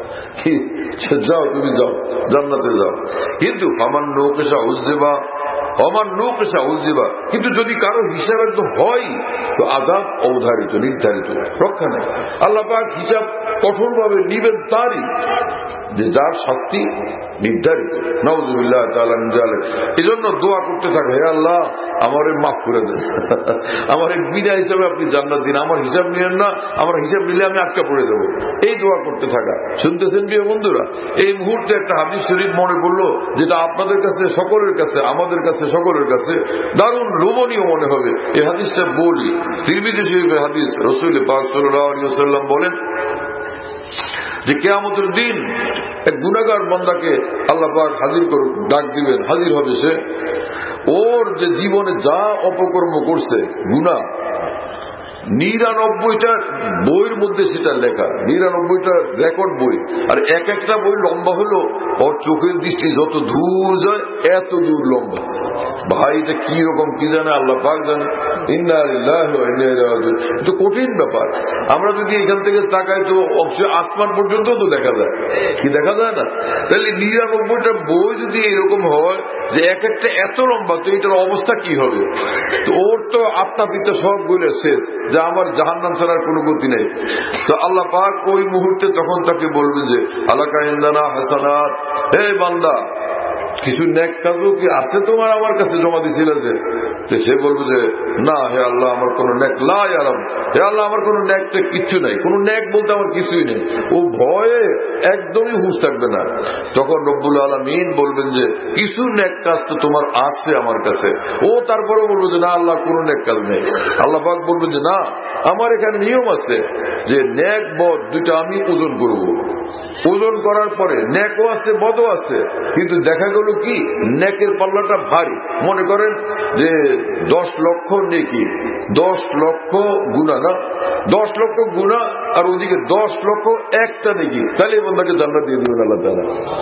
যাও তুমি যাও, জান্নাতে যাও। কিন্তু ফামান নৌকেশা উজ্জেবা আমার লোক এসা উজ্জিবা, কিন্তু যদি কারো হিসাব একদম হয় তো আযাব অবধারিত, নির্ধারিত, রক্ষা নেই। আল্লাহ পাক হিসাব কঠোরভাবে নিবেন তারই, যে যার শাস্তি নির্ধারিত। নাউযুবিল্লাহ তাআলা মিন যালিক। এজন্য দোয়া করতে থাকে, হে আল্লাহ আমারে মাফ করে দেন, আমার বিনা হিসাবে আপনি জান্নাত দিন, আমার হিসাব নিয়েন না, আমার হিসাব নিলে আমি আটকা পড়ে দেবো। এই দোয়া করতে থাকা। শুনতেছেন প্রিয় বন্ধুরা, এই মুহূর্তে একটা হাদিস শরীফ মনে পড়লো, যেটা আপনাদের কাছে সকলের কাছে, আমাদের কাছে সকলের কাছে দারুণ লোভনীয় মনে হবে। এই হাদিসটা বলি, তিরমিজি শরীফের হাদিস। রাসূল পাক সাল্লাল্লাহু আলাইহি ওয়াসাল্লাম বলেন যে কিয়ামতের দিন এক গুনাহগার বান্দাকে আল্লাহ পাক হাজির করুন, ডাক দিবেন, হাজির হবে সে। ওর যে জীবনে যা অপকর্ম করছে, গুনাহ, 99টা বইয়ের মধ্যে সেটা লেখা, 99টা রেকর্ড বই। আর এক একটা বই লম্বা হলো ওর চোখের দৃষ্টি যত দূর যায় এত দূর লম্বা। ভাই এটা কি রকম কি জানে আল্লাহ পাক জানে। ইন্না লিল্লাহি ওয়া ইন্না ইলাইহি রাজিউন। তো কঠিন ব্যাপার। আমরা যদি এখান থেকে তাকাই তো আসমান পর্যন্ত তো দেখা যায়, কি দেখা যায় না? তাহলে 99টা বই যদি এরকম হয় যে এক একটা এত লম্বা, তো এটার অবস্থা কি হবে? তো ওর তো আত্মা পিতা সব বলে শেষ, যে আমার জাহান্নাম ছাড়ার কোনো গতি নেই। তো আল্লাহ পাক ওই মুহূর্তে তখন তাকে বলবে যে আলাকা ইনদানা হাসানাত, হে বান্দা কিছু নেক কাজও কি আছে তোমার আমার কাছে জমা দিছিল? যে সে বলবে যে না হে আল্লাহ আমার কোন নেক লা ইয়ারাম, হে আল্লাহ আমার কোন নেক কিচ্ছু নাই, কোন নেক বলতে আমার কিছুই নেই। ও ভয়ে একদমই হুঁশ থাকবে না। তখন রব্বুল আলামিন বলবেন যে কিছু নেক কাজ তো তোমার আছে আমার কাছে। ও তারপরে বলবো যে না আল্লাহ কোন নেক কাজ নেই। আল্লাহ পাক বলবেন যে না, আমার এখানে নিয়ম আছে যে নেক বদ দুইটা আমি ওজন করব। ওজন করার পরে নেকও আছে বদও আছে, কিন্তু দেখা গেল কি নেকের পাল্লাটা ভারী। মনে করেন যে 10 লক্ষ নেকি, 10 লক্ষ গুনাহ, না 10 লক্ষ গুনাহ আর ওদিকে 10 লক্ষ একটা নেকি, তাহলে এই বান্দাকে জান্নাত দিয়ে দিবেন আল্লাহ তাআলা।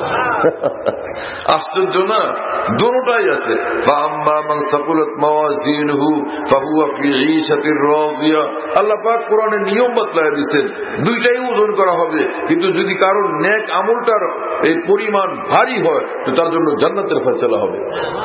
আশ্চর্য না? দুটোটাই আছে। ফাআম্মা মান সাকুলাত মাওয়াজিনুহু ফাহুয়া ফি ঈশাতির রাদিয়া। আল্লাহ পাক কোরআনে নিয়ম বাতলায় দিয়েছেন দুইটাই ওজন করা হবে, কিন্তু যদি কারোর নেক আমলটার এই পরিমাণ ভারী হয় তো তার জন্য জান্নাতের ফয়সালা হবে।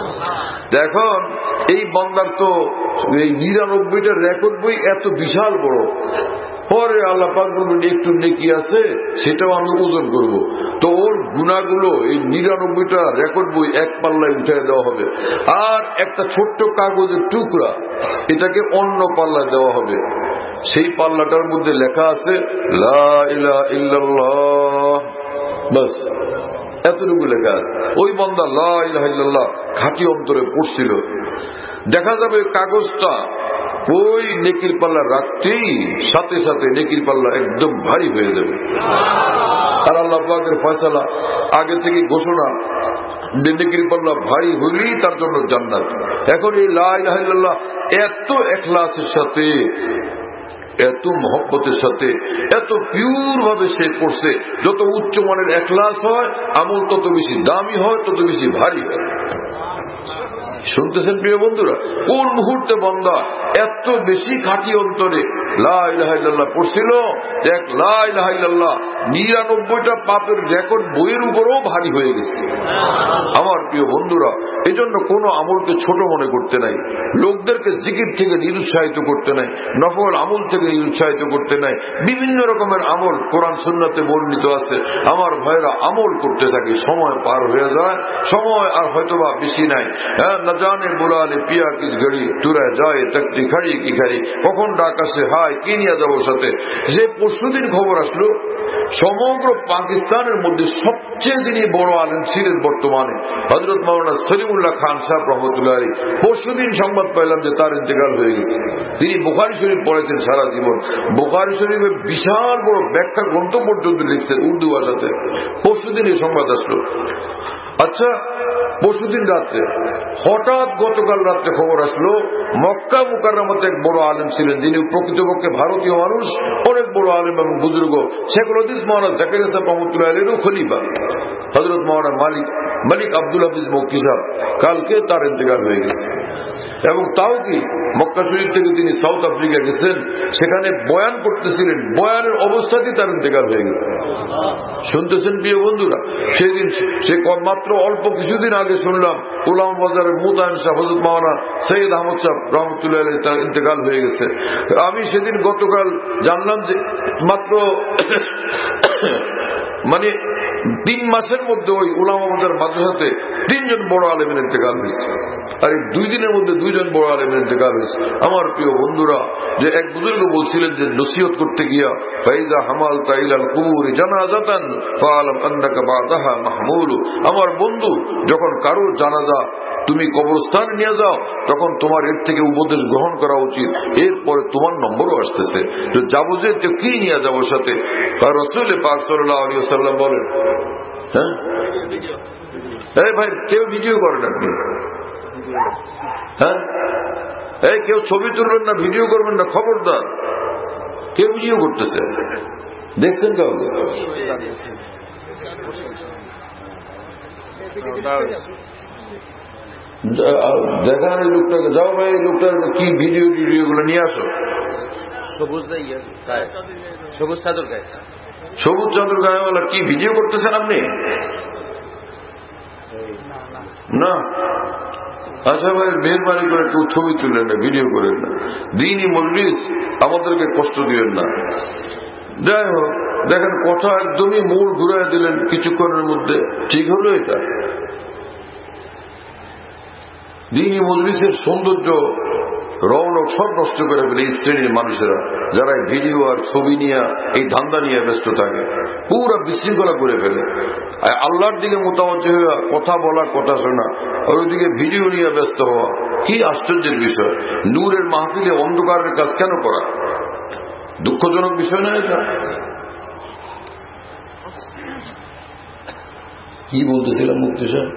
এখন এই বান্দার তো এই 99টা রেকর্ড বই এত বিশাল বড়, পরে আল্লাহ পাক বলবেন একটু নেকি আছে সেটাও আমি ওজন করব। তো ওর গুনাহগুলো এই 99টা রেকর্ড বই এক পাল্লায় উঠিয়ে দেওয়া হবে, আর একটা ছোট্ট কাগজের টুকরা এটাকে অন্য পাল্লায় দেওয়া হবে। সেই পাল্লাটার মধ্যে লেখা আছে লা ইলাহা ইল্লাল্লাহ, বাস এতটুকু লেখা আছে। ওই বান্দা লা ইলাহা ইল্লাল্লাহ খাঁটি অন্তরে পড়ছিল। দেখা যাবে কাগজটা ওই নেকির পাল্লা রাখতেই সাথে সাথে নেকির পাল্লা একদম ভারী হয়ে যাবে। আর আল্লাহ পাকের ফয়সালা আগে থেকে ঘোষণা, নেকির পাল্লা ভারী হইলেই তার জন্য জান্নাত। এখন এই লা ইলাহা ইল্লাল্লাহ এত ইখলাসের সাথে, এত মহব্বতের সাথে, এত পিওর ভাবে সে করছে, যত উচ্চ মানের ইখলাস হয় আমল তত বেশি দামি হয়, তত বেশি ভারী হয়। শুনতেছেন প্রিয় বন্ধুরা? কোন মুহূর্তে বান্দা এত বেশি খাঁটি অন্তরে লা ইলাহা ইল্লাল্লাহ পড়ছিল, এক লা ইলাহা ইল্লাল্লাহ 99টা পাপের রেকর্ড বইয়ের উপরও ভারী হয়ে গেছে। আমার প্রিয় বন্ধুরা, এই জন্য কোন আমলকে ছোট মনে করতে নাই, লোকদেরকে জিকির থেকে নিরুৎসাহিত করতে নাই, নফল আমল থেকে নিরুৎসাহিত করতে নাই। বিভিন্ন রকমের আমল কোরআন সুন্নাতে বর্ণিত আছে। আমার ভাইরা আমল করতে থাকে, সময় পার হয়ে যায়, সময় আর হয়তোবা বেশি নাই। হ্যাঁ, না জানে বুলালে পিয়া কিস ঘড়ি তুরা যায় তকতি খাড়ি কি খাড়ি, কখন ডাক আসে হায় কি নিয়ে যাবো সাথে। যে পরশুদিন খবর আসলো সমগ্র পাকিস্তানের মধ্যে সবচেয়ে যিনি বড় আলেম ছিলেন বর্তমানে হযরত মাওলানা সলিমুল্লাহ খান সাহেব রহমতুল্লাহ আলাইহি, পরশুদিন সংবাদ পেলাম যে তার ইন্তেকাল হয়ে গেছে। তিনি বুখারী শরীফ পড়েছেন সারা জীবন, বুখারী শরীফের বিশাল বড় ব্যাখ্যা গ্রন্থ পর্যন্ত লিখছেন উর্দু ভাষাতে। পরশুদিন এই সংবাদ আসলো। আচ্ছা, পরশুদিন রাত্রে হঠাৎ গতকাল রাত্রে খবর আসলো মক্কা মুকাররমাতে এক বড় আলেম ছিলেন, যিনি প্রকৃতপক্ষে ভারতীয় মানুষ, অনেক বড় আলেম এবং বুজুর্গ, শেখুল হাদিস মাওলানা জাকারিয়া সাহেব রহমতুল্লাহ আলাইহির খলিফা হযরত মাওলানা মালিক আব্দুল হাফিজ মক্কি সাহেব, কালকে তার ইন্তেকাল হয়ে গেছে। এবং তাও কি মক্কা শরীফ থেকে তিনি সাউথ আফ্রিকা গেছেন, সেখানে বয়ান করতেছিলেন, বয়ানের অবস্থাতেই তার ইন্তেকাল হয়ে গেছে। শুনতেছেন প্রিয় বন্ধুরা? সেদিন সে মাত্র অল্প কিছুদিন আগে শুনলাম উলামা বাজারের মুতায়েন সাহেব হযরত মাওলানা সৈয়দ আহমদ সাহেব রহমতুল্লাহ আলাইহি তার ইন্তেকাল হয়ে গেছে। আমি সেদিন গতকাল জানলাম যে মাত্র মানে 3 মাসের মধ্যে ওই উলামা বাজার মাদ্রাসাতে 3 জন বড় আলেমের ইন্তেকাল হয়েছে, আর এই 2 দিনের মধ্যে 2 জন বড় আলেমের ইন্তেকাল হয়েছে। আমার প্রিয় বন্ধুরা, যে এক বুজুর্গ বলছিলেন যে নসিহত করতে গিয়া, ফাইজা হামালতা ইলাল কুবুরি জানাজাতান ফাআলাম আন্নাকা বাদাহা মাহমুল, আমার বন্ধু যখন কারো জানাজা তুমি কবরস্থানে নিয়ে যাও তখন তোমার এর থেকে উপদেশ গ্রহণ করা উচিত, এরপরে তোমার নম্বরও আসতেছে, তো যাবো যে কি নিয়ে যাবো সাথে। রাসূল পাক সাল্লাল্লাহু আলাইহি ওয়াসাল্লাম বলেন, হ্যাঁ এই ভাই কেউ ভিডিও করেন আপনি, হ্যাঁ এই কেউ ছবি তুলবেন না, ভিডিও করবেন না, খবরদার। কেউ ভিডিও করতেছে, দেখছেন কাউকে? দেখান এই লোকটাকে, যাও ভাই এই লোকটার কি ভিডিও টিডিও গুলো নিয়ে আসো। সবুজ চাদর গায়েওয়ালা কি ভিডিও করতেছেন আপনি? না, আচ্ছা ভাই মেহরবানি করে কেউ ছবি তুলেন না, ভিডিও করেন না, দ্বীনি মজলিস আমাদেরকে কষ্ট দিবেন না। যাই হোক, দেখেন কথা একদমই মোড় ঘুরাই দিলেন কিছুক্ষণের মধ্যে, ঠিক হলো এটা? দ্বীনি মজলিসের সৌন্দর্য রৌনক সব নষ্ট করে ফেলে এই শ্রেণীর মানুষেরা, যারা ভিডিও আর ছবি নিয়ে এই ধান্দা নিয়ে ব্যস্ত থাকে, পুরো বিশৃঙ্খলা করে ফেলে। আল্লাহর দিকে মোতাবজ্জহ হওয়া, কথা বলা, কথা শোনা, আর ওইদিকে ভিডিও নিয়ে ব্যস্ত হওয়া, কি আশ্চর্যের বিষয়। নূরের মাহফিলে অন্ধকারের কাজ কেন করা? দুঃখজনক বিষয় না এটা? কি বলতেছিলাম মুক্তি সাহেব?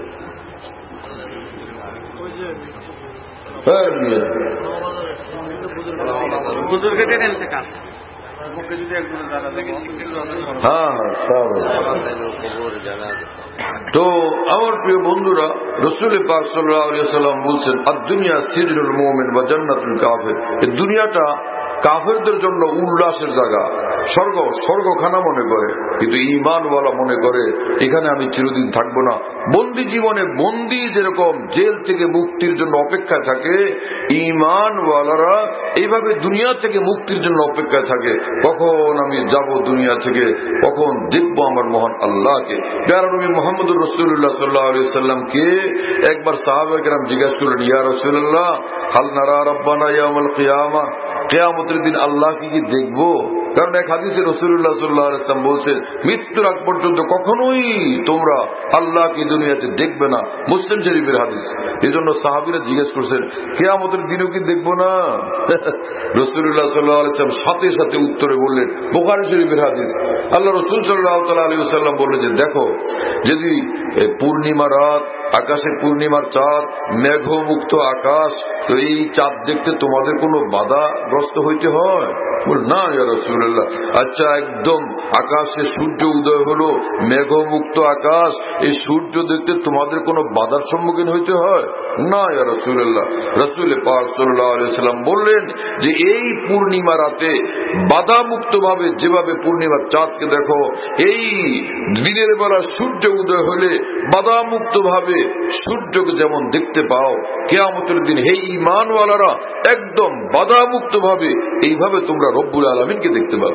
তো আমার প্রিয় বন্ধুরা, রাসূল পাক সাল্লাল্লাহু আলাইহি ওয়াসাল্লাম বলছেন, আদ-দুনিয়া সিজনুল মুমিন ওয়া জান্নাতুল কাফির, এই দুনিয়াটা কাফেরদের জন্য উল্লাসের জায়গা, স্বর্গখানা মনে করে, কিন্তু ঈমানওয়ালা মনে করে এখানে আমি চিরদিন থাকবো না। বন্দী জীবনে বন্দী যেরকম জেল থেকে মুক্তির জন্য অপেক্ষায় থাকে, ঈমানওয়ালারা এইভাবে দুনিয়া থেকে মুক্তির জন্য অপেক্ষায় থাকে, কখন আমি যাব দুনিয়া থেকে, কখন দেখবো আমার মহান আল্লাহকে। প্যারা নবী মুহাম্মদুর রাসূলুল্লাহ সাল্লাল্লাহু আলাইহি ওয়াসাল্লামকে একবার সাহাবায়ে কেরাম জিজ্ঞাসা করলেন, ইয়া রাসূলুল্লাহ হাল নারা রাব্বানা ইয়াউমাল কিয়ামা, কিয়ামতের দিন আল্লাহকে কি দেখবো? কারণ এক হাদিসে রাসূলুল্লাহ সাল্লাল্লাহু আলাইহি ওয়াসাল্লাম বলছেন, মৃত্যুর আগ পর্যন্ত কখনোই তোমরা আল্লাহকে দুনিয়াতে দেখবে না, মুসলিম শরীফের হাদিস। এই জন্য সাহাবীরা জিজ্ঞেস করছেন, কিয়ামতের দিনও কি দেখবো না? রাসূলুল্লাহ সাল্লাল্লাহু আলাইহি ওয়াসাল্লাম সাথে সাথে উত্তরে বললেন, বুখারী শরীফের হাদিস, আল্লাহ রাসূল সাল্লাল্লাহু আলাইহি ওয়াসাল্লাম বললেন যে দেখো, যদি পূর্ণিমা রাত, আকাশে পূর্ণিমার চাঁদ, মেঘমুক্ত আকাশ, তো এই চাঁদ দেখতে তোমাদের কোনো বাধাগ্রস্ত হইতে হয়? বল না ইয়া রাসূলুল্লাহ। আচ্ছা, একদম আকাশে সূর্য উদয় হলো, মেঘমুক্ত আকাশ, এই সূর্য দেখতে তোমাদের কোনো বাধার সম্মুখীন হইতে হয়? না ইয়া রাসূলুল্লাহ। রাসূল পাক সাল্লাল্লাহু আলাইহি ওয়াসাল্লাম বললেন যে এই পূর্ণিমা রাতে বাধামুক্ত ভাবে যেভাবে পূর্ণিমার চাঁদকে দেখো, এই দিনের বেলা সূর্য উদয় হলে বাধামুক্ত ভাবে সূর্যকে যেমন দেখতে পাও, কিয়ামতের দিন হে ঈমানওয়ালারা একদম বাধামুক্ত ভাবে এইভাবে তোমরা রব্বুল আলামিনকে দেখতে পাবে।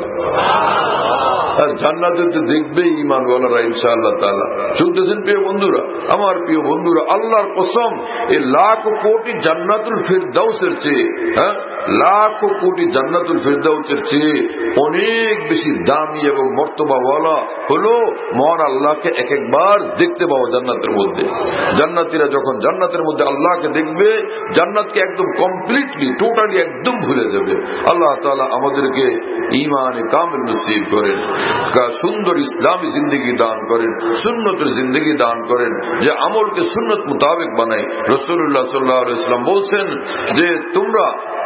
আর জান্নাতে তো দেখবে ঈমানওয়ালারা ইনশাআল্লাহ তাআলা। শুনতেছেন প্রিয় বন্ধুরা? আমার প্রিয় বন্ধুরা, আল্লাহর কসম, এই লাখ কোটি জান্নাতুল ফিরদাউসের চেয়ে, হ্যাঁ, লাখ কোটি জান্নাতুল ফিরদাউসের চেয়ে অনেক বেশি দামি এবং মর্তবাওয়ালা হলো মহান আল্লাহকে এক একবার দেখতে পাওয়া জান্নাতের মধ্যে। জান্নাতীরা যখন জান্নাতের মধ্যে আল্লাহকে দেখবে, জান্নাতকে একদম কমপ্লিটলি টোটালি একদম ভুলে যাবে। আল্লাহ তাআলা আমাদেরকে ঈমানে কামিল নসিব করেন, সুন্দর ইসলামী জিন্দেগি দান করেন, সুন্নতের জিন্দেগি দান করেন, যে আমলকে সুন্নত মোতাবেক বানাই। রাসূলুল্লাহ সাল্লাল্লাহু আলাইহি ওয়াসাল্লাম বলছেন যে তোমরা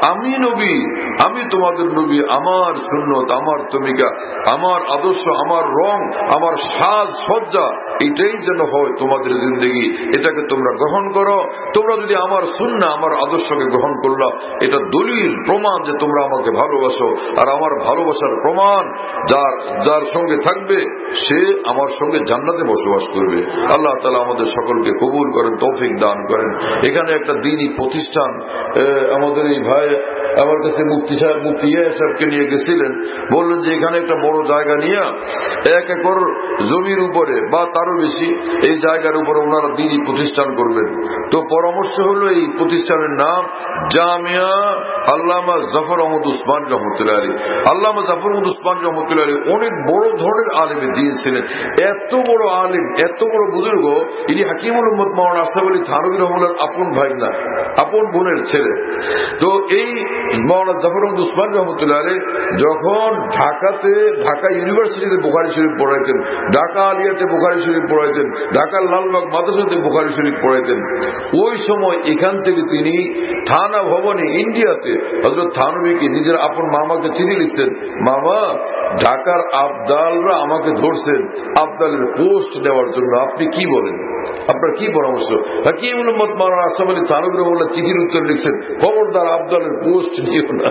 আমি নবী, আমি তোমাদের নবী, আমার সুন্নত, আমার তরিকা, আমার আদর্শ, আমার রং, আমার সাজ সজ্জা, এটাই যেন হয় তোমাদের জিন্দেগি। এটাকে তোমরা গ্রহণ করো। তোমরা যদি আমার সুন্নাহ, আমার আদর্শকে গ্রহণ করলা, এটা দলিল প্রমাণ যে তোমরা আমাকে ভালোবাসো। আর আমার ভালোবাসার প্রমাণ যার সঙ্গে থাকবে সে আমার সঙ্গে জান্নাতে বসবাস করবে। আল্লাহ তাআলা আমাদের সকলকে কবুল করেন, তৌফিক দান করেন। এখানে একটা দ্বীনি প্রতিষ্ঠান, আমাদের এই ভাই আমার কাছে মুফতি সাহেবকে নিয়ে গেছিলেন, বললেন যে এখানে একটা বড় জায়গা নিয়ে 1 একর জমির উপরে বা তারও বেশি এই জায়গার উপরে ওনারা দ্বীনি প্রতিষ্ঠান করবেন। তো পরামর্শ হলো এই প্রতিষ্ঠানের নাম জামিয়া আল্লামা জাফর আহমদ উসমানী রহমতুল্লাহ আলাইহি। আল্লামা জাফর আহমদ উসমানী রহমতুল্লাহ আলাইহি অনেক বড় ধরনের আলেমে দ্বীন ছিলেন। এত বড় আলেম, এত বড় বুজুর্গ, ইনি হাকিমুল উম্মত মাওলানা আশরাফ আলী থানভী রহমাতুল্লাহর আপন ভাই না, আপন বোনের ছেলে। তো এই মাওলানা জাফর আহমদ উসমানী রহমতুল্লাহ আলাইহি যখন ঢাকা ইউনিভার্সিটিতে বুখারী শরীফ পড়াইতেন, ঢাকা আলিয়াতে বুখারী শরীফ পড়াইতেন, ঢাকার লালবাগ মাদ্রাসাতে বুখারী শরীফ পড়াইতেন, ওই সময় এখান থেকে তিনি থানা ভবনে ইন্ডিয়াতে হযরত থানভীকে নিজের আপন মামাকে চিঠি লিখছেন, মামা ঢাকার আবদালরা আমাকে ধরছেন আবদালের পোস্ট দেওয়ার জন্য, আপনি কি বলেন, আপনার কি পরামর্শ? হাকিমুল উম্মত মাওলানা আশরাফ আলী থানভী রাহিমাহুল্লাহ চিঠির উত্তর লিখছেন, খবরদার আবদালের পোস্ট নিও না।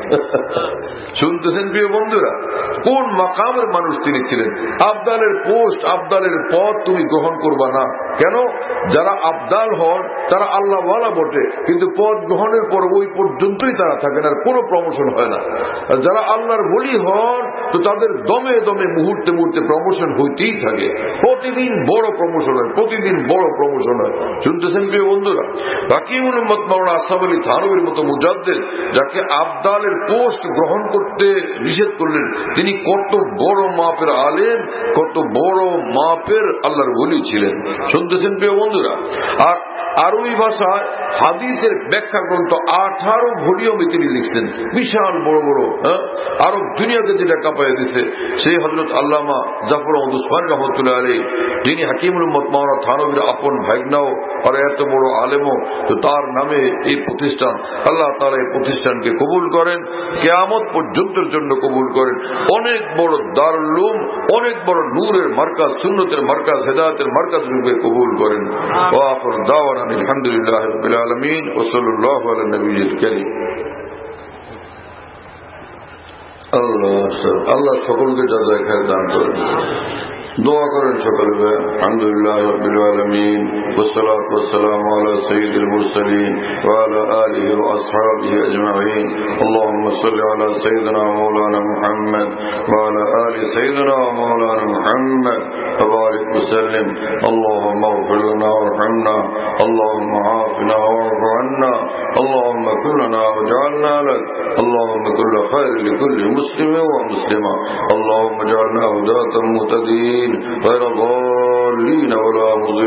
শুনতেছেন প্রিয় বন্ধুরা, কোন মাকামের মানুষ তিনি ছিলেন? আবদালের পোস্ট, আবদালের পদ তুমি গ্রহণ করবা না। কেন? যারা আবদাল হন তারা আল্লাহ ওয়ালা বটে, কিন্তু পদ গ্রহণের পর ওই পর্যন্তই তারা থাকেন, আর কোনো প্রমোশন হয় না। আর যারা আল্লাহর ওলি হন তো তাদের দমে দমে মুহূর্তে মুহূর্তে প্রমোশন হইতেই থাকে, প্রতিদিন বড় প্রমোশন হয়, প্রতিদিন বড় প্রমোশন হয়। শুনতেছেন প্রিয় বন্ধুরা, হাকিমুল উম্মত মাওলানা আশরাফ আলী থানভীর মতো মুজাদ্দিদ যাকে আবদালের পোস্ট গ্রহণ করতে নিষেধ করলেন, তিনি কত বড় মাপের আলেম, কত বড় মাপের আল্লাহর ওলি ছিলেন। শুনতেছেন প্রিয় বন্ধুরা। আর আরবি ভাষায় হাদিসের ব্যাখ্যা গ্রন্থ 18 ভলিউমে তিনি লিখছেন, বিশাল বড় বড়, আরব দুনিয়াকে যেটা কাঁপাইয়া দিছে সেই হযরত আল্লামা জাফর আহমদ উসমানী রহমতুল্লাহ আলাইহি, যিনি হাকিমুল উম্মত মাওলানা থানভীর আপন ভাগনাও আর এত বড় আলেমও, তো তার নামে এই প্রতিষ্ঠান। আল্লাহ তাআলা এই প্রতিষ্ঠানকে কবুল করেন, কিয়ামত পর্যন্তের জন্য কবুল করেন। অনেক বড় দারুল উলুম, অনেক বড় নূরের মার্কাজ, সুন্নতের মার্কাজ, হেদায়েতের মার্কাজ রূপে কবুল করেন। ওয়া আখির দাওয়ানা আলহামদুলিল্লাহি রাব্বিল আলামিন ওয়া সাল্লাল্লাহু আলা নবিয়িল কারীম। আল্লাহ সকলকে জাযায়ে খায়র দান করেন। দোয়া করেন সকলে। আলহামদুলিল্লাহ রাব্বিল আলামিন ওয়াসসালাতু ওয়াসসালামু আলা সাইয়্যিদিল মুরসালিন ওয়া আলা আলিহি ওয়া আসহাবিহি আজমাইন। আল্লাহুম্মা সাল্লি আলা সাইয়্যিদিনা মাওলানা মুহাম্মদ ওয়া আলা আলি সাইয়্যিদিনা মাওলানা মুহাম্মদ ওয়া বারিক ওয়া সাল্লিম। আল্লাহুম্মা ইগফির লানা ওয়ারহামনা, আল্লাহুম্মা আফিনা ওয়া'ফু আন্না, আল্লাহুম্মা কুন লানা ওয়াজ'আলনা লাক, আল্লাহুম্মা কুল খায়র লিকুল্লি মুসলিমিন ওয়া মুসলিমা, আল্লাহুম্মা ইজ'আলনা হুদাতাম মুহতাদিন غير ضالين ولا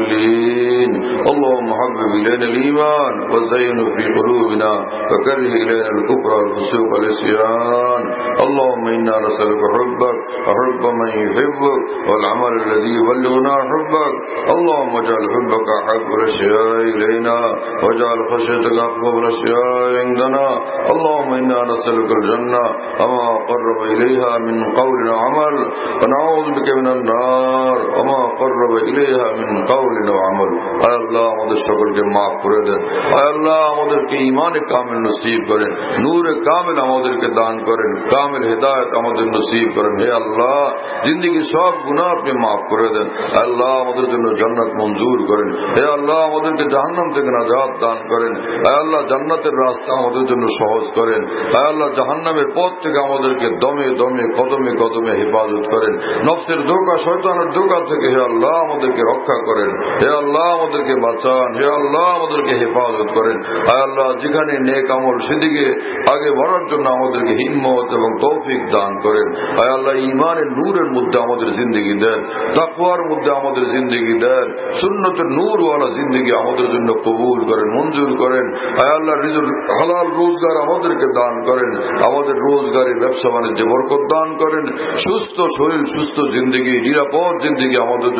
مضلين. اللهم حبب إلينا الإيمان وزينه في قلوبنا وكره إلينا الكفر والفسوق والعصيان. اللهم إنا نسألك حبك وحب من يحبك والعمل الذي يبلغنا حبك. اللهم اجعل حبك أحب الأشياء إلينا واجعل خشيتك أحب الأشياء عندنا. اللهم إنا نسألك الجنة وما قرب إليها من قول وعمل ونعوذ بك من النار وما قرب إليها من قول وعمل. আয় আল্লাহ আমাদের সকলকে মাফ করে দেন। আয় আল্লাহ আমাদেরকে ঈমানে কামিল নসিব করেন, নূরে কামিল আমাদেরকে দান করেন, কামিল হেদায়েত আমাদের নসিব করেন। হে আল্লাহ জিন্দেগির সব গুনাহ আপনি মাফ করে দেন। আল্লাহ আমাদের জন্য জান্নাত মঞ্জুর করেন। হে আল্লাহ আমাদেরকে জাহান্নাম থেকে নাজাত দান করেন। আয় আল্লাহ জান্নাতের রাস্তা আমাদের জন্য সহজ করেন। আয় আল্লাহ জাহান্নামের পথ থেকে আমাদেরকে দমে দমে কদমে কদমে হেফাজত করেন। নফসের ধোঁকা, শয়তানের ধোঁকা থেকে হে আল্লাহ আমাদেরকে রক্ষা করেন। হে আল্লাহ আমাদেরকে বাঁচান। হে আল্লাহ আমাদেরকে হেফাজত করেন। আয় আল্লাহ যেখানে নেক আমল সেদিকে আগে বাড়ার জন্য আমাদেরকে হিম্মত এবং তৌফিক দান করেন। আয় আল্লাহ ঈমানের নূরের মধ্যে আমাদের জিন্দেগি দেন, তাকওয়ার মধ্যে আমাদের জিন্দেগি দেন, সুন্নতের নূরওয়ালা জিন্দেগি আমাদের জন্য কবুল করেন, মঞ্জুর করেন। আয় আল্লাহ হালাল রোজগার আমাদেরকে দান করেন, আমাদের রোজগারের ব্যবসা বাণিজ্যে বরকত দান করেন, সুস্থ শরীর, সুস্থ জিন্দেগি, নিরাপদ জিন্দেগি আমাদের জন্য মঞ্জুর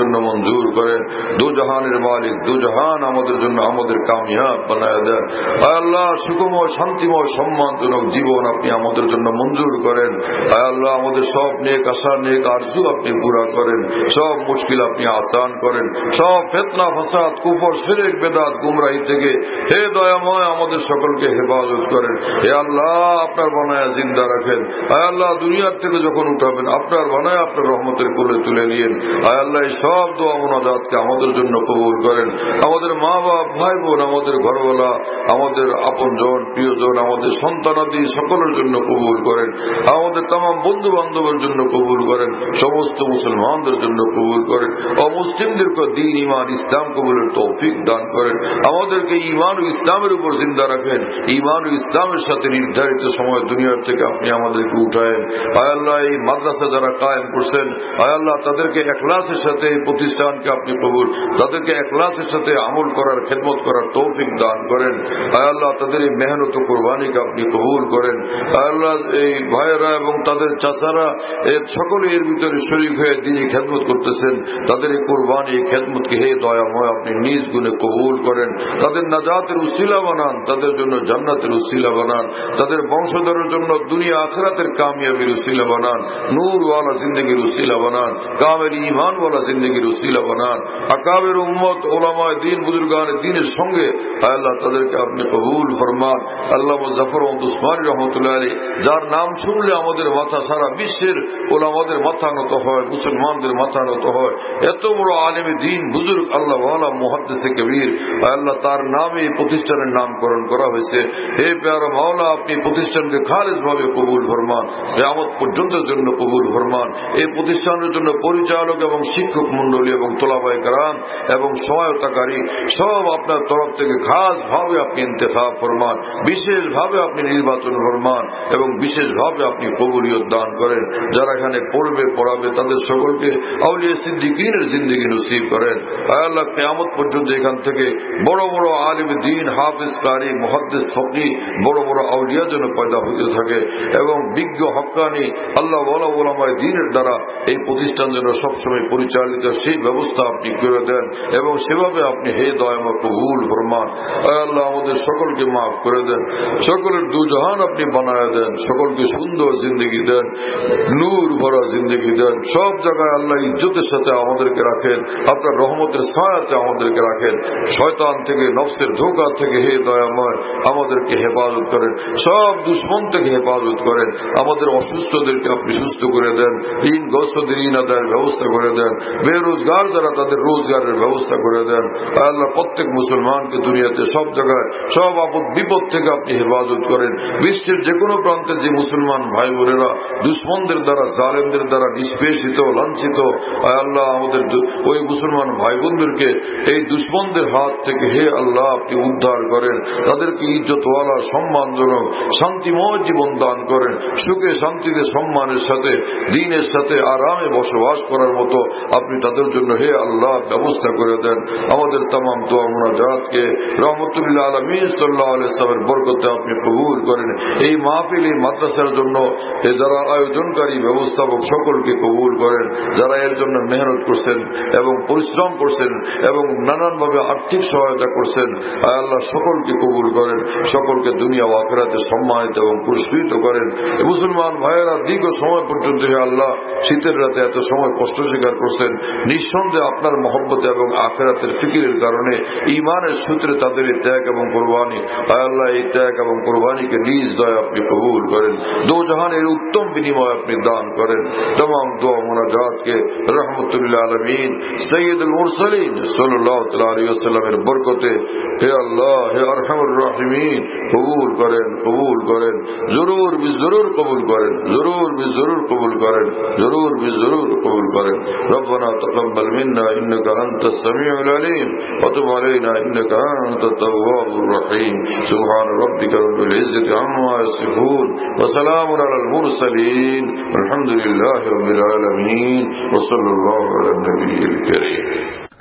মঞ্জুর করেন। দু জাহানের মালিক, দু জাহান আমাদের জন্য আমাদের কামিয়াব বানায় দেন। আয় আল্লাহ, সুখময়, শান্তিময়, সম্মানজনক জীবন আপনি আমাদের জন্য মঞ্জুর করেন। আয় আল্লাহ, আমাদের সব নেক আশা, নেক আরজু আপনি পুরা করেন। সব মুশকিল আপনি আসান করেন। সব ফিতনা, ফাসাদ, কুফর, শিরক, বেদাত, গুমরাহি থেকে হে দয়াময় আমাদের সকলকে হেফাজত করেন। হে আল্লাহ, আপনার বানায়া জিন্দা রাখেন। আয় আল্লাহ, দুনিয়ার থেকে যখন উঠাবেন আপনার বানায় আপনার রহমতের কোলে তুলে নিয়েন। আয় আল্লাহ, এই সব দোয়া মুনাজাতকে আমাদের জন্য কবুল করেন। আমাদের মা বাপ, ভাই বোন, আমাদের ঘরওয়ালা, আমাদের আপনজন, প্রিয়জন, আমাদের সন্তানাদি সকলের জন্য কবুল করেন। আমাদের तमाम বন্ধু বান্ধবের জন্য কবুল করেন। সমস্ত মুসলমানদের জন্য কবুল করেন। অমুসলিমদেরকে দ্বীন, ঈমান, ইসলাম কবুলের তৌফিক দান করেন। আমাদেরকে ঈমান ও ইসলামের উপর জিন্দা রাখেন। ঈমান ও ইসলামের সাথে নির্ধারিত সময় দুনিয়ার থেকে আপনি আমাদেরকে উঠায়েন। আয় আল্লাহ, এই মাদ্রাসা যারা কায়েম করছেন, আয় আল্লাহ, তাদেরকে ইখলাসের সাথে এই প্রতিষ্ঠানকে আপনি কবুল, তাদেরকে ইখলাসের সাথে আমল করার, খেদমত করার তৌফিক দান করেন। আয় আল্লাহ, তাদের এই মেহনত ও কুরবানিকে আপনি কবুল করেন। আয় আল্লাহ, এই ভাইয়েরা এবং তাদের চাচারা সকলে এর ভিতরে শরীক হয়ে দিনই খেদমত করতেছেন, তাদের এই কুরবানি, এই খেদমতকে হে দয়াময় আপনি নিজ গুণে কবুল করেন। তাদের নাজাতের উসিলা বানান, তাদের জন্য জান্নাতের উসিলা বানান, তাদের বংশধরের জন্য দুনিয়া আখিরাতের কামিয়াবির উসিলা বানান, নূরওয়ালা জিন্দগির উসিলা বানান, কামেল ঈমানওয়ালা জিন্দগির উসিলা বানান। আকাবের উম্মত, ওলামায়ে দ্বীন, বুজুর্গানে দ্বীনের সঙ্গে আয় আল্লাহ তাদেরকে আপনি কবুল ফরমান। আল্লামা জাফর আহমদ উসমানী রহমতুল্লাহ আলাইহি, যার নাম শুনলে আমাদের মাথা, সারা বিশ্বের ওলামাদের মাথা নত হয়, মুসলমানদের মাথা নত হয়। এত বড় আলেমে দ্বীন, বুজুর্গ, আল্লাহ ওয়ালা, মুহাদ্দিসে কবীর, আল্লাহ তার নামে এই প্রতিষ্ঠানের নামকরণ করা হয়েছে। হে প্যারা মাওলা, আপনি প্রতিষ্ঠানকে খালেজ ভাবে কবুল ফরমান, কিয়ামত পর্যন্তের জন্য কবুল ফরমান। এই প্রতিষ্ঠানের জন্য পরিচালক এবং শিক্ষক মন্ডলী এবং তোলাবায়ে কেরাম এবং সহায়তাকারী সব আপনার তরফ থেকে খাস ভাবে আপনি ইন্তেখাব ফরমান, বিশেষভাবে আপনি নির্বাচন ফরমান এবং বিশেষভাবে আপনি কবুলিয়ত দান করেন। যারা এখানে পড়বে, পড়াবে, তাদের সকলকে আউলিয়া সিদ্দিকীনের জিন্দেগি নসিব করেন। আয় আল্লাহ, কিয়ামত পর্যন্ত এখান থেকে বড় বড় আলিম দ্বীন, হাফেজ, কারি, মুহাদ্দিস, ফকী, বড় বড় আউলিয়া যেন পয়দা হতে থাকে এবং বিজ্ঞ হক্কানি আল্লাহ ওয়ালা ওলামায়ে দ্বীনের দ্বারা এই প্রতিষ্ঠান যেন সবসময় পরিচালিত, সেই ব্যবস্থা আপনি করে দেন এবং সেভাবে আপনি হে দয়াময় কবুল ফরমান। আয় আল্লাহ, আমাদের সকলকে মাফ করে দেন, সকলের দুজাহান আপনি বানায় দেন, সকলকে সুন্দর জিন্দগি দেন, নূর ভরা জিন্দগি দেন। সব জায়গায় আল্লাহ ইজ্জতের সাথে আমাদেরকে রাখেন, আপনার রহমতের ছায়াতে আমাদেরকে রাখেন। শয়তান থেকে, নফসের ধোঁকা থেকে হে দয়াময় আমাদেরকে হেফাজত করেন, সব দুশ্মন থেকে হেফাজত করেন। আমাদের অসুস্থদেরকে আপনি সুস্থ করে দেন, ঋণগ্রস্তদের ঋণ আদায়ের ব্যবস্থা করে দেন, বেরোজগার যারা তাদের রোজগারের ব্যবস্থা করে দেন। আল্লাহ, প্রত্যেক মুসলমানকে দুনিয়াতে সব জায়গায় সব আপদ বিপদ থেকে আপনি হেফাজত করেন। বিশ্বের যে কোনো প্রান্তে যে মুসলমান ভাই বোনেরা দুশ্মনদের দ্বারা, জালেমদের দ্বারা নিষ্পেষিত, লাঞ্ছিত, আল্লাহ আমাদের ওই মুসলমান ভাই বোনদেরকে এই দুশ্মনদের হাত থেকে হে আল্লাহ আপনি উদ্ধার করেন, তাদেরকে ইজ্জতওয়ালা, সম্মানজনক, শান্তিময় জীবন দান করেন। সুখে শান্তিতে সম্মানের সাথে, দ্বীনের সাথে আরামে বসবাস করার মতো আপনি তাদের জন্য হে আল্লাহ ব্যবস্থা করে দেন। আমাদের तमाम দোয়া মুনাজাতকে রহমতুল্লাহ আলামিন সাল্লাল্লাহু আলাইহি ওয়াসাল্লামের বরকতে আপনি কবুল করেন। এই মাহফিল, এই মাদ্রাসার জন্য যারা আয়োজনকারী, ব্যবস্থাপক সকলকে কবুল করেন, যারা এর জন্য মেহনত করছেন এবং পরিশ্রম করছেন এবং নানানভাবে আর্থিক সহায়তা করছেন, আয় আল্লাহ সকলকে কবুল করেন, সকলকে দুনিয়া ও আখিরাতে সম্মানিত এবং পুরস্কৃত করেন। মুসলমান ভাইয়েরা দীর্ঘ সময় পর্যন্ত হে আল্লাহ শীতের রাতে এত সময় কষ্ট স্বীকার করছেন, নিঃসন্দেহে আপনার মহব্বতে এবং আখিরাতের ফিকিরের কারণে, ঈমানের সূত্রে তাদের এই ত্যাগ এবং কুরবানি, আয় আল্লাহ এই ত্যাগ এবং কুরবানিকে নিজ দয়া আপনি কবুল করেন, দো জাহানের উত্তম বিনিময় আপনি দান করেন। तमाम দোয়া মুনাজাতকে রহমতুল্লাহ আলামিন সৈয়দুল মুরসালিন সাল্লাল্লাহু আলাইহি ওয়াসাল্লামের বরকতে হে আল্লাহ, হে আরহামুর রাহিমিন কবুল করেন, কবুল করেন, জরুর বি জরুর কবুল করেন, জরুর বি জরুর কবুল করেন, জরুর বি জরুর কবুল করেন। রব্বানা তাকাব্বাল মিন্না ইন্নাকা আনতাস সামিউল আলিম ওয়া তুব আলাইনা ইন্নাকা আনতাত তাওয়াবুর রহিম। সুবহান রাব্বিকা রাব্বিল ইজ্জাতি আম্মা ইয়াসিফুন ওয়া সালামুন আলাল মুরসালিন আলহামদুলিল্লাহি রাব্বিল আলামিন ওয়া সাল্লাল্লাহু আলা নবিয়্যিল কারীম।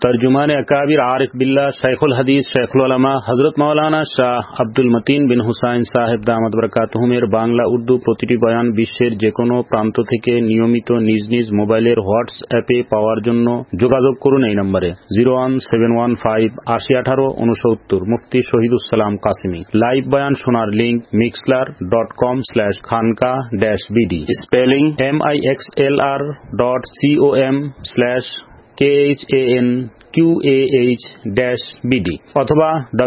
तर्जुमान अकाबिर आरिफ बिल्लाह शेखुल हदीस शेखुल उलमा हजरत मौलाना শাহ আব্দুল মতিন বিন হুসাইন সাহেব দামাত বরকাতুহুমের বাংলা উর্দু প্রতিটি বয়ান বিশ্বের যে কোনো প্রান্ত থেকে নিয়মিত নিজ নিজ মোবাইলের হোয়াটসঅ্যাপে পাওয়ার জন্য যোগাযোগ করুন এই নম্বরে 01715 8018 69 মুফতি শহীদুসালাম কাসিমি। লাইভ বয়ান শোনার লিংক mixlr.com/khanka-bd স্পেলিং mixlr.com/KHANQAH-BD অথবা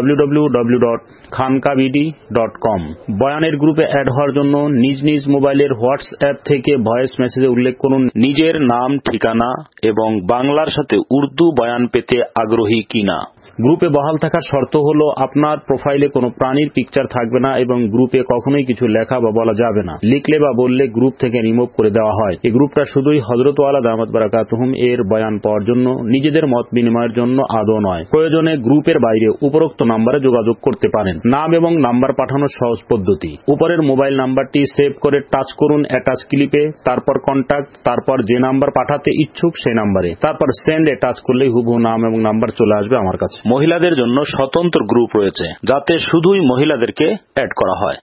www.khankabd.com। বয়ানের গ্রুপে অ্যাড হওয়ার জন্য নিজ নিজ মোবাইলের হোয়াটসঅ্যাপ থেকে ভয়েস মেসেজে উল্লেখ করুন নিজের নাম, ঠিকানা এবং বাংলার সাথে উর্দু বয়ান পেতে আগ্রহী কিনা। গ্রুপে বহাল থাকার শর্ত হল আপনার প্রোফাইলে কোনো প্রাণীর পিকচার থাকবে না এবং গ্রুপে কখনোই কিছু লেখা বা বলা যাবে না। লিখলে বা বললে গ্রুপ থেকে রিমুভ করে দেওয়া হয়। এই গ্রুপটা শুধুই হযরত ওয়ালা দামাত বারাকাতুহুম এর বয়ান পাওয়ার জন্য, নিজেদের মত বিনিময়ের জন্য আদৌ নয়। প্রয়োজনে গ্রুপের বাইরে উপরোক্ত নম্বরে যোগাযোগ করতে পারেন। নাম এবং নাম্বার পাঠানোর সহজ পদ্ধতি, উপরের মোবাইল নাম্বারটি সেভ করে টাচ করুন অ্যাটাচ ক্লিপে, তারপর কন্ট্যাক্ট, তারপর যে নাম্বার পাঠাতে ইচ্ছুক সেই নাম্বারে, তারপর সেন্ড এ টাচ করলেই হুবহু নাম এবং নাম্বার চলে আসবে আমার কাছে। মহিলাদের জন্য স্বতন্ত্র গ্রুপ রয়েছে যাতে শুধুই মহিলাদেরকে অ্যাড করা হয়।